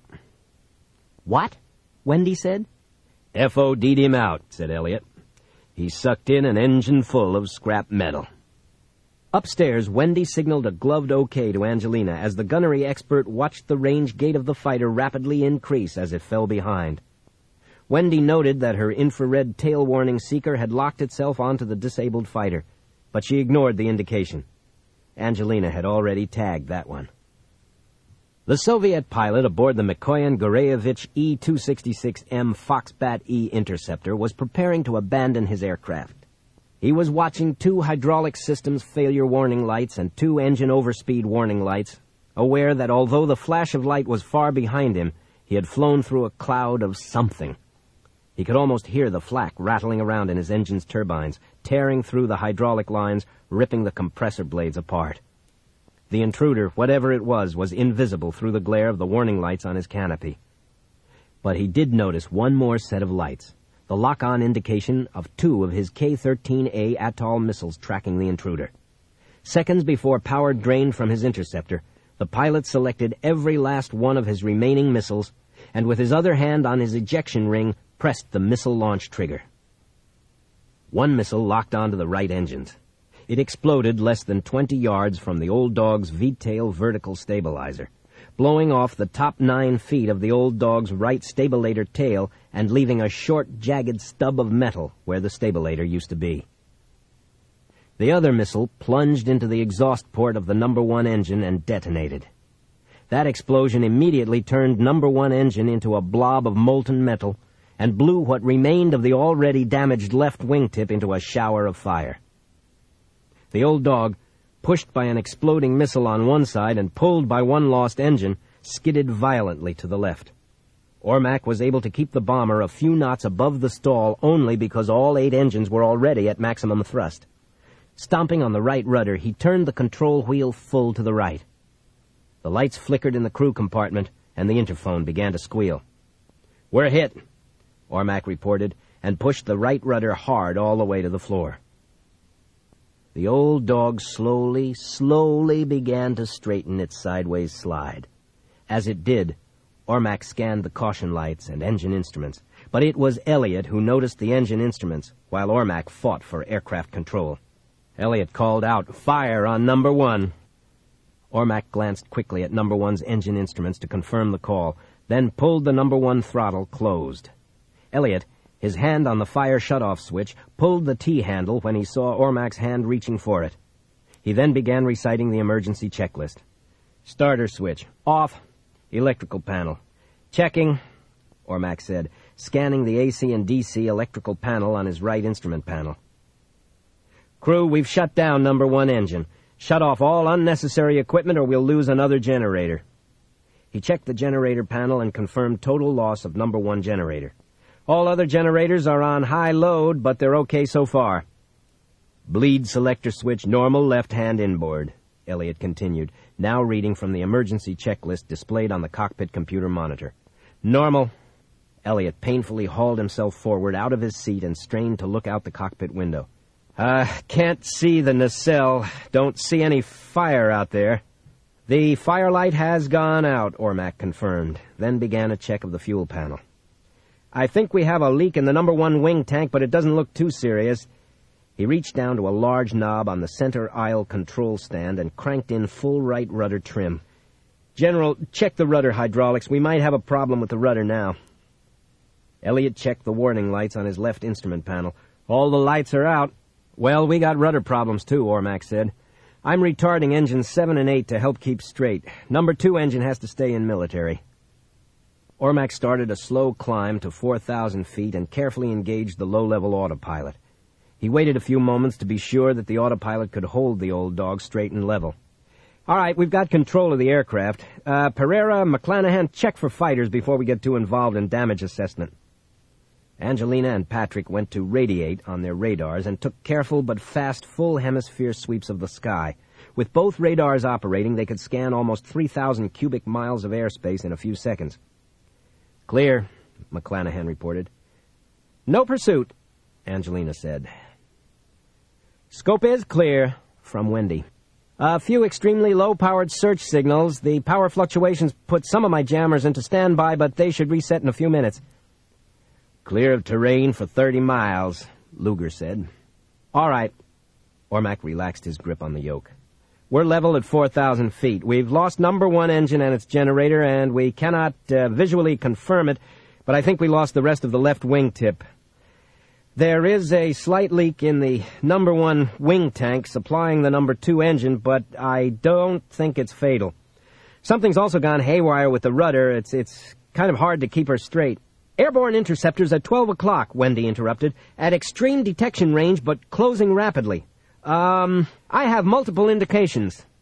What? Wendy said. F O D'd him out, said Elliott. He sucked in an engine full of scrap metal. Upstairs, Wendy signaled a gloved okay to Angelina as the gunnery expert watched the range gate of the fighter rapidly increase as it fell behind. Wendy noted that her infrared tail warning seeker had locked itself onto the disabled fighter, but she ignored the indication. Angelina had already tagged that one. The Soviet pilot aboard the Mikoyan Goreyevich E two sixty-six M Foxbat E interceptor was preparing to abandon his aircraft. He was watching two hydraulic systems failure warning lights and two engine overspeed warning lights, aware that although the flash of light was far behind him, He had flown through a cloud of something. He could almost hear the flak rattling around in his engine's turbines, tearing through the hydraulic lines, ripping the compressor blades apart. The intruder, whatever it was, was invisible through the glare of the warning lights on his canopy. But he did notice one more set of lights, the lock-on indication of two of his K thirteen A Atoll missiles tracking the intruder. Seconds before power drained from his interceptor, the pilot selected every last one of his remaining missiles, and with his other hand on his ejection ring, pressed the missile launch trigger. One missile locked onto the right engines. It exploded less than twenty yards from the Old Dog's V-tail vertical stabilizer, blowing off the top nine feet of the Old Dog's right stabilator tail and leaving a short, jagged stub of metal where the stabilator used to be. The other missile plunged into the exhaust port of the number one engine and detonated. That explosion immediately turned number one engine into a blob of molten metal and blew what remained of the already damaged left wingtip into a shower of fire. The Old Dog, pushed by an exploding missile on one side and pulled by one lost engine, skidded violently to the left. Ormack was able to keep the bomber a few knots above the stall only because all eight engines were already at maximum thrust. Stomping on the right rudder, he turned the control wheel full to the right. The lights flickered in the crew compartment, and the interphone began to squeal. "We're hit," Ormack reported, and pushed the right rudder hard all the way to the floor. The Old Dog slowly, slowly began to straighten its sideways slide. As it did, Ormack scanned the caution lights and engine instruments, but it was Elliot who noticed the engine instruments, while Ormack fought for aircraft control. Elliot called out, "Fire on number one." Ormack glanced quickly at number one's engine instruments to confirm the call, then pulled the number one throttle closed. Elliot, his hand on the fire shutoff switch, pulled the T-handle when he saw Ormack's hand reaching for it. He then began reciting the emergency checklist. "Starter switch, off. Electrical panel. Checking," Ormack said, scanning the A C and D C electrical panel on his right instrument panel. "Crew, we've shut down number one engine. Shut off all unnecessary equipment or we'll lose another generator." He checked the generator panel and confirmed total loss of number one generator. "All other generators are on high load, but they're okay so far." "Bleed selector switch normal left-hand inboard," Elliot continued, now reading from the emergency checklist displayed on the cockpit computer monitor. "Normal." Elliot painfully hauled himself forward out of his seat and strained to look out the cockpit window. Uh, can't see the nacelle. Don't see any fire out there." "The firelight has gone out," Ormack confirmed, then began a check of the fuel panel. "I think we have a leak in the number one wing tank, but it doesn't look too serious." He reached down to a large knob on the center aisle control stand and cranked in full right rudder trim. "General, check the rudder hydraulics. We might have a problem with the rudder now." Elliot checked the warning lights on his left instrument panel. "All the lights are out." "Well, we got rudder problems too," Ormack said. "I'm retarding engines seven and eight to help keep straight. Number two engine has to stay in military." Ormack started a slow climb to four thousand feet and carefully engaged the low-level autopilot. He waited a few moments to be sure that the autopilot could hold the Old Dog straight and level. "All right, we've got control of the aircraft. Uh, Pereira, McClanahan, check for fighters before we get too involved in damage assessment." Angelina and Patrick went to radiate on their radars and took careful but fast full hemisphere sweeps of the sky. With both radars operating, they could scan almost three thousand cubic miles of airspace in a few seconds. "Clear," McClanahan reported. "No pursuit," Angelina said. "Scope is clear," from Wendy. "A few extremely low-powered search signals. The power fluctuations put some of my jammers into standby, but they should reset in a few minutes." "Clear of terrain for thirty miles, Luger said. "All right." Ormack relaxed his grip on the yoke. "We're level at four thousand feet. We've lost number one engine and its generator, and we cannot uh, visually confirm it, but I think we lost the rest of the left wingtip. There is a slight leak in the number one wing tank supplying the number two engine, but I don't think it's fatal. Something's also gone haywire with the rudder. It's, it's kind of hard to keep her straight." "Airborne interceptors at twelve o'clock, Wendy interrupted. "At extreme detection range, but closing rapidly. Um, I have multiple indications."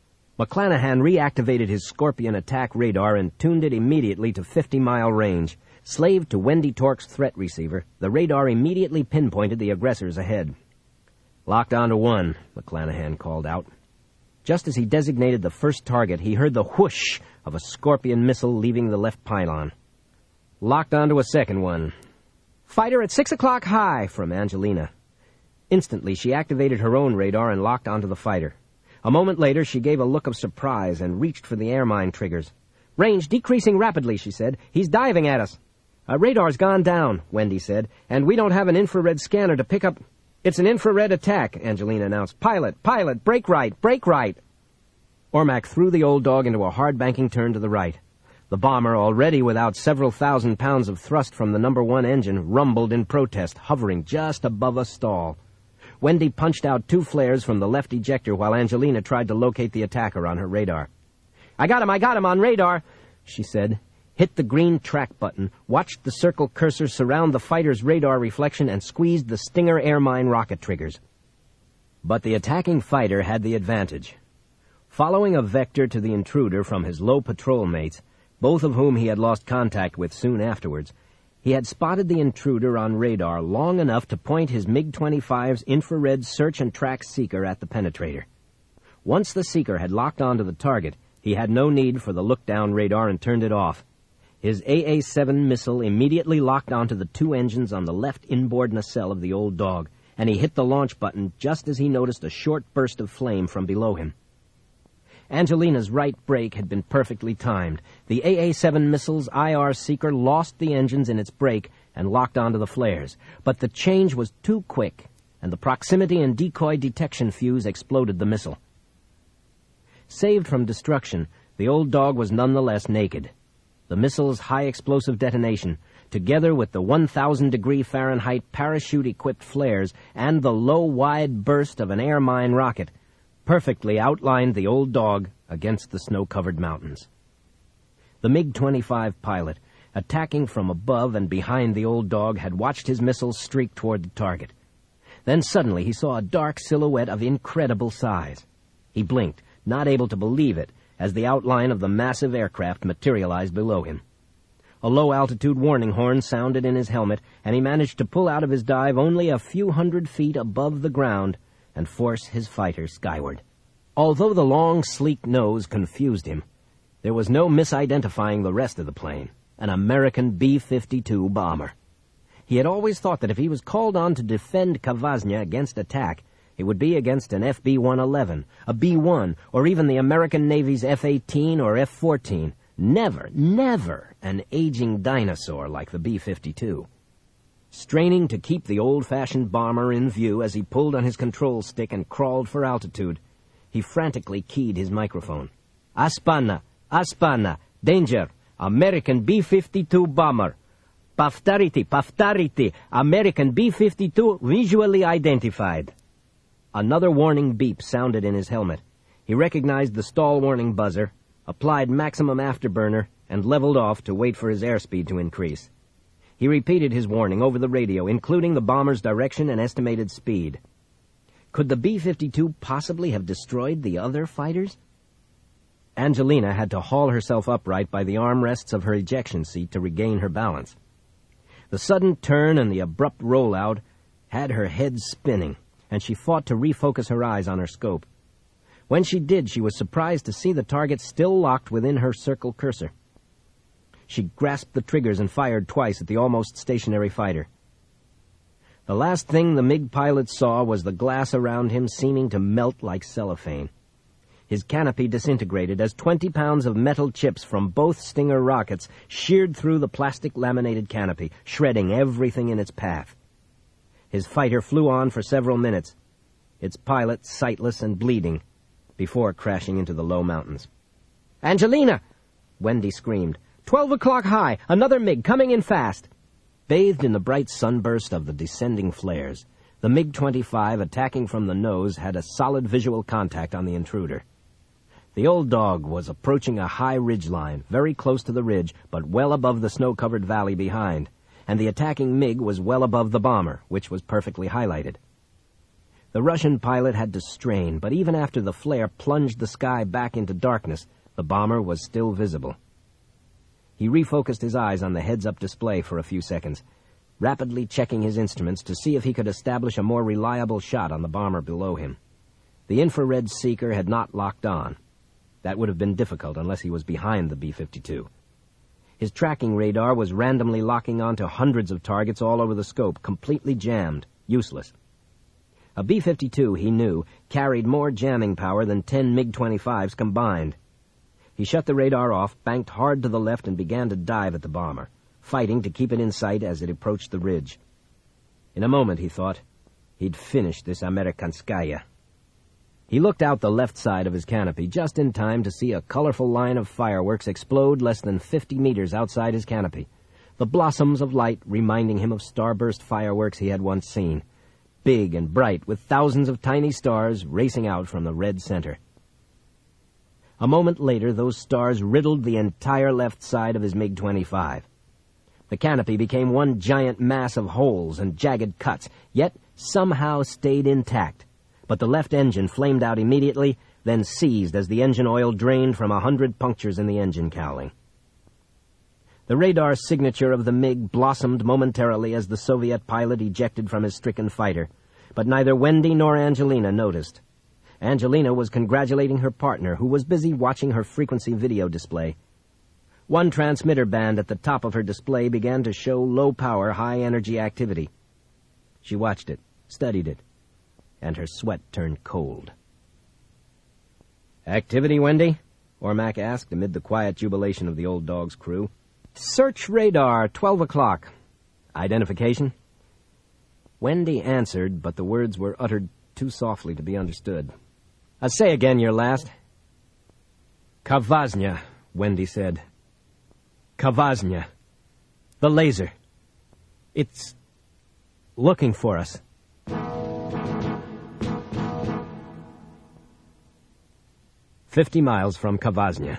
McClanahan reactivated his Scorpion attack radar and tuned it immediately to fifty-mile range. Slaved to Wendy Tork's threat receiver, the radar immediately pinpointed the aggressors ahead. "Locked onto one," McClanahan called out. Just as he designated the first target, he heard the whoosh of a Scorpion missile leaving the left pylon. "Locked onto a second one." "Fighter at six o'clock high," from Angelina. Instantly, she activated her own radar and locked onto the fighter. A moment later, she gave a look of surprise and reached for the air mine triggers. "Range decreasing rapidly," she said. "He's diving at us." "Our radar's gone down," Wendy said, "and we don't have an infrared scanner to pick up—" "It's an infrared attack," Angelina announced. "Pilot, pilot, brake right, brake right." Ormac threw the old dog into a hard banking turn to the right. The bomber, already without several thousand pounds of thrust from the number one engine, rumbled in protest, hovering just above a stall. Wendy punched out two flares from the left ejector while Angelina tried to locate the attacker on her radar. "I got him, I got him on radar," she said. Hit the green track button, watched the circle cursor surround the fighter's radar reflection, and squeezed the Stinger air mine rocket triggers. But the attacking fighter had the advantage. Following a vector to the intruder from his low patrol mates, both of whom he had lost contact with soon afterwards, he had spotted the intruder on radar long enough to point his MiG twenty-five's infrared search and track seeker at the penetrator. Once the seeker had locked onto the target, he had no need for the look-down radar and turned it off. His A A seven missile immediately locked onto the two engines on the left inboard nacelle of the old dog, and he hit the launch button just as he noticed a short burst of flame from below him. Angelina's right brake had been perfectly timed. The A A seven missile's I R seeker lost the engines in its brake and locked onto the flares, but the change was too quick, and the proximity and decoy detection fuse exploded the missile. Saved from destruction, the old dog was nonetheless naked. The missile's high-explosive detonation, together with the one thousand degree Fahrenheit parachute-equipped flares and the low, wide burst of an air mine rocket, perfectly outlined the old dog against the snow-covered mountains. The MiG twenty-five pilot, attacking from above and behind the old dog, had watched his missiles streak toward the target. Then suddenly he saw a dark silhouette of incredible size. He blinked, not able to believe it, as the outline of the massive aircraft materialized below him. A low-altitude warning horn sounded in his helmet, and he managed to pull out of his dive only a few hundred feet above the ground and force his fighter skyward. Although the long, sleek nose confused him, there was no misidentifying the rest of the plane, an American B fifty-two bomber. He had always thought that if he was called on to defend Kavaznya against attack, it would be against an F B one eleven, a B one, or even the American Navy's F eighteen or F fourteen. Never, never an aging dinosaur like the B fifty-two. Straining to keep the old-fashioned bomber in view as he pulled on his control stick and crawled for altitude, he frantically keyed his microphone. "Aspana, Aspana, danger, American B fifty-two bomber. Paftariti, Paftariti, American B fifty-two visually identified." Another warning beep sounded in his helmet. He recognized the stall warning buzzer, applied maximum afterburner, and leveled off to wait for his airspeed to increase. He repeated his warning over the radio, including the bomber's direction and estimated speed. Could the B fifty-two possibly have destroyed the other fighters? Angelina had to haul herself upright by the armrests of her ejection seat to regain her balance. The sudden turn and the abrupt rollout had her head spinning, and she fought to refocus her eyes on her scope. When she did, she was surprised to see the target still locked within her circle cursor. She grasped the triggers and fired twice at the almost stationary fighter. The last thing the MiG pilot saw was the glass around him seeming to melt like cellophane. His canopy disintegrated as twenty pounds of metal chips from both Stinger rockets sheared through the plastic laminated canopy, shredding everything in its path. His fighter flew on for several minutes, its pilot sightless and bleeding, before crashing into the low mountains. "Angelina!" Wendy screamed. Twelve o'clock high! Another MiG coming in fast!" Bathed in the bright sunburst of the descending flares, the MiG twenty-five, attacking from the nose, had a solid visual contact on the intruder. The old dog was approaching a high ridgeline, very close to the ridge, but well above the snow-covered valley behind, and the attacking MiG was well above the bomber, which was perfectly highlighted. The Russian pilot had to strain, but even after the flare plunged the sky back into darkness, the bomber was still visible. He refocused his eyes on the heads-up display for a few seconds, rapidly checking his instruments to see if he could establish a more reliable shot on the bomber below him. The infrared seeker had not locked on. That would have been difficult unless he was behind the B fifty-two. His tracking radar was randomly locking onto hundreds of targets all over the scope, completely jammed, useless. A B fifty-two, he knew, carried more jamming power than ten MiG twenty-fives combined. He shut the radar off, banked hard to the left, and began to dive at the bomber, fighting to keep it in sight as it approached the ridge. In a moment, he thought, he'd finish this Amerikanskaya. He looked out the left side of his canopy just in time to see a colorful line of fireworks explode less than fifty meters outside his canopy, the blossoms of light reminding him of starburst fireworks he had once seen, big and bright with thousands of tiny stars racing out from the red center. A moment later, those stars riddled the entire left side of his MiG twenty-five. The canopy became one giant mass of holes and jagged cuts, yet somehow stayed intact. But the left engine flamed out immediately, then seized as the engine oil drained from a hundred punctures in the engine cowling. The radar signature of the MiG blossomed momentarily as the Soviet pilot ejected from his stricken fighter, but neither Wendy nor Angelina noticed. Angelina was congratulating her partner, who was busy watching her frequency video display. One transmitter band at the top of her display began to show low-power, high-energy activity. She watched it, studied it, and her sweat turned cold. "Activity, Wendy?" Ormack asked amid the quiet jubilation of the old dog's crew. "Search radar, twelve o'clock. Identification?" Wendy answered, but the words were uttered too softly to be understood. "Uh, say again your last." "Kavaznya," Wendy said. "Kavaznya. The laser. It's looking for us." Fifty miles from Kavaznya.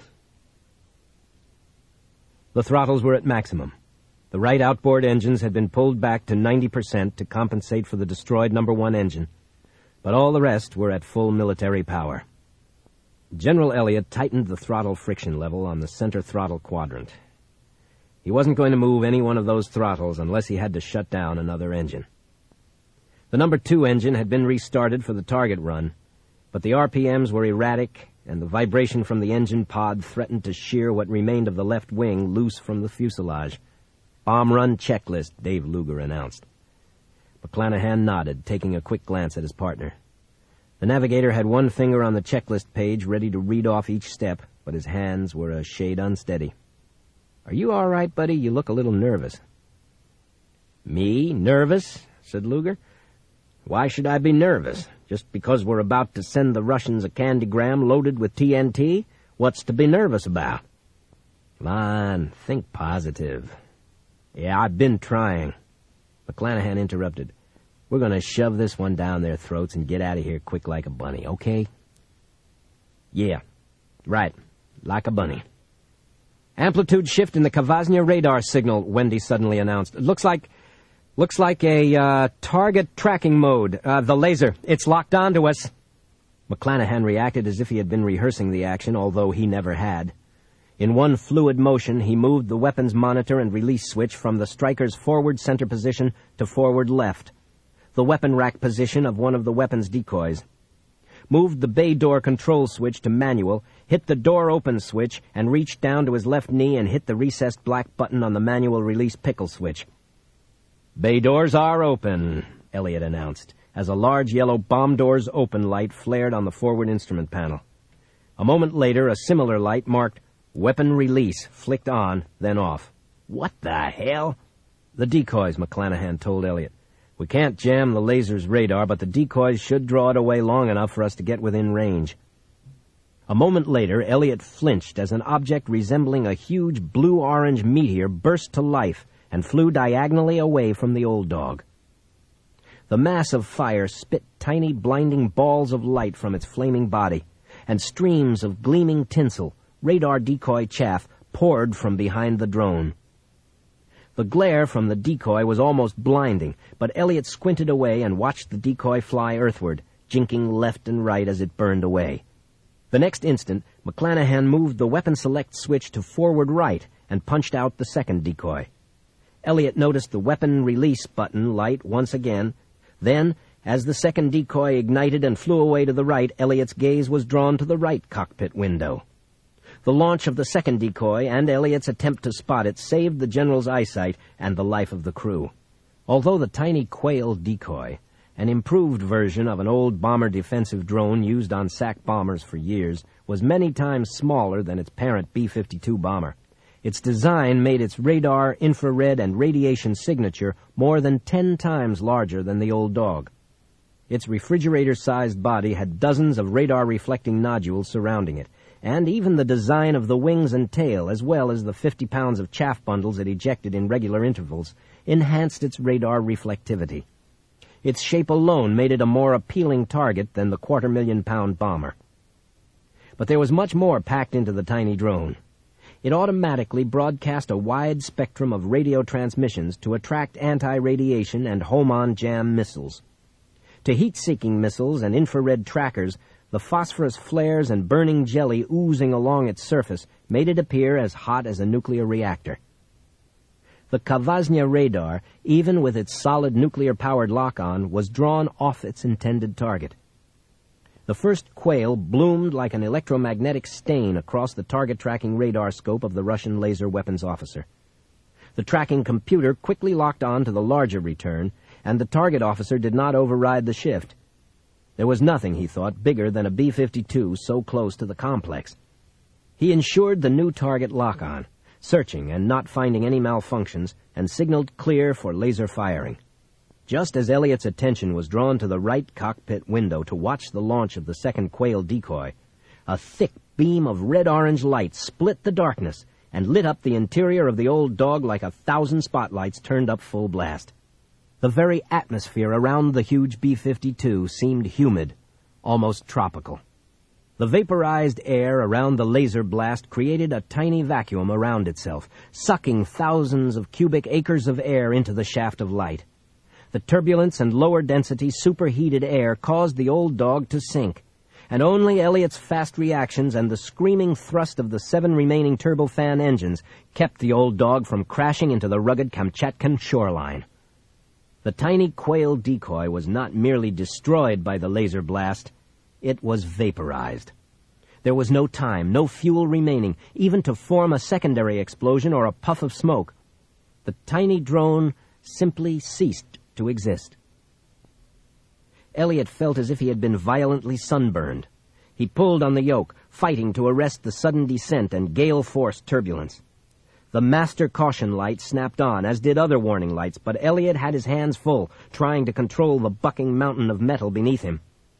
The throttles were at maximum. The right outboard engines had been pulled back to ninety percent to compensate for the destroyed number one engine, but all the rest were at full military power. General Elliott tightened the throttle friction level on the center throttle quadrant. He wasn't going to move any one of those throttles unless he had to shut down another engine. The number two engine had been restarted for the target run, but the R P Ms were erratic, and the vibration from the engine pod threatened to shear what remained of the left wing loose from the fuselage. "Bomb run checklist," Dave Luger announced. McClanahan nodded, taking a quick glance at his partner. The navigator had one finger on the checklist page, ready to read off each step, but his hands were a shade unsteady. "Are you all right, buddy? You look a little nervous." "Me? Nervous?" said Luger. "Why should I be nervous? Just because we're about to send the Russians a candygram loaded with T N T? What's to be nervous about?" "Come on, think positive." "Yeah, I've been trying." McClanahan interrupted. "We're going to shove this one down their throats and get out of here quick like a bunny, okay?" "Yeah, right, like a bunny." "Amplitude shift in the Kavaznya radar signal," Wendy suddenly announced. "Looks like... Looks like a, uh, target tracking mode. Uh, the laser. It's locked onto us." McClanahan reacted as if he had been rehearsing the action, although he never had. In one fluid motion, he moved the weapons monitor and release switch from the striker's forward center position to forward left, the weapon rack position of one of the weapons decoys. Moved the bay door control switch to manual, hit the door open switch, and reached down to his left knee and hit the recessed black button on the manual release pickle switch. "Bay doors are open," Elliott announced, as a large yellow bomb doors open light flared on the forward instrument panel. A moment later, a similar light marked weapon release flicked on, then off. "What the hell?" "The decoys," McClanahan told Elliott. "We can't jam the laser's radar, but the decoys should draw it away long enough for us to get within range." A moment later, Elliott flinched as an object resembling a huge blue-orange meteor burst to life and flew diagonally away from the old dog. The mass of fire spit tiny blinding balls of light from its flaming body, and streams of gleaming tinsel, radar decoy chaff, poured from behind the drone. The glare from the decoy was almost blinding, but Elliot squinted away and watched the decoy fly earthward, jinking left and right as it burned away. The next instant, McClanahan moved the weapon select switch to forward right and punched out the second decoy. Elliot noticed the weapon release button light once again. Then, as the second decoy ignited and flew away to the right, Elliot's gaze was drawn to the right cockpit window. The launch of the second decoy and Elliot's attempt to spot it saved the general's eyesight and the life of the crew. Although the tiny Quail decoy, an improved version of an old bomber defensive drone used on S A C bombers for years, was many times smaller than its parent B fifty-two bomber, its design made its radar, infrared, and radiation signature more than ten times larger than the old dog. Its refrigerator-sized body had dozens of radar-reflecting nodules surrounding it, and even the design of the wings and tail, as well as the fifty pounds of chaff bundles it ejected in regular intervals, enhanced its radar reflectivity. Its shape alone made it a more appealing target than the quarter-million-pound bomber. But there was much more packed into the tiny drone. It automatically broadcast a wide spectrum of radio transmissions to attract anti-radiation and home-on jam missiles. To heat-seeking missiles and infrared trackers, the phosphorus flares and burning jelly oozing along its surface made it appear as hot as a nuclear reactor. The Kavaznya radar, even with its solid nuclear-powered lock-on, was drawn off its intended target. The first Quail bloomed like an electromagnetic stain across the target-tracking radar scope of the Russian laser weapons officer. The tracking computer quickly locked on to the larger return, and the target officer did not override the shift. There was nothing, he thought, bigger than a B fifty-two so close to the complex. He ensured the new target lock-on, searching and not finding any malfunctions, and signaled clear for laser firing. Just as Elliot's attention was drawn to the right cockpit window to watch the launch of the second Quail decoy, a thick beam of red-orange light split the darkness and lit up the interior of the old dog like a thousand spotlights turned up full blast. The very atmosphere around the huge B fifty-two seemed humid, almost tropical. The vaporized air around the laser blast created a tiny vacuum around itself, sucking thousands of cubic acres of air into the shaft of light. The turbulence and lower density superheated air caused the old dog to sink, and only Elliot's fast reactions and the screaming thrust of the seven remaining turbofan engines kept the old dog from crashing into the rugged Kamchatkan shoreline. The tiny Quail decoy was not merely destroyed by the laser blast, it was vaporized. There was no time, no fuel remaining, even to form a secondary explosion or a puff of smoke. The tiny drone simply ceased to exist. Elliot felt as if he had been violently sunburned. He pulled on the yoke, fighting to arrest the sudden descent and gale-force turbulence. The master caution light snapped on, as did other warning lights, but Elliot had his hands full, trying to control the bucking mountain of metal beneath him.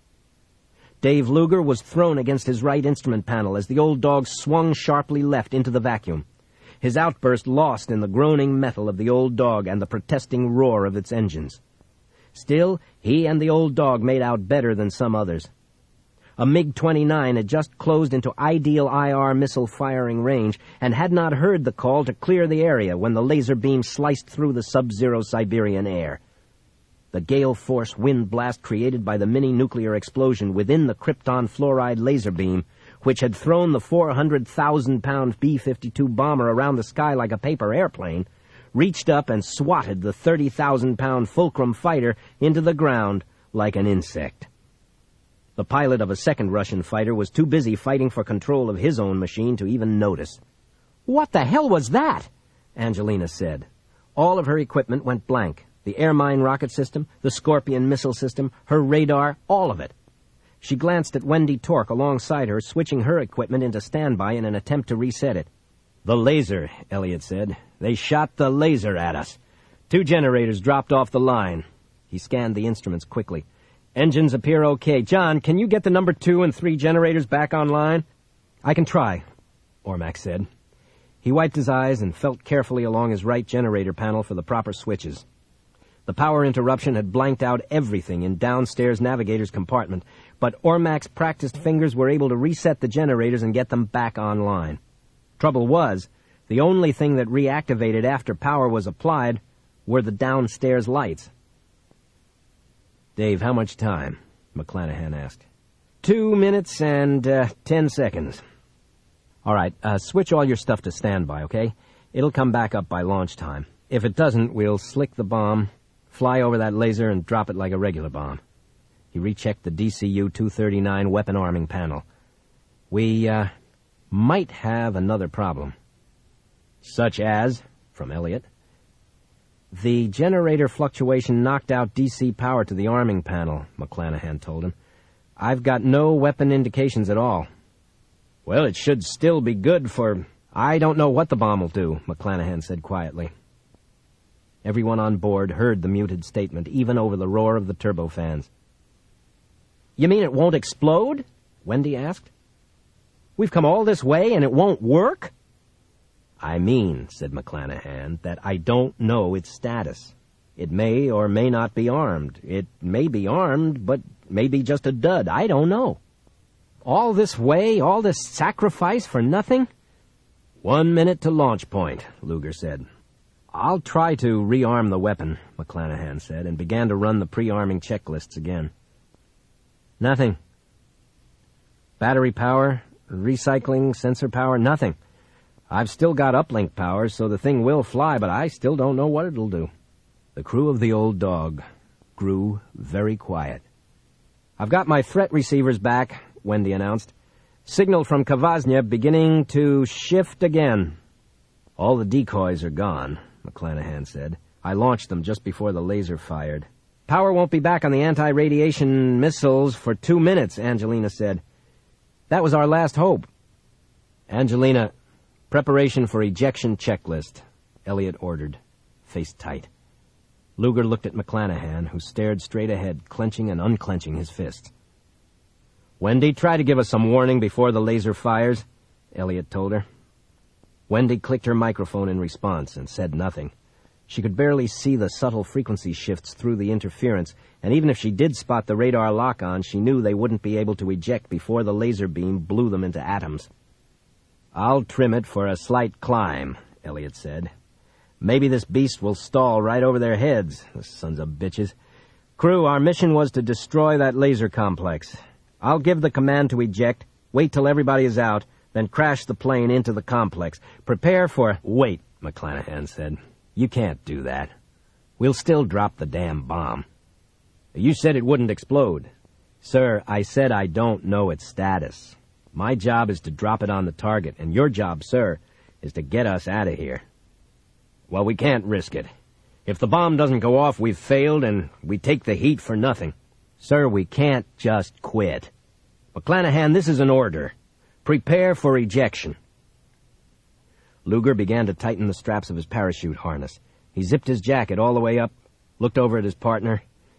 Dave Luger was thrown against his right instrument panel as the old dog swung sharply left into the vacuum, his outburst lost in the groaning metal of the old dog and the protesting roar of its engines. Still, he and the old dog made out better than some others. A MiG twenty-nine had just closed into ideal I R missile firing range and had not heard the call to clear the area when the laser beam sliced through the sub-zero Siberian air. The gale-force wind blast created by the mini-nuclear explosion within the krypton fluoride laser beam, which had thrown the four hundred thousand pound B fifty-two bomber around the sky like a paper airplane, reached up and swatted the thirty thousand pound Fulcrum fighter into the ground like an insect. The pilot of a second Russian fighter was too busy fighting for control of his own machine to even notice. "What the hell was that?" Angelina said. All of her equipment went blank. The air mine rocket system, the Scorpion missile system, her radar, all of it. She glanced at Wendy Torque alongside her, switching her equipment into standby in an attempt to reset it. "The laser," Elliot said. "They shot the laser at us. Two generators dropped off the line." He scanned the instruments quickly. "Engines appear okay. John, can you get the number two and three generators back online?" "I can try," Ormack said. He wiped his eyes and felt carefully along his right generator panel for the proper switches. The power interruption had blanked out everything in downstairs navigator's compartment, but Ormack's practiced fingers were able to reset the generators and get them back online. Trouble was, The only thing that reactivated after power was applied were the downstairs lights. Dave, how much time? McClanahan asked. Two minutes and uh, ten seconds. All right, uh, switch all your stuff to standby, okay? It'll come back up by launch time. If it doesn't, we'll slick the bomb, fly over that laser, and drop it like a regular bomb. He rechecked the D C U two thirty-nine weapon arming panel. We, uh, might have another problem. Such as? From Elliot. The generator fluctuation knocked out D C power to the arming panel, McClanahan told him. I've got no weapon indications at all. Well, it should still be good for... I don't know what the bomb will do, McClanahan said quietly. Everyone on board heard the muted statement, even over the roar of the turbofans. You mean it won't explode? Wendy asked. We've come all this way and it won't work? I mean, said McClanahan, that I don't know its status. It may or may not be armed. It may be armed, but may be just a dud. I don't know. All this way, all this sacrifice for nothing? One minute to launch point, Luger said. I'll try to rearm the weapon, McClanahan said, and began to run the pre-arming checklists again. Nothing. Battery power, recycling, sensor power, nothing. I've still got uplink power, so the thing will fly, but I still don't know what it'll do. The crew of the Old Dog grew very quiet. I've got my threat receivers back, Wendy announced. Signal from Kvasnya beginning to shift again. All the decoys are gone, McClanahan said. I launched them just before the laser fired. Power won't be back on the anti-radiation missiles for two minutes, Angelina said. That was our last hope. Angelina, preparation for ejection checklist, Elliot ordered, face tight. Luger looked at McClanahan, who stared straight ahead, clenching and unclenching his fists. Wendy, try to give us some warning before the laser fires, Elliot told her. Wendy clicked her microphone in response and said nothing. She could barely see the subtle frequency shifts through the interference, and even if she did spot the radar lock-on, she knew they wouldn't be able to eject before the laser beam blew them into atoms. I'll trim it for a slight climb, Elliot said. Maybe this beast will stall right over their heads, the sons of bitches. Crew, our mission was to destroy that laser complex. I'll give the command to eject, wait till everybody is out, then crash the plane into the complex. Prepare for... Wait, McClanahan said. You can't do that. We'll still drop the damn bomb. You said it wouldn't explode. Sir, I said I don't know its status. My job is to drop it on the target, and your job, sir, is to get us out of here. Well, we can't risk it. If the bomb doesn't go off, we've failed, and we take the heat for nothing. Sir, we can't just quit. McClanahan, this is an order. Prepare for ejection. Luger began to tighten the straps of his parachute harness. He zipped his jacket all the way up, looked over at his partner.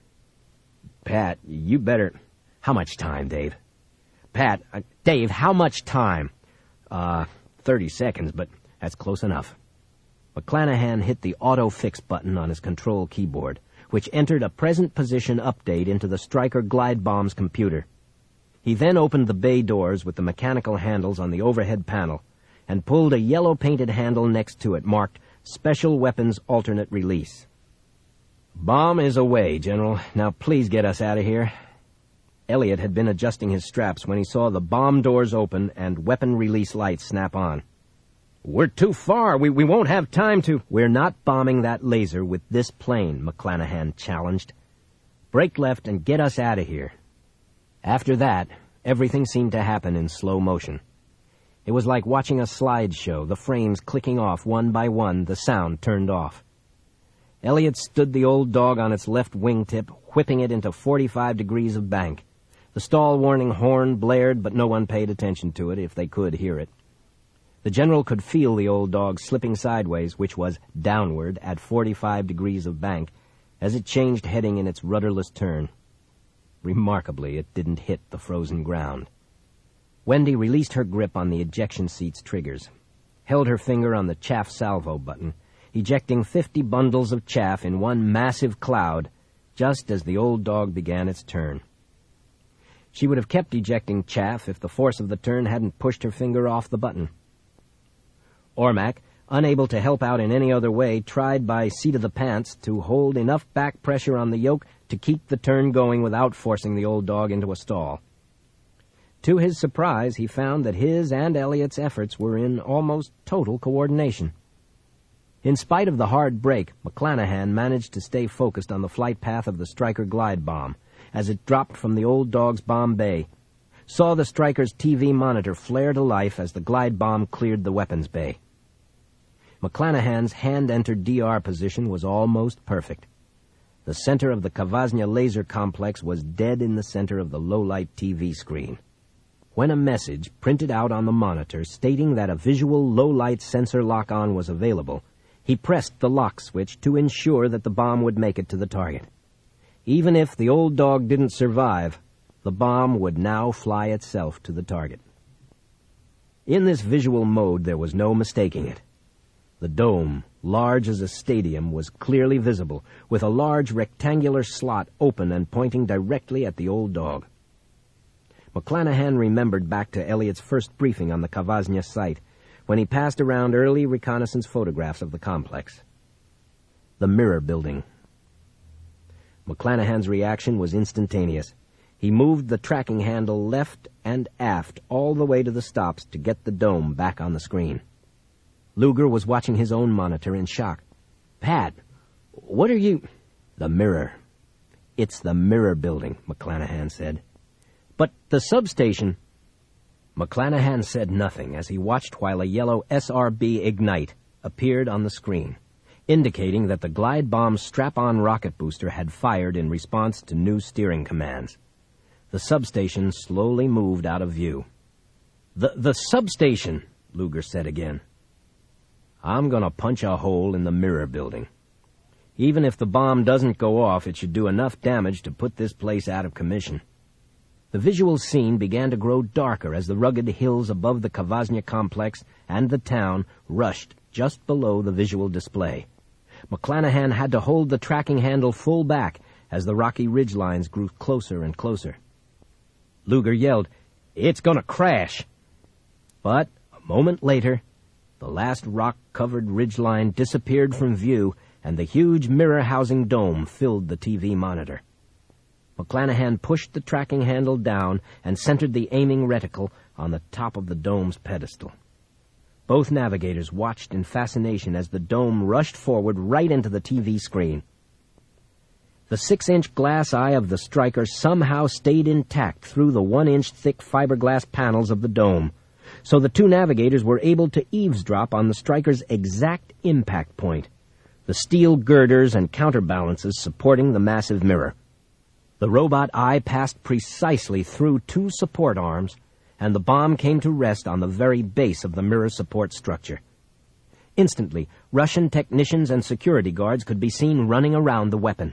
Pat, you better... How much time, Dave? Pat, uh, Dave, how much time? Uh, thirty seconds, but that's close enough. McClanahan hit the auto-fix button on his control keyboard, which entered a present position update into the Stryker glide bomb's computer. He then opened the bay doors with the mechanical handles on the overhead panel and pulled a yellow-painted handle next to it marked Special Weapons Alternate Release. Bomb is away, General. Now please get us out of here. Elliot had been adjusting his straps when he saw the bomb doors open and weapon release lights snap on. We're too far. We, we won't have time to... We're not bombing that laser with this plane, McClanahan challenged. Break left and get us out of here. After that, everything seemed to happen in slow motion. It was like watching a slideshow, the frames clicking off one by one, the sound turned off. Elliot stood the Old Dog on its left wingtip, whipping it into forty-five degrees of bank. The stall warning horn blared, but no one paid attention to it if they could hear it. The General could feel the Old Dog slipping sideways, which was downward at forty-five degrees of bank, as it changed heading in its rudderless turn. Remarkably, it didn't hit the frozen ground. Wendy released her grip on the ejection seat's triggers, held her finger on the chaff salvo button, ejecting fifty bundles of chaff in one massive cloud, just as the Old Dog began its turn. She would have kept ejecting chaff if the force of the turn hadn't pushed her finger off the button. Ormac, unable to help out in any other way, tried by seat of the pants to hold enough back pressure on the yoke to keep the turn going without forcing the old dog into a stall. To his surprise, he found that his and Elliot's efforts were in almost total coordination. In spite of the hard brake, McClanahan managed to stay focused on the flight path of the Stryker glide bomb as it dropped from the old dog's bomb bay, saw the Stryker's T V monitor flare to life as the glide bomb cleared the weapons bay. McClanahan's hand-entered D R position was almost perfect. The center of the Kavaznya laser complex was dead in the center of the low-light T V screen. When a message printed out on the monitor stating that a visual low-light sensor lock-on was available, he pressed the lock switch to ensure that the bomb would make it to the target. Even if the old dog didn't survive, the bomb would now fly itself to the target. In this visual mode, there was no mistaking it. The dome, large as a stadium, was clearly visible, with a large rectangular slot open and pointing directly at the old dog. McClanahan remembered back to Elliot's first briefing on the Kavaznya site, when he passed around early reconnaissance photographs of the complex. The Mirror Building. McClanahan's reaction was instantaneous. He moved the tracking handle left and aft all the way to the stops to get the dome back on the screen. Luger was watching his own monitor in shock. "Pat, what are you—" "The Mirror. It's the Mirror Building," McClanahan said. "But the substation—" McClanahan said nothing as he watched while a yellow S R B Ignite appeared on the screen, indicating that the glide bomb's strap-on rocket booster had fired in response to new steering commands. The substation slowly moved out of view. The, the substation, Luger said again. "I'm going to punch a hole in the Mirror Building. Even if the bomb doesn't go off, it should do enough damage to put this place out of commission." The visual scene began to grow darker as the rugged hills above the Kavaznya complex and the town rushed just below the visual display. McClanahan had to hold the tracking handle full back as the rocky ridgelines grew closer and closer. Luger yelled, "It's going to crash!" But a moment later, the last rock-covered ridgeline disappeared from view, and the huge mirror-housing dome filled the T V monitor. McClanahan pushed the tracking handle down and centered the aiming reticle on the top of the dome's pedestal. Both navigators watched in fascination as the dome rushed forward right into the T V screen. The six-inch glass eye of the Stryker somehow stayed intact through the one-inch thick fiberglass panels of the dome, so the two navigators were able to eavesdrop on the Stryker's exact impact point, the steel girders and counterbalances supporting the massive mirror. The robot eye passed precisely through two support arms, and the bomb came to rest on the very base of the mirror support structure. Instantly, Russian technicians and security guards could be seen running around the weapon.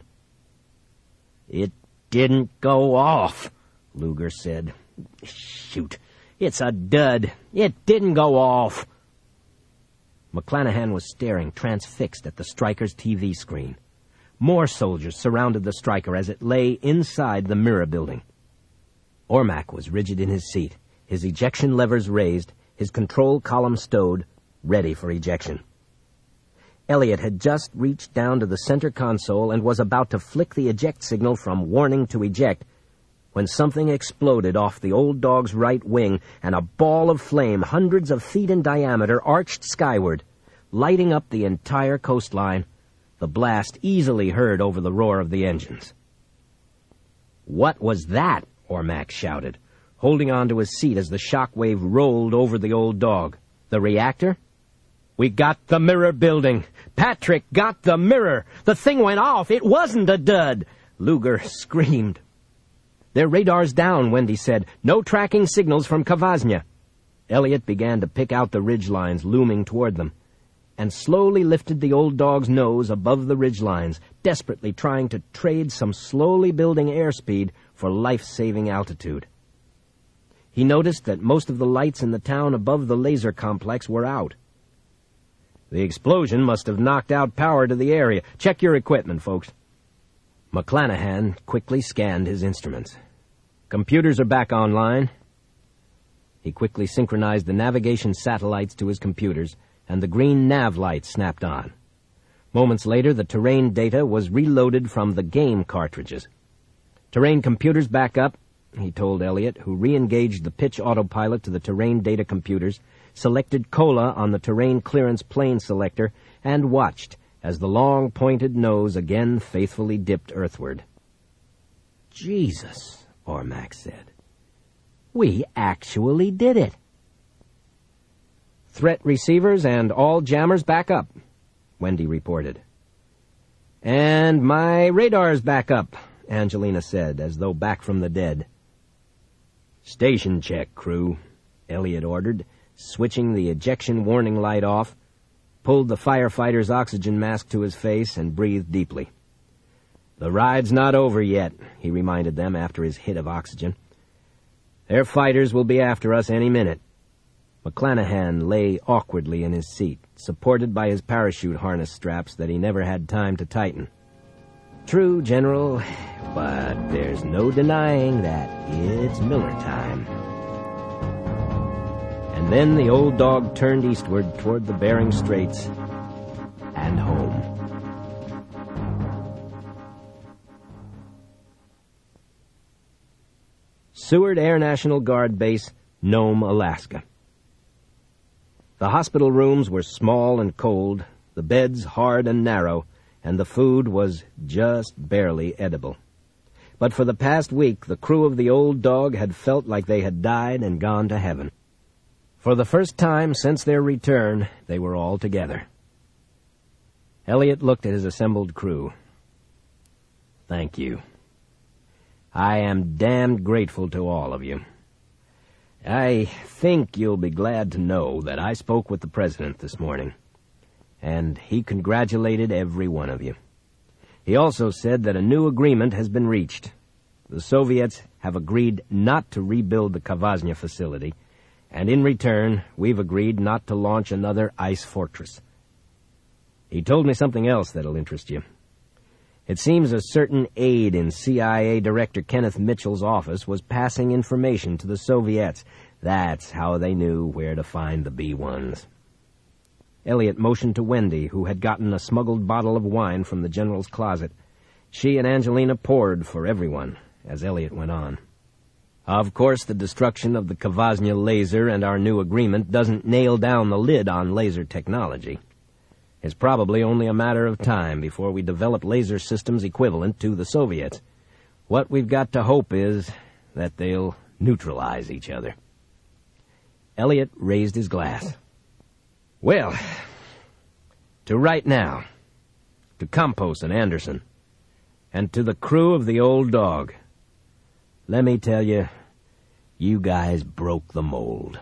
"It didn't go off," Luger said. "Shoot, it's a dud. It didn't go off." McClanahan was staring transfixed at the Stryker's T V screen. More soldiers surrounded the Stryker as it lay inside the Mirror Building. Ormack was rigid in his seat, his ejection levers raised, his control column stowed, ready for ejection. Elliot had just reached down to the center console and was about to flick the eject signal from warning to eject when something exploded off the old dog's right wing and a ball of flame hundreds of feet in diameter arched skyward, lighting up the entire coastline, the blast easily heard over the roar of the engines. "What was that?" Ormack shouted, holding on to his seat as the shock wave rolled over the old dog. "The reactor?" "We got the Mirror Building. Patrick got the mirror. The thing went off. It wasn't a dud," Luger screamed. "Their radar's down," Wendy said. "No tracking signals from Kavaznya." Elliot began to pick out the ridgelines looming toward them, and slowly lifted the old dog's nose above the ridgelines, desperately trying to trade some slowly building airspeed for life-saving altitude. He noticed that most of the lights in the town above the laser complex were out. "The explosion must have knocked out power to the area. Check your equipment, folks." McClanahan quickly scanned his instruments. "Computers are back online." He quickly synchronized the navigation satellites to his computers and the green nav light snapped on. Moments later, the terrain data was reloaded from the game cartridges. "Terrain computers back up," he told Elliot, who re-engaged the pitch autopilot to the terrain data computers, selected COLA on the terrain clearance plane selector, and watched as the long pointed nose again faithfully dipped earthward. "Jesus," Ormac said. "We actually did it." "Threat receivers and all jammers back up," Wendy reported. "And my radar's back up," Angelina said, as though back from the dead. "Station check, crew," Elliot ordered, switching the ejection warning light off, pulled the firefighter's oxygen mask to his face, and breathed deeply. "The ride's not over yet," he reminded them after his hit of oxygen. "Their fighters will be after us any minute." McClanahan lay awkwardly in his seat, supported by his parachute harness straps that he never had time to tighten. "True, General, but there's no denying that it's Miller time." And then the old dog turned eastward toward the Bering Straits and home. Seward Air National Guard Base, Nome, Alaska. The hospital rooms were small and cold, the beds hard and narrow, and the food was just barely edible. But for the past week, the crew of the old dog had felt like they had died and gone to heaven. For the first time since their return, they were all together. Elliot looked at his assembled crew. "Thank you. I am damned grateful to all of you. I think you'll be glad to know that I spoke with the President this morning, and he congratulated every one of you. He also said that a new agreement has been reached. The Soviets have agreed not to rebuild the Kvasnya facility, and in return, we've agreed not to launch another ice fortress. He told me something else that'll interest you. It seems a certain aide in C I A Director Kenneth Mitchell's office was passing information to the Soviets. That's how they knew where to find the B ones. Elliot motioned to Wendy, who had gotten a smuggled bottle of wine from the general's closet. She and Angelina poured for everyone, as Elliot went on. Of course, the destruction of the Kvasnya laser and our new agreement doesn't nail down the lid on laser technology. It's probably only a matter of time before we develop laser systems equivalent to the Soviets. What we've got to hope is that they'll neutralize each other. Elliot raised his glass. "Well, to right now, to Campos and Anderson, and to the crew of the old dog, let me tell you, you guys broke the mold."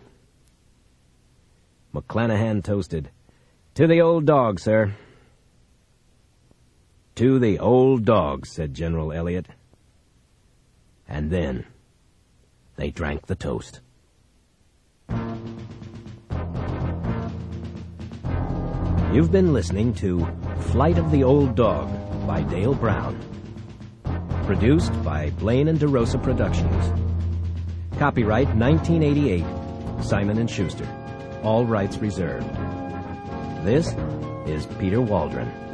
McClanahan toasted. "To the old dog, sir." "To the old dog," said General Elliot. And then they drank the toast. You've been listening to Flight of the Old Dog by Dale Brown. Produced by Blaine and DeRosa Productions. Copyright nineteen eighty-eight, Simon and Schuster. All rights reserved. This is Peter Waldron.